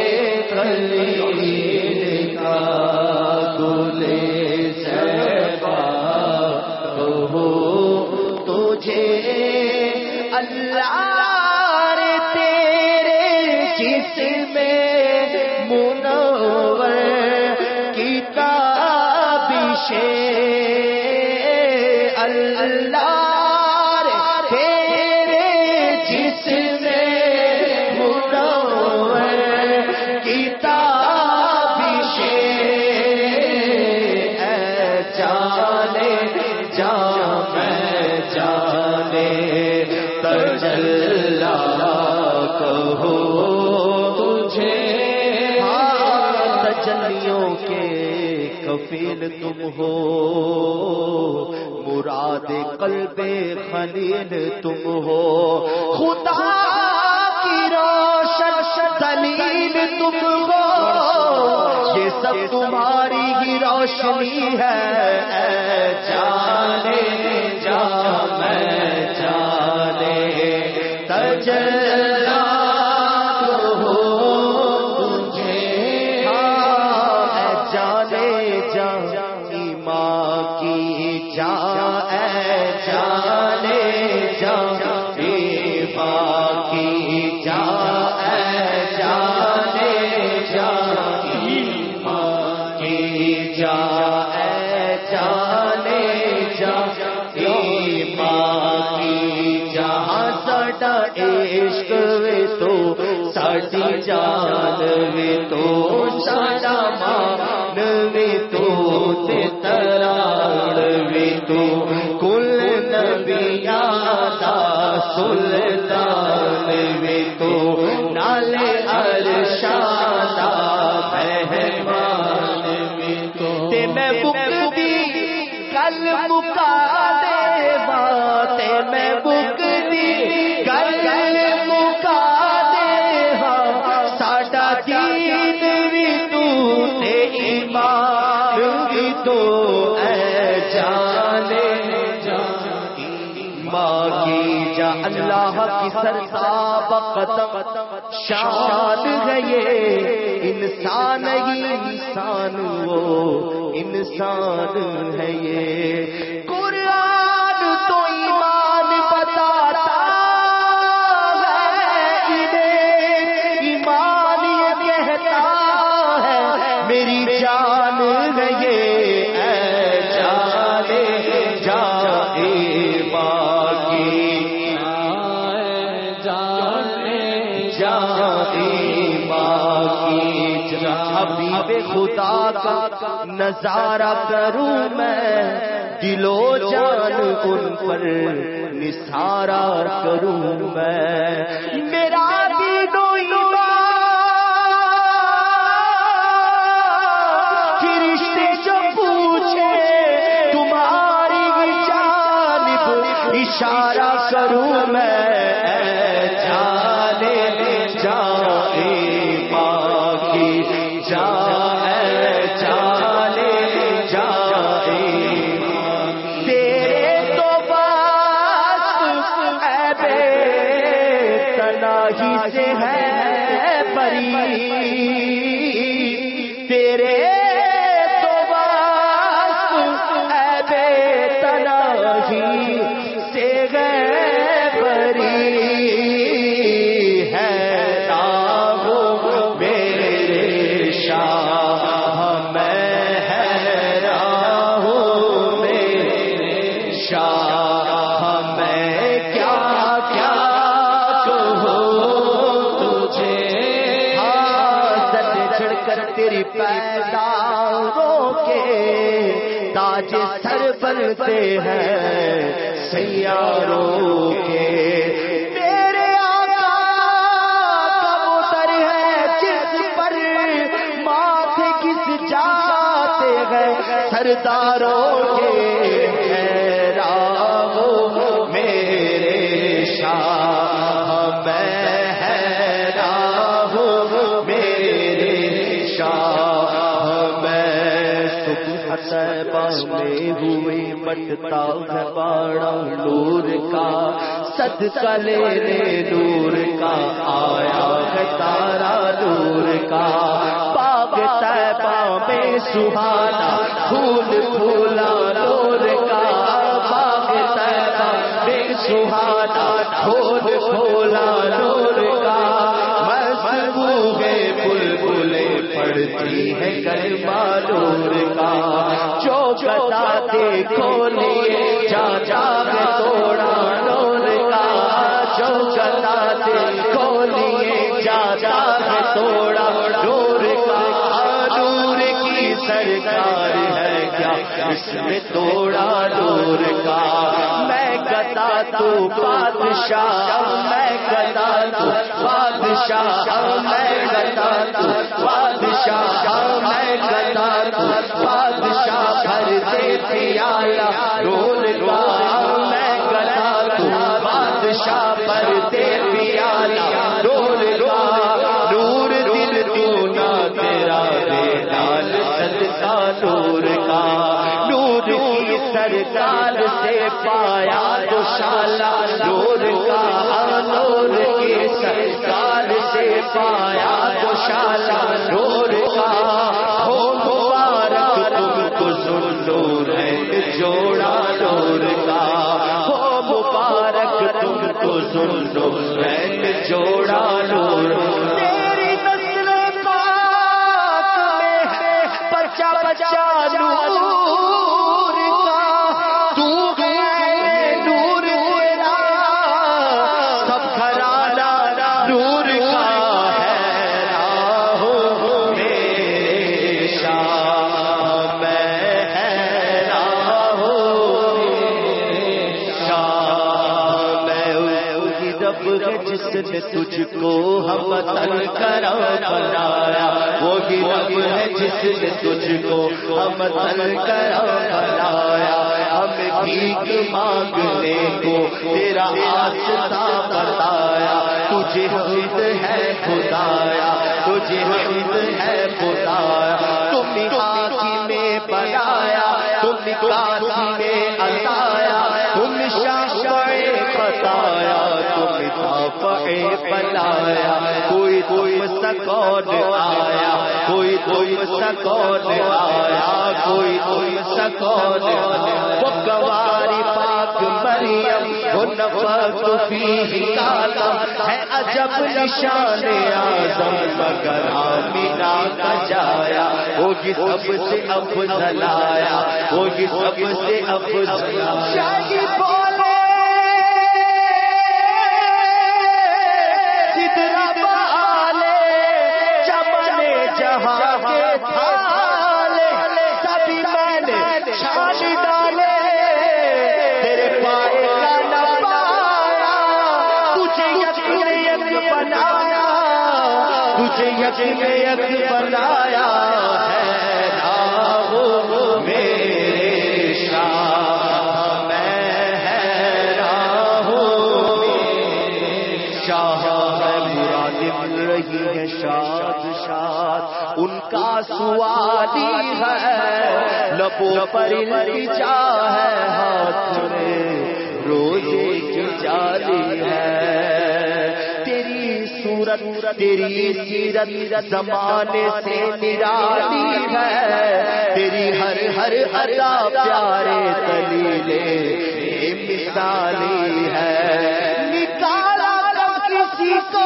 Speaker 23: خلیل کا گل شیبہ کہوں تجھے. اللہ رے تیرے جسم میں منور کی بھائیوں کے کفیل تم ہو، مراد قلب خلیل تم ہو، خدا کی روشن دلیل تم ہو، یہ سب تمہاری ہی روشنی ہے، اے جانے جا میں جانے تجلی ہو تجھے، اے جانے جا ایمان کی جا، اے جانے جا ایمان کی جا، اے جانے جا ایمان کی جا، اے جانے جا ایمان کی جا، ساڈا عشق وے تو ساڈی جان وے تو، ساڈا مان وے تو تے تراڑ وے تو، کل نبیاں دا سلطان وے تو، نالے عرشاں دا مہمان وے تو، تے میں بک دی گل مکا دے وا، تے میں بک دی گل مکا دے ہاں، ساڈا دین وی تو تے ایمان وی تو، اے جانے جا ماں کی جا، اللہ کی سرتاب قدم شان ہے یہ، انسان ہی انسان وہ انسان ہے یہ، قرآن تو ایمان بتاتا ہے انہیں، ایمان یہ کہتا ہے میری جان ہے یہ، اے جانے جا ایمان کی جانے جا ایمان کی جا، حبیب خدا کا نظارہ کروں میں، دل و جان ان پر نثارا کروں میں، میرا دین و ایمان فرشتے جو پوچھے تمہاری جانب اشارہ کروں میں، اے جانے جا ایمان کی جا، اے جانے جا ایمان، تیرے تو بس اے بے تناہی سے ہے بری، تیرے تو بس اے بے تناہی سے ہے بری، ہے نام میرے شاہ میں حیران ہوں، میرے شاہ میں کیا کیا کہوں تجھے، ہاں چڑھ کر تیری پیداواروں کے تاج سر بنتے ہیں سیاروں کے، تیرے آقا کبوتر ہے جس پر ماتھے کس جاتے ہیں سرداروں کے، حیران ہو میرے شاہ میں حیران ہو میرے شاہ میں، صبح طیبہ میں ہوئی بٹتا ہے باڑا نور کا، صدقہ لینے نور کا آیا ہے تارا نور کا، باغ طیبہ میں سہانا پھول پھولا نور کا، باغ طیبہ میں سہانا پھول پھولا نور کا، محبوبے بلبلیں پڑھتی ہے کلمہ نور کا، جو بتاتے کھولے جا جا کے توڑا نور کا، جو بتاتے کھولے جا جا کے توڑا نور کا، نور کی سرکار ہے کیا اس میں توڑا نور کا، میں گدا تو بادشاہ، میں گدا تو بادشاہ، میں گدا تو بادشاہ، بادشاہ میں گدا تو بادشاہ بھر دے پیالہ رول کا میں گدا تو بادشاہ بھر دے پیالہ رول کا نور دل دونا تیرا بلال صدقہ نور کا نور کی سرکار سے پایا تو شالا نور کا نور کی سرکار سے پایا تو شالا نور کا ہو مبارک تم کو نور ہے جوڑا نور کا ہو مبارک تم کو نور ہے جوڑا نور تیری نسل پاک میں ہے بچہ بچہ نور کا تو ہے نور تیرا سب گھرانہ نور کا ہے راہو میرے شاہ میں ہے راہو شاہ میں وہی رب ہے جس نے تجھ کو ہم تن کرا بنایا وہی رب ہے جس نے تجھ کو ہم تن کرا بنایا ہمیں بھیک مانگنے کو تیرا آستا بتایا تجھے حمد ہے خدایا تجھے حمد ہے خدایا تم آسی میں بنایا تم کاسی میں عطایا تم شافع بتایا تم دافع بنایا کوئی تم سکون آیا کوئی تم سکون آیا کوئی تم سکون وہ گواری پاک مریم وہ نفخت فیہ کالا ہے عجب نشان اعظم مگر آمینہ کا جایا ہوگی سب سے افضل آیا ہوگی سب سے افضل شاہی بولے سدرا بالے چمنے جہاں کے تھالے سبھی میں نے چھان ڈالے تیرے پائے کا نہ پایا تجھے یک بنایا تجھے یک بنایا ہے راہو میرے شاہ میں ہے راہو شاہ مراد مل رہی ہے شاد شاد ان کا سوالی ہے لبوں پر التجا ہے ہاتھ میں روزے کی جالی ہے تیری صورت تیری سیرت زمانے سے نرالی ہے تیری ہر ادا پیارے دلیلے مثالی ہے نکالا کب کسی کو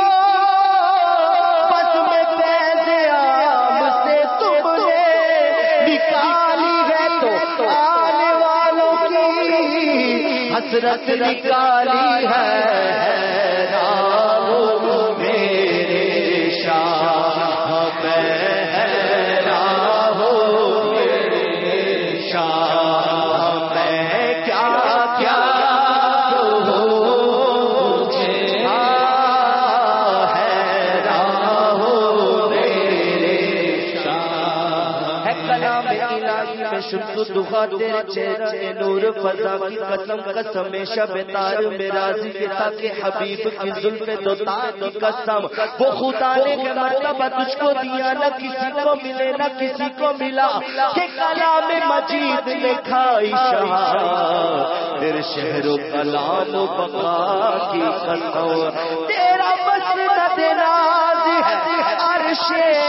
Speaker 23: بس میں فیض عام سے تم نے نکالی ہے تو آنے والوں کی حسرت نکالی ہے راہو میرے شاہ میں ہے راہو میرے شاہ میں کیا کیا ہے راہو میرے شاہ ہے کلام الہی میں شمس دخا تیرے چہرے نور فضا کی قسم قسم شب تار میں راضی کے تاکہ حبیب کی زلف دو تار کی قسم وہ خدا نے کہ مرتبہ تجھ کو دیا نہ کسی کو ملے نہ کسی کو ملا کہ کلام مجید نے کھائی شہا تیرے شہر و کلام و بقا کی قسم تیرا مسند ناز ہے عرش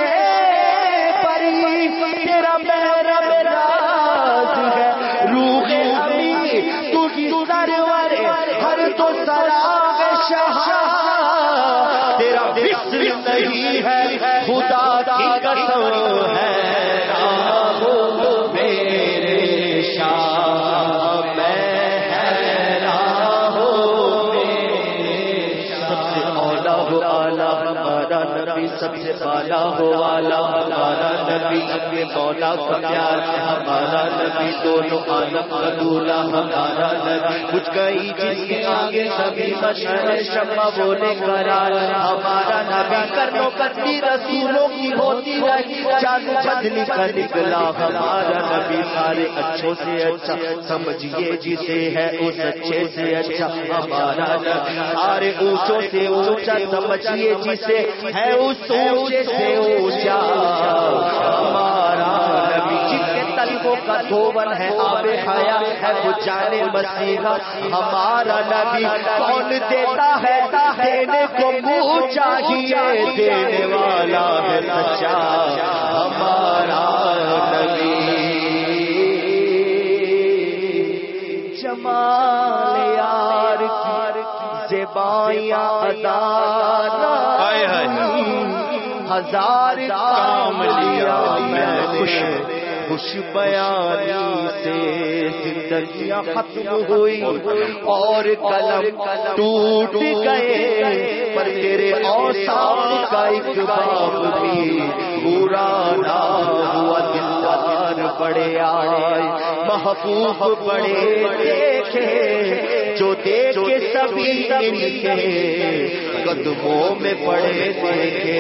Speaker 23: پری تیرا محرم راز ہے روح امی تو ہی سرور ہر تو سراغ شاہ تیرا مثل نہیں ہے خدا کی قسم ہے راہو میرے شاہ میں ہے راہو میرے سب سے اولا ہمارا نبی سب سے بالا ہو والا ہمارا نبی، اپنے مولا کا پیار ہے ہمارا نبی، دونوں عالم کا دولا ہمارا نبی، کچھ گئی جس کے آگے سبھی مشہور شمع بولے قرار ہمارا نبی، کرنوں کرتی رسولوں کی ہوتی رہی چاند بدلی کا نکلا ہمارا نبی، سارے اچھوں سے اچھا سمجھیے جسے ہے اس اچھے سے اچھا ہمارا نبی، سارے اونچوں سے اونچا سمجھیے جسے ہے اس اونچے سے اونچا ہمارا نبی، جن کے طلبوں کا دھون ہے آب حیات ہے وہ جانے مسیحا ہمارا نبی، کون دیتا ہے دینے کو منہ چاہیے دینے والا ہے سچا ہمارا نبی، جمال یار کی زیبائیاں ادا ہزار کام لیا میں خوش بیانی سے زندگیاں ختم ہوئی اور قلم ٹوٹ گئے، پر تیرے اوصاف کا ایک باب بھی پورا نہ ہوا، دلدار بڑے آئے محبوب بڑے دیکھے جو دیکھ کے سبھی ان کے قدموں میں پڑے دیکھے،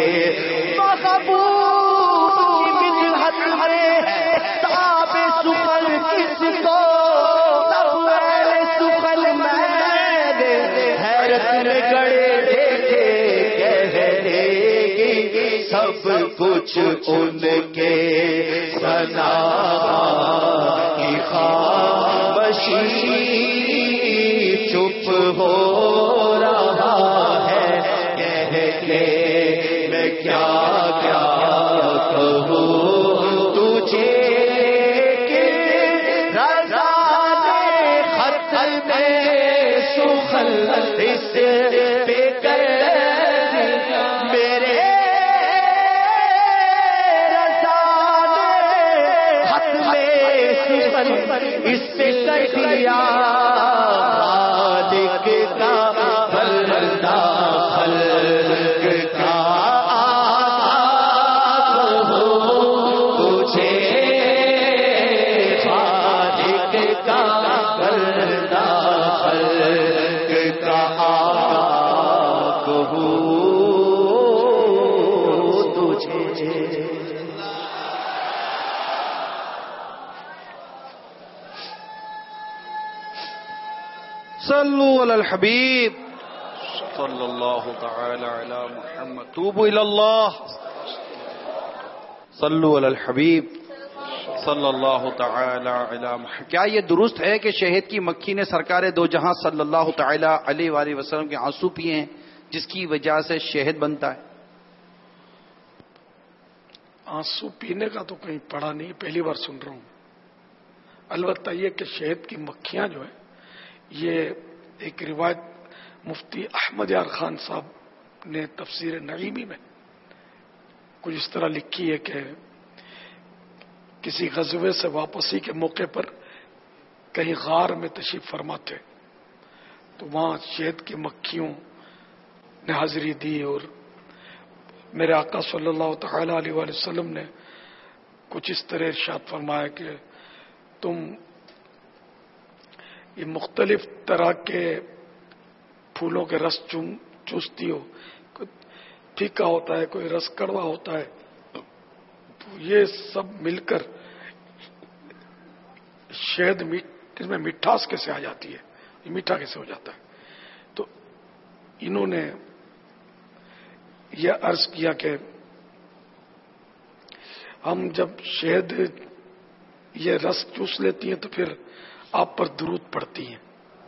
Speaker 23: محبوب کی مدحت میں تاب سفل کس کو، سب اہل سفل میں حیرت میں گڑے دیکھے، کہنے گی سب کچھ ان کے ثنا کی خاموشی چپ ہو رہا ہے، کہنے میں کیا کیا کہوں تجھے کہ رضا نے خط میں سخن اس پہ کر میرے رضا نے خط میں سخن اس پہ کر دیا، خالق کا بندہ خلق کا
Speaker 1: صلو علی الحبیب صلی اللہ تعالی علی محمد، توبوا الی اللہ، صلو علی الحبیب صلی اللہ تعالی علی محمد۔ کیا یہ درست ہے کہ شہد کی مکھی نے سرکار دو جہاں صلی اللہ تعالی علیہ وآلہ وسلم کے آنسو پیے ہیں جس کی وجہ سے شہد بنتا ہے؟
Speaker 12: آنسو پینے کا تو کہیں پڑھا نہیں، پہلی بار سن رہا ہوں، البتہ یہ کہ شہد کی مکھیاں جو ہیں یہ ایک روایت مفتی احمد یار خان صاحب نے تفسیر نعیمی میں کچھ اس طرح لکھی ہے کہ کسی غزوے سے واپسی کے موقع پر کہیں غار میں تشریف فرما تھے، تو وہاں شہد کی مکھیوں نے حاضری دی اور میرے آقا صلی اللہ تعالی علیہ وآلہ وسلم نے کچھ اس طرح ارشاد فرمایا کہ تم یہ مختلف طرح کے پھولوں کے رس چوستی ہو، کوئی پھیکا ہوتا ہے، کوئی رس کڑوا ہوتا ہے، تو یہ سب مل کر شہد اس میں مٹھاس کیسے آ جاتی ہے، یہ میٹھا کیسے ہو جاتا ہے؟ تو انہوں نے یہ عرض کیا کہ ہم جب شہد یہ رس چوس لیتی ہیں تو پھر آپ پر درود پڑتی ہیں،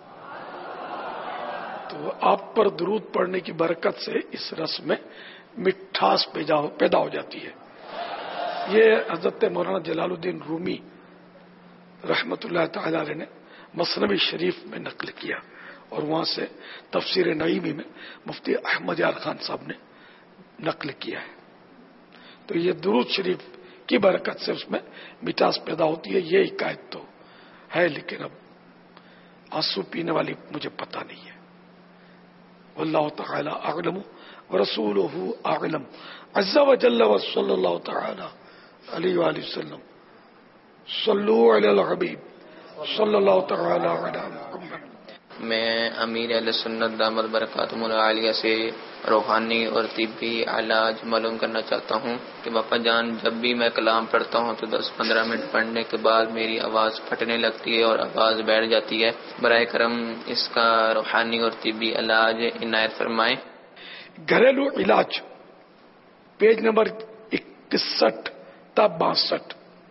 Speaker 12: تو آپ پر درود پڑنے کی برکت سے اس رس میں مٹھاس پیدا ہو جاتی ہے۔ یہ حضرت مولانا جلال الدین رومی رحمت اللہ تعالی علیہ نے مثنوی شریف میں نقل کیا، اور وہاں سے تفسیر نعیمی میں مفتی احمد یار خان صاحب نے نقل کیا ہے۔ تو یہ درود شریف کی برکت سے اس میں مٹھاس پیدا ہوتی ہے، یہ حکایت تو ہے، لیکن اب آنسو پینے والی مجھے پتہ نہیں ہے۔ واللہ تعالی اعلم، ورسولہ اعلم عز وجل وصلی تعالی علیہ وآلہ وسلم. صلو علی الحبیب صلی اللہ تعالی علی محمد.
Speaker 13: میں امیر اہل سنت دامت برکاتہم العالیہ سے روحانی اور طبی علاج معلوم کرنا چاہتا ہوں کہ باپا جان جب بھی میں کلام پڑھتا ہوں تو 10-15 منٹ پڑھنے کے بعد میری آواز پھٹنے لگتی ہے اور آواز بیٹھ جاتی ہے. براہ کرم اس کا روحانی اور طبی علاج عنایت فرمائیں.
Speaker 12: گھریلو علاج پیج نمبر 61 تا 62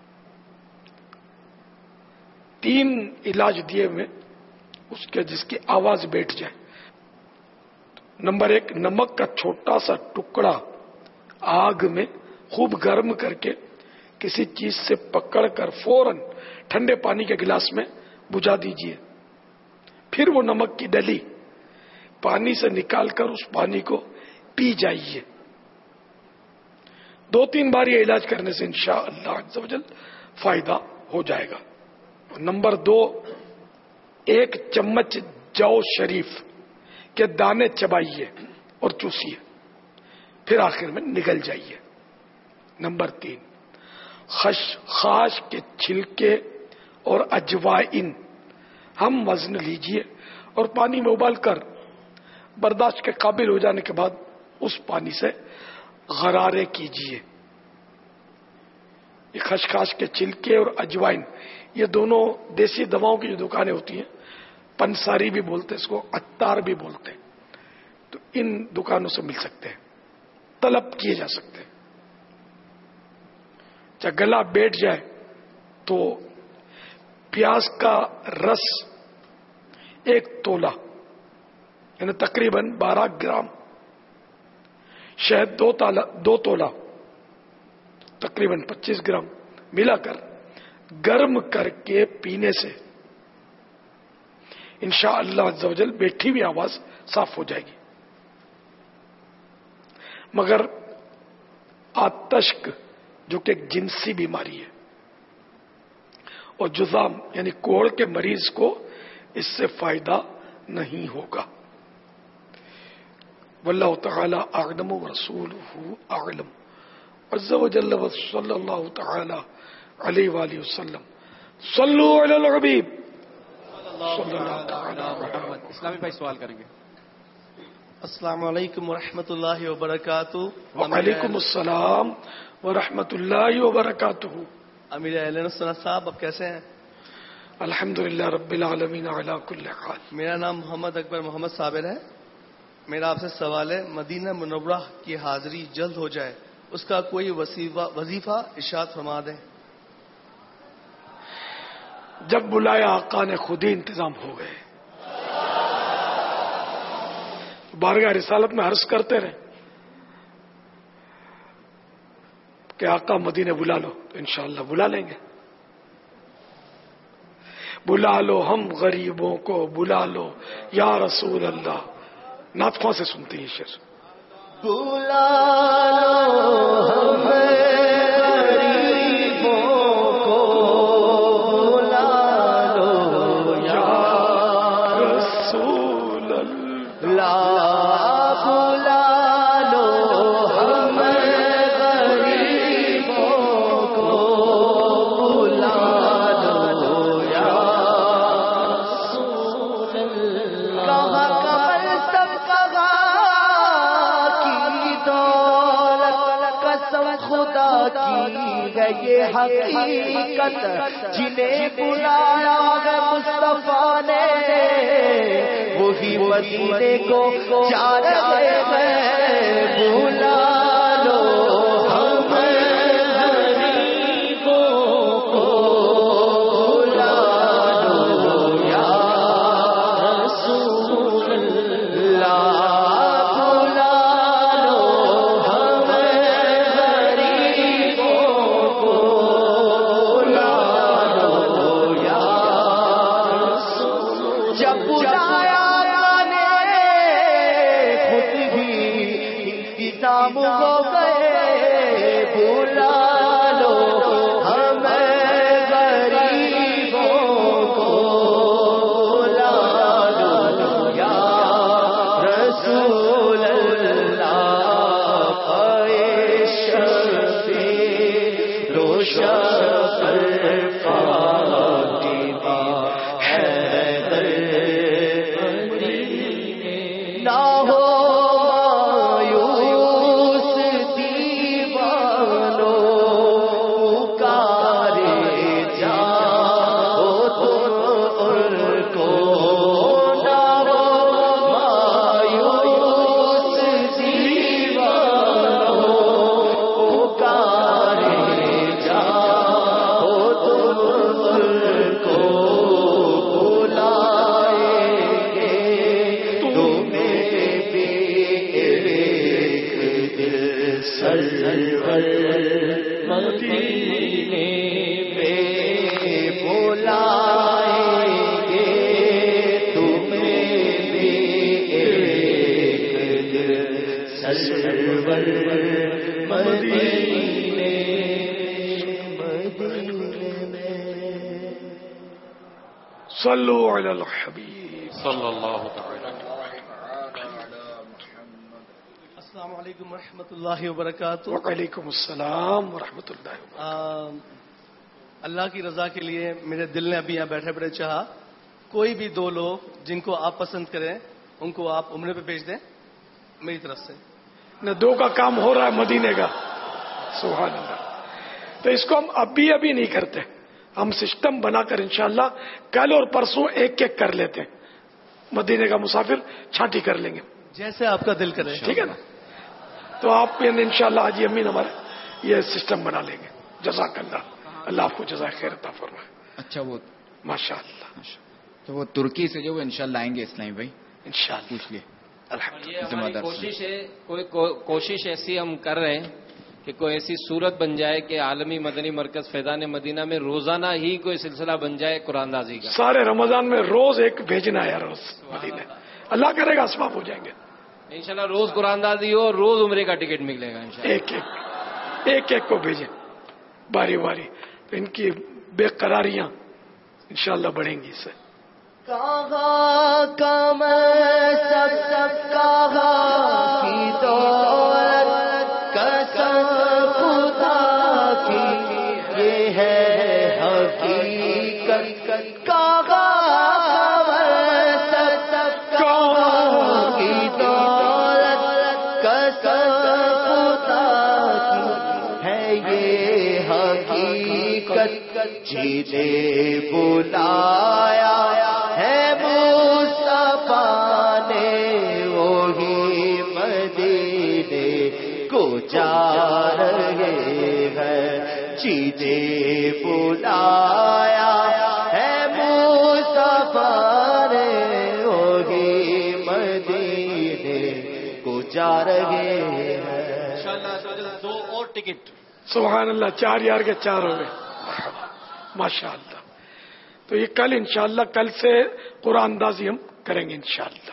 Speaker 12: 3 علاج دیے ہوئے اس کے جس کی آواز بیٹھ جائے. نمبر 1 نمک کا چھوٹا سا ٹکڑا آگ میں خوب گرم کر کے کسی چیز سے پکڑ کر فوراً ٹھنڈے پانی کے گلاس میں بجھا دیجئے. پھر وہ نمک کی ڈلی پانی سے نکال کر اس پانی کو پی جائیے. 2-3 بار یہ علاج کرنے سے انشاءاللہ عز و جل فائدہ ہو جائے گا. نمبر 2 1 چمچ جو شریف کے دانے چبائیے اور چوسیے پھر آخر میں نگل جائیے. نمبر 3 خاش کے چھلکے اور اجوائن ہم وزن لیجئے اور پانی میں ابال کر برداشت کے قابل ہو جانے کے بعد اس پانی سے غرارے کیجئے. یہ خشخاش کے چھلکے اور اجوائن یہ دونوں دیسی دواؤں کی جو دکانیں ہوتی ہیں پنساری بھی بولتے ہیں اس کو, عطار بھی بولتے ہیں, تو ان دکانوں سے مل سکتے ہیں, طلب کیے جا سکتے ہیں. جب گلا بیٹھ جائے تو پیاز کا رس 1 تولہ یعنی تقریباً 12 گرام, شہد 2 تولہ تقریباً 25 گرام ملا کر گرم کر کے پینے سے انشاءاللہ عز و جل بیٹھی ہوئی آواز صاف ہو جائے گی. مگر آتشک جو کہ ایک جنسی بیماری ہے اور جذام یعنی کوڑ کے مریض کو اس سے فائدہ نہیں ہوگا. واللہ تعالی اعلم ورسولہ اعلم عز و جل وصلی اللہ تعالی علیہ وآلہ وسلم. صلو علی الحبیب صلی اللہ تعالی علیہ.
Speaker 8: اسلامی بھائی سوال کریں گے.
Speaker 14: السلام علیکم ورحمۃ اللہ وبرکاتہ.
Speaker 12: وعلیکم السلام ورحمۃ اللہ وبرکاتہ.
Speaker 14: امیر اہل سنت صاحب آپ کیسے ہیں؟
Speaker 12: الحمدللہ رب العالمین علی کل حال.
Speaker 14: میرا نام محمد اکبر محمد صابر ہے. میرا آپ سے سوال ہے, مدینہ منورہ کی حاضری جلد ہو جائے اس کا کوئی وظیفہ ارشاد فرما دیں.
Speaker 12: جب بلایا آقا نے خود ہی انتظام ہو گئے. بارگاہ رسالت میں عرض کرتے رہے کہ آقا مدینے بلا لو تو انشاءاللہ بلا لیں گے. بلا لو ہم غریبوں کو بلا لو یا رسول اللہ. نعت خواں سے سنتے ہیں شعر.
Speaker 23: بلا لو ہم غریبوں کو بلا لو یا رسول اللہ. بلا لو ہم غریبوں کو بلا لو یا رسول اللہ. کی ہے یہ حقیقت جنہیں بلایا ہے مصطفیٰ نے وہی مدینے کو جا رہے ہیں. بلا لو ہم غریبوں کو بلا لو یا رسول اللہ.
Speaker 12: صلو علی الحبیب
Speaker 1: صلی اللہ تعالی.
Speaker 14: السلام علیکم ورحمۃ اللہ وبرکاتہ.
Speaker 12: وعلیکم السلام ورحمۃ اللہ وبرکاتہ.
Speaker 14: اللہ کی رضا کے لیے میرے دل نے ابھی یہاں بیٹھے بیٹھے چاہا کوئی بھی دو لوگ جن کو آپ پسند کریں ان کو آپ عمرے پہ بھیج دیں میری طرف سے.
Speaker 12: نہ دو کا کام ہو رہا ہے مدینے کا. سبحان اللہ. تو اس کو ہم ابھی نہیں کرتے. ہم سسٹم بنا کر انشاءاللہ کل اور پرسوں ایک ایک کر لیتے ہیں. مدینے کا مسافر چھانٹی کر لیں گے
Speaker 14: جیسے آپ کا دل کرے.
Speaker 12: ٹھیک ہے نا. تو آپ انشاءاللہ آج امین ہمارے یہ سسٹم بنا لیں گے. جزاک اللہ. اللہ آپ کو جزائے خیر عطا فرمائے.
Speaker 3: اچھا وہ
Speaker 12: ماشاءاللہ.
Speaker 3: تو وہ ترکی سے جو وہ انشاءاللہ آئیں گے اسلامی بھائی
Speaker 12: انشاءاللہ.
Speaker 3: پوچھ لیے.
Speaker 4: یہ ہماری کوشش ہے. کوشش ایسی ہم کر رہے ہیں کہ کوئی ایسی صورت بن جائے کہ عالمی مدنی مرکز فیضان مدینہ میں روزانہ ہی کوئی سلسلہ بن جائے قرآن اندازی کا.
Speaker 12: سارے رمضان میں روز ایک بھیجنا ہے. روز مدینے اللہ کرے گا اسباب ہو جائیں گے
Speaker 4: انشاءاللہ. روز قرآن اندازی ہو اور روز عمرے کا ٹکٹ ملے گا انشاءاللہ.
Speaker 12: ایک کو بھیجیں باری باری. تو ان کی بے قراریاں انشاءاللہ بڑھیں گی. اس سے
Speaker 23: کہاں کم سب کہاں کی دولت قسم خدا کی یہ ہے حقیقت. کہاں سب کہاں کی دولت قسم خدا کی ہے یہ حقیقت. جینے بلایا ہے مصطفیٰ نے وہی مدینے کو جا رہے ہیں. جینے بلایا ہے مصطفیٰ نے وہی مدینے کو جا رہے ہیں.
Speaker 14: انشاءاللہ 2 اور ٹکٹ.
Speaker 12: سبحان اللہ. 4 یار کے 4 ہو گئے. ماشاء اللہ. تو یہ کل انشاءاللہ کل سے قرآن اندازی ہم کریں گے انشاءاللہ.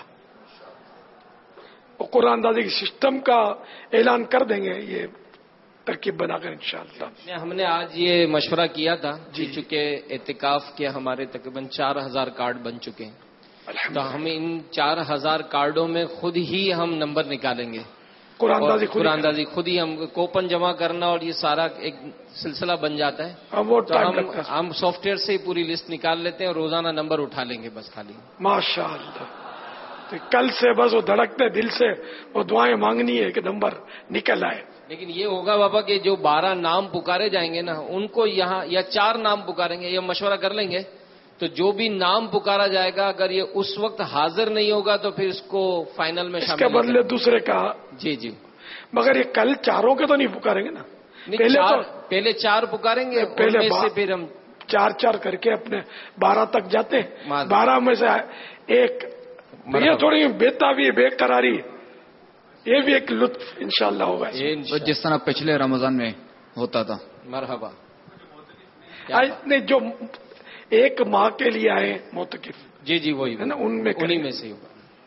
Speaker 12: اور قرآن اندازی کے سسٹم کا اعلان کر دیں گے یہ ترکیب بنا کر انشاءاللہ.
Speaker 4: ہم نے آج یہ مشورہ کیا تھا کہ چونکہ اعتکاف کے ہمارے تقریباً 4000 کارڈ بن چکے ہیں تو ہم ان 4000 کارڈوں میں خود ہی ہم نمبر نکالیں گے. قرآن اندازی خود ہی ہم کوپن جمع کرنا اور یہ سارا ایک سلسلہ بن جاتا ہے. تو ہم سافٹ ویئر سے ہی پوری لسٹ نکال لیتے ہیں اور روزانہ نمبر اٹھا لیں گے بس خالی.
Speaker 12: ماشاء اللہ. تو کل سے بس وہ دھڑکتے دل سے وہ دعائیں مانگنی ہے کہ نمبر نکل آئے.
Speaker 4: لیکن یہ ہوگا بابا کہ جو 12 نام پکارے جائیں گے نا ان کو یہاں یا 4 نام پکاریں گے. یہ مشورہ کر لیں گے تو جو بھی نام پکارا جائے گا اگر یہ اس وقت حاضر نہیں ہوگا تو پھر اس کو فائنل میں شامل.
Speaker 12: اس کے بدلے دوسرے کا.
Speaker 4: جی.
Speaker 12: مگر یہ کل 4 کے تو نہیں پکاریں گے نا.
Speaker 4: پہلے 4 پکاریں گے. پہلے سے پھر ہم
Speaker 12: 4 کر کے اپنے 12 تک جاتے ہیں. 12 میں سے ایک یہ تھوڑی بےتابی بے قراری یہ بھی ایک لطف انشاءاللہ ہوگا.
Speaker 3: جس طرح پچھلے رمضان میں ہوتا تھا.
Speaker 4: مرحبا.
Speaker 12: نہیں جو ایک ماہ کے لیے آئے معتکف.
Speaker 4: جی وہی
Speaker 12: ہے نا ان میں
Speaker 4: انہی میں سے ہوگا.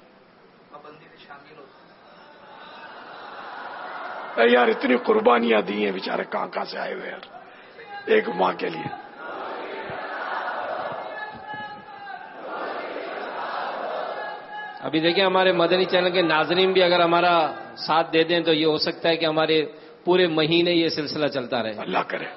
Speaker 12: یار اتنی قربانیاں دی ہیں بیچارے کہاں سے آئے ہوئے یار ایک ماہ کے لیے.
Speaker 4: ابھی دیکھیں ہمارے مدنی چینل کے ناظرین بھی اگر ہمارا ساتھ دے دیں تو یہ ہو سکتا ہے کہ ہمارے پورے مہینے یہ سلسلہ چلتا رہے.
Speaker 12: اللہ کرے.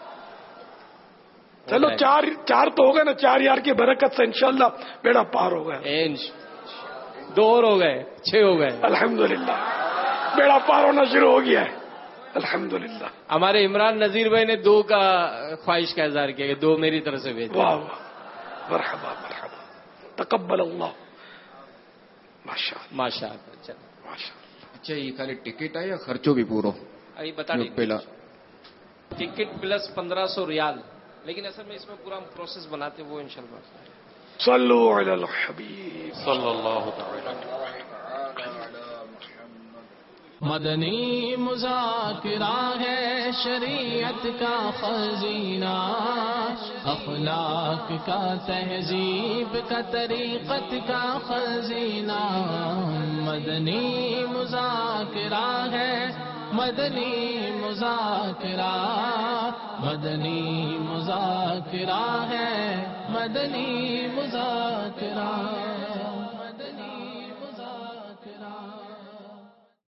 Speaker 12: چلو 4 تو ہو گئے نا. 4 یار کی برکت سے انشاءاللہ بیڑا پار ہو گیا.
Speaker 4: 2 اور ہو گئے 6 ہو گئے.
Speaker 12: الحمدللہ بیڑا پار ہونا شروع ہو گیا ہے. الحمدللہ.
Speaker 4: ہمارے عمران نذیر بھائی نے 2 کا خواہش کا اظہار کیا کہ 2 میری طرف سے بھیج.
Speaker 12: واہ مرحبا مرحبا. تقبل اللہ.
Speaker 4: ماشاء اللہ.
Speaker 3: اچھا یہ خالی ٹکٹ ہے یا خرچوں بھی پورو؟
Speaker 4: ابھی بتا دیں. پہلا ٹکٹ پلس 1500 ریال. لیکن اصل میں اس میں پورا ہم پروسیس بناتے وہ انشاءاللہ.
Speaker 12: صلو علی الحبیب
Speaker 1: صلی اللہ تعالی.
Speaker 10: مدنی مذاکرہ ہے شریعت کا خزینہ، اخلاق کا تہذیب کا طریقت کا خزینہ. مدنی مذاکرہ ہے مدنی مذاکرہ، مدنی مذاکرہ ہے، مدنی مذاکرہ.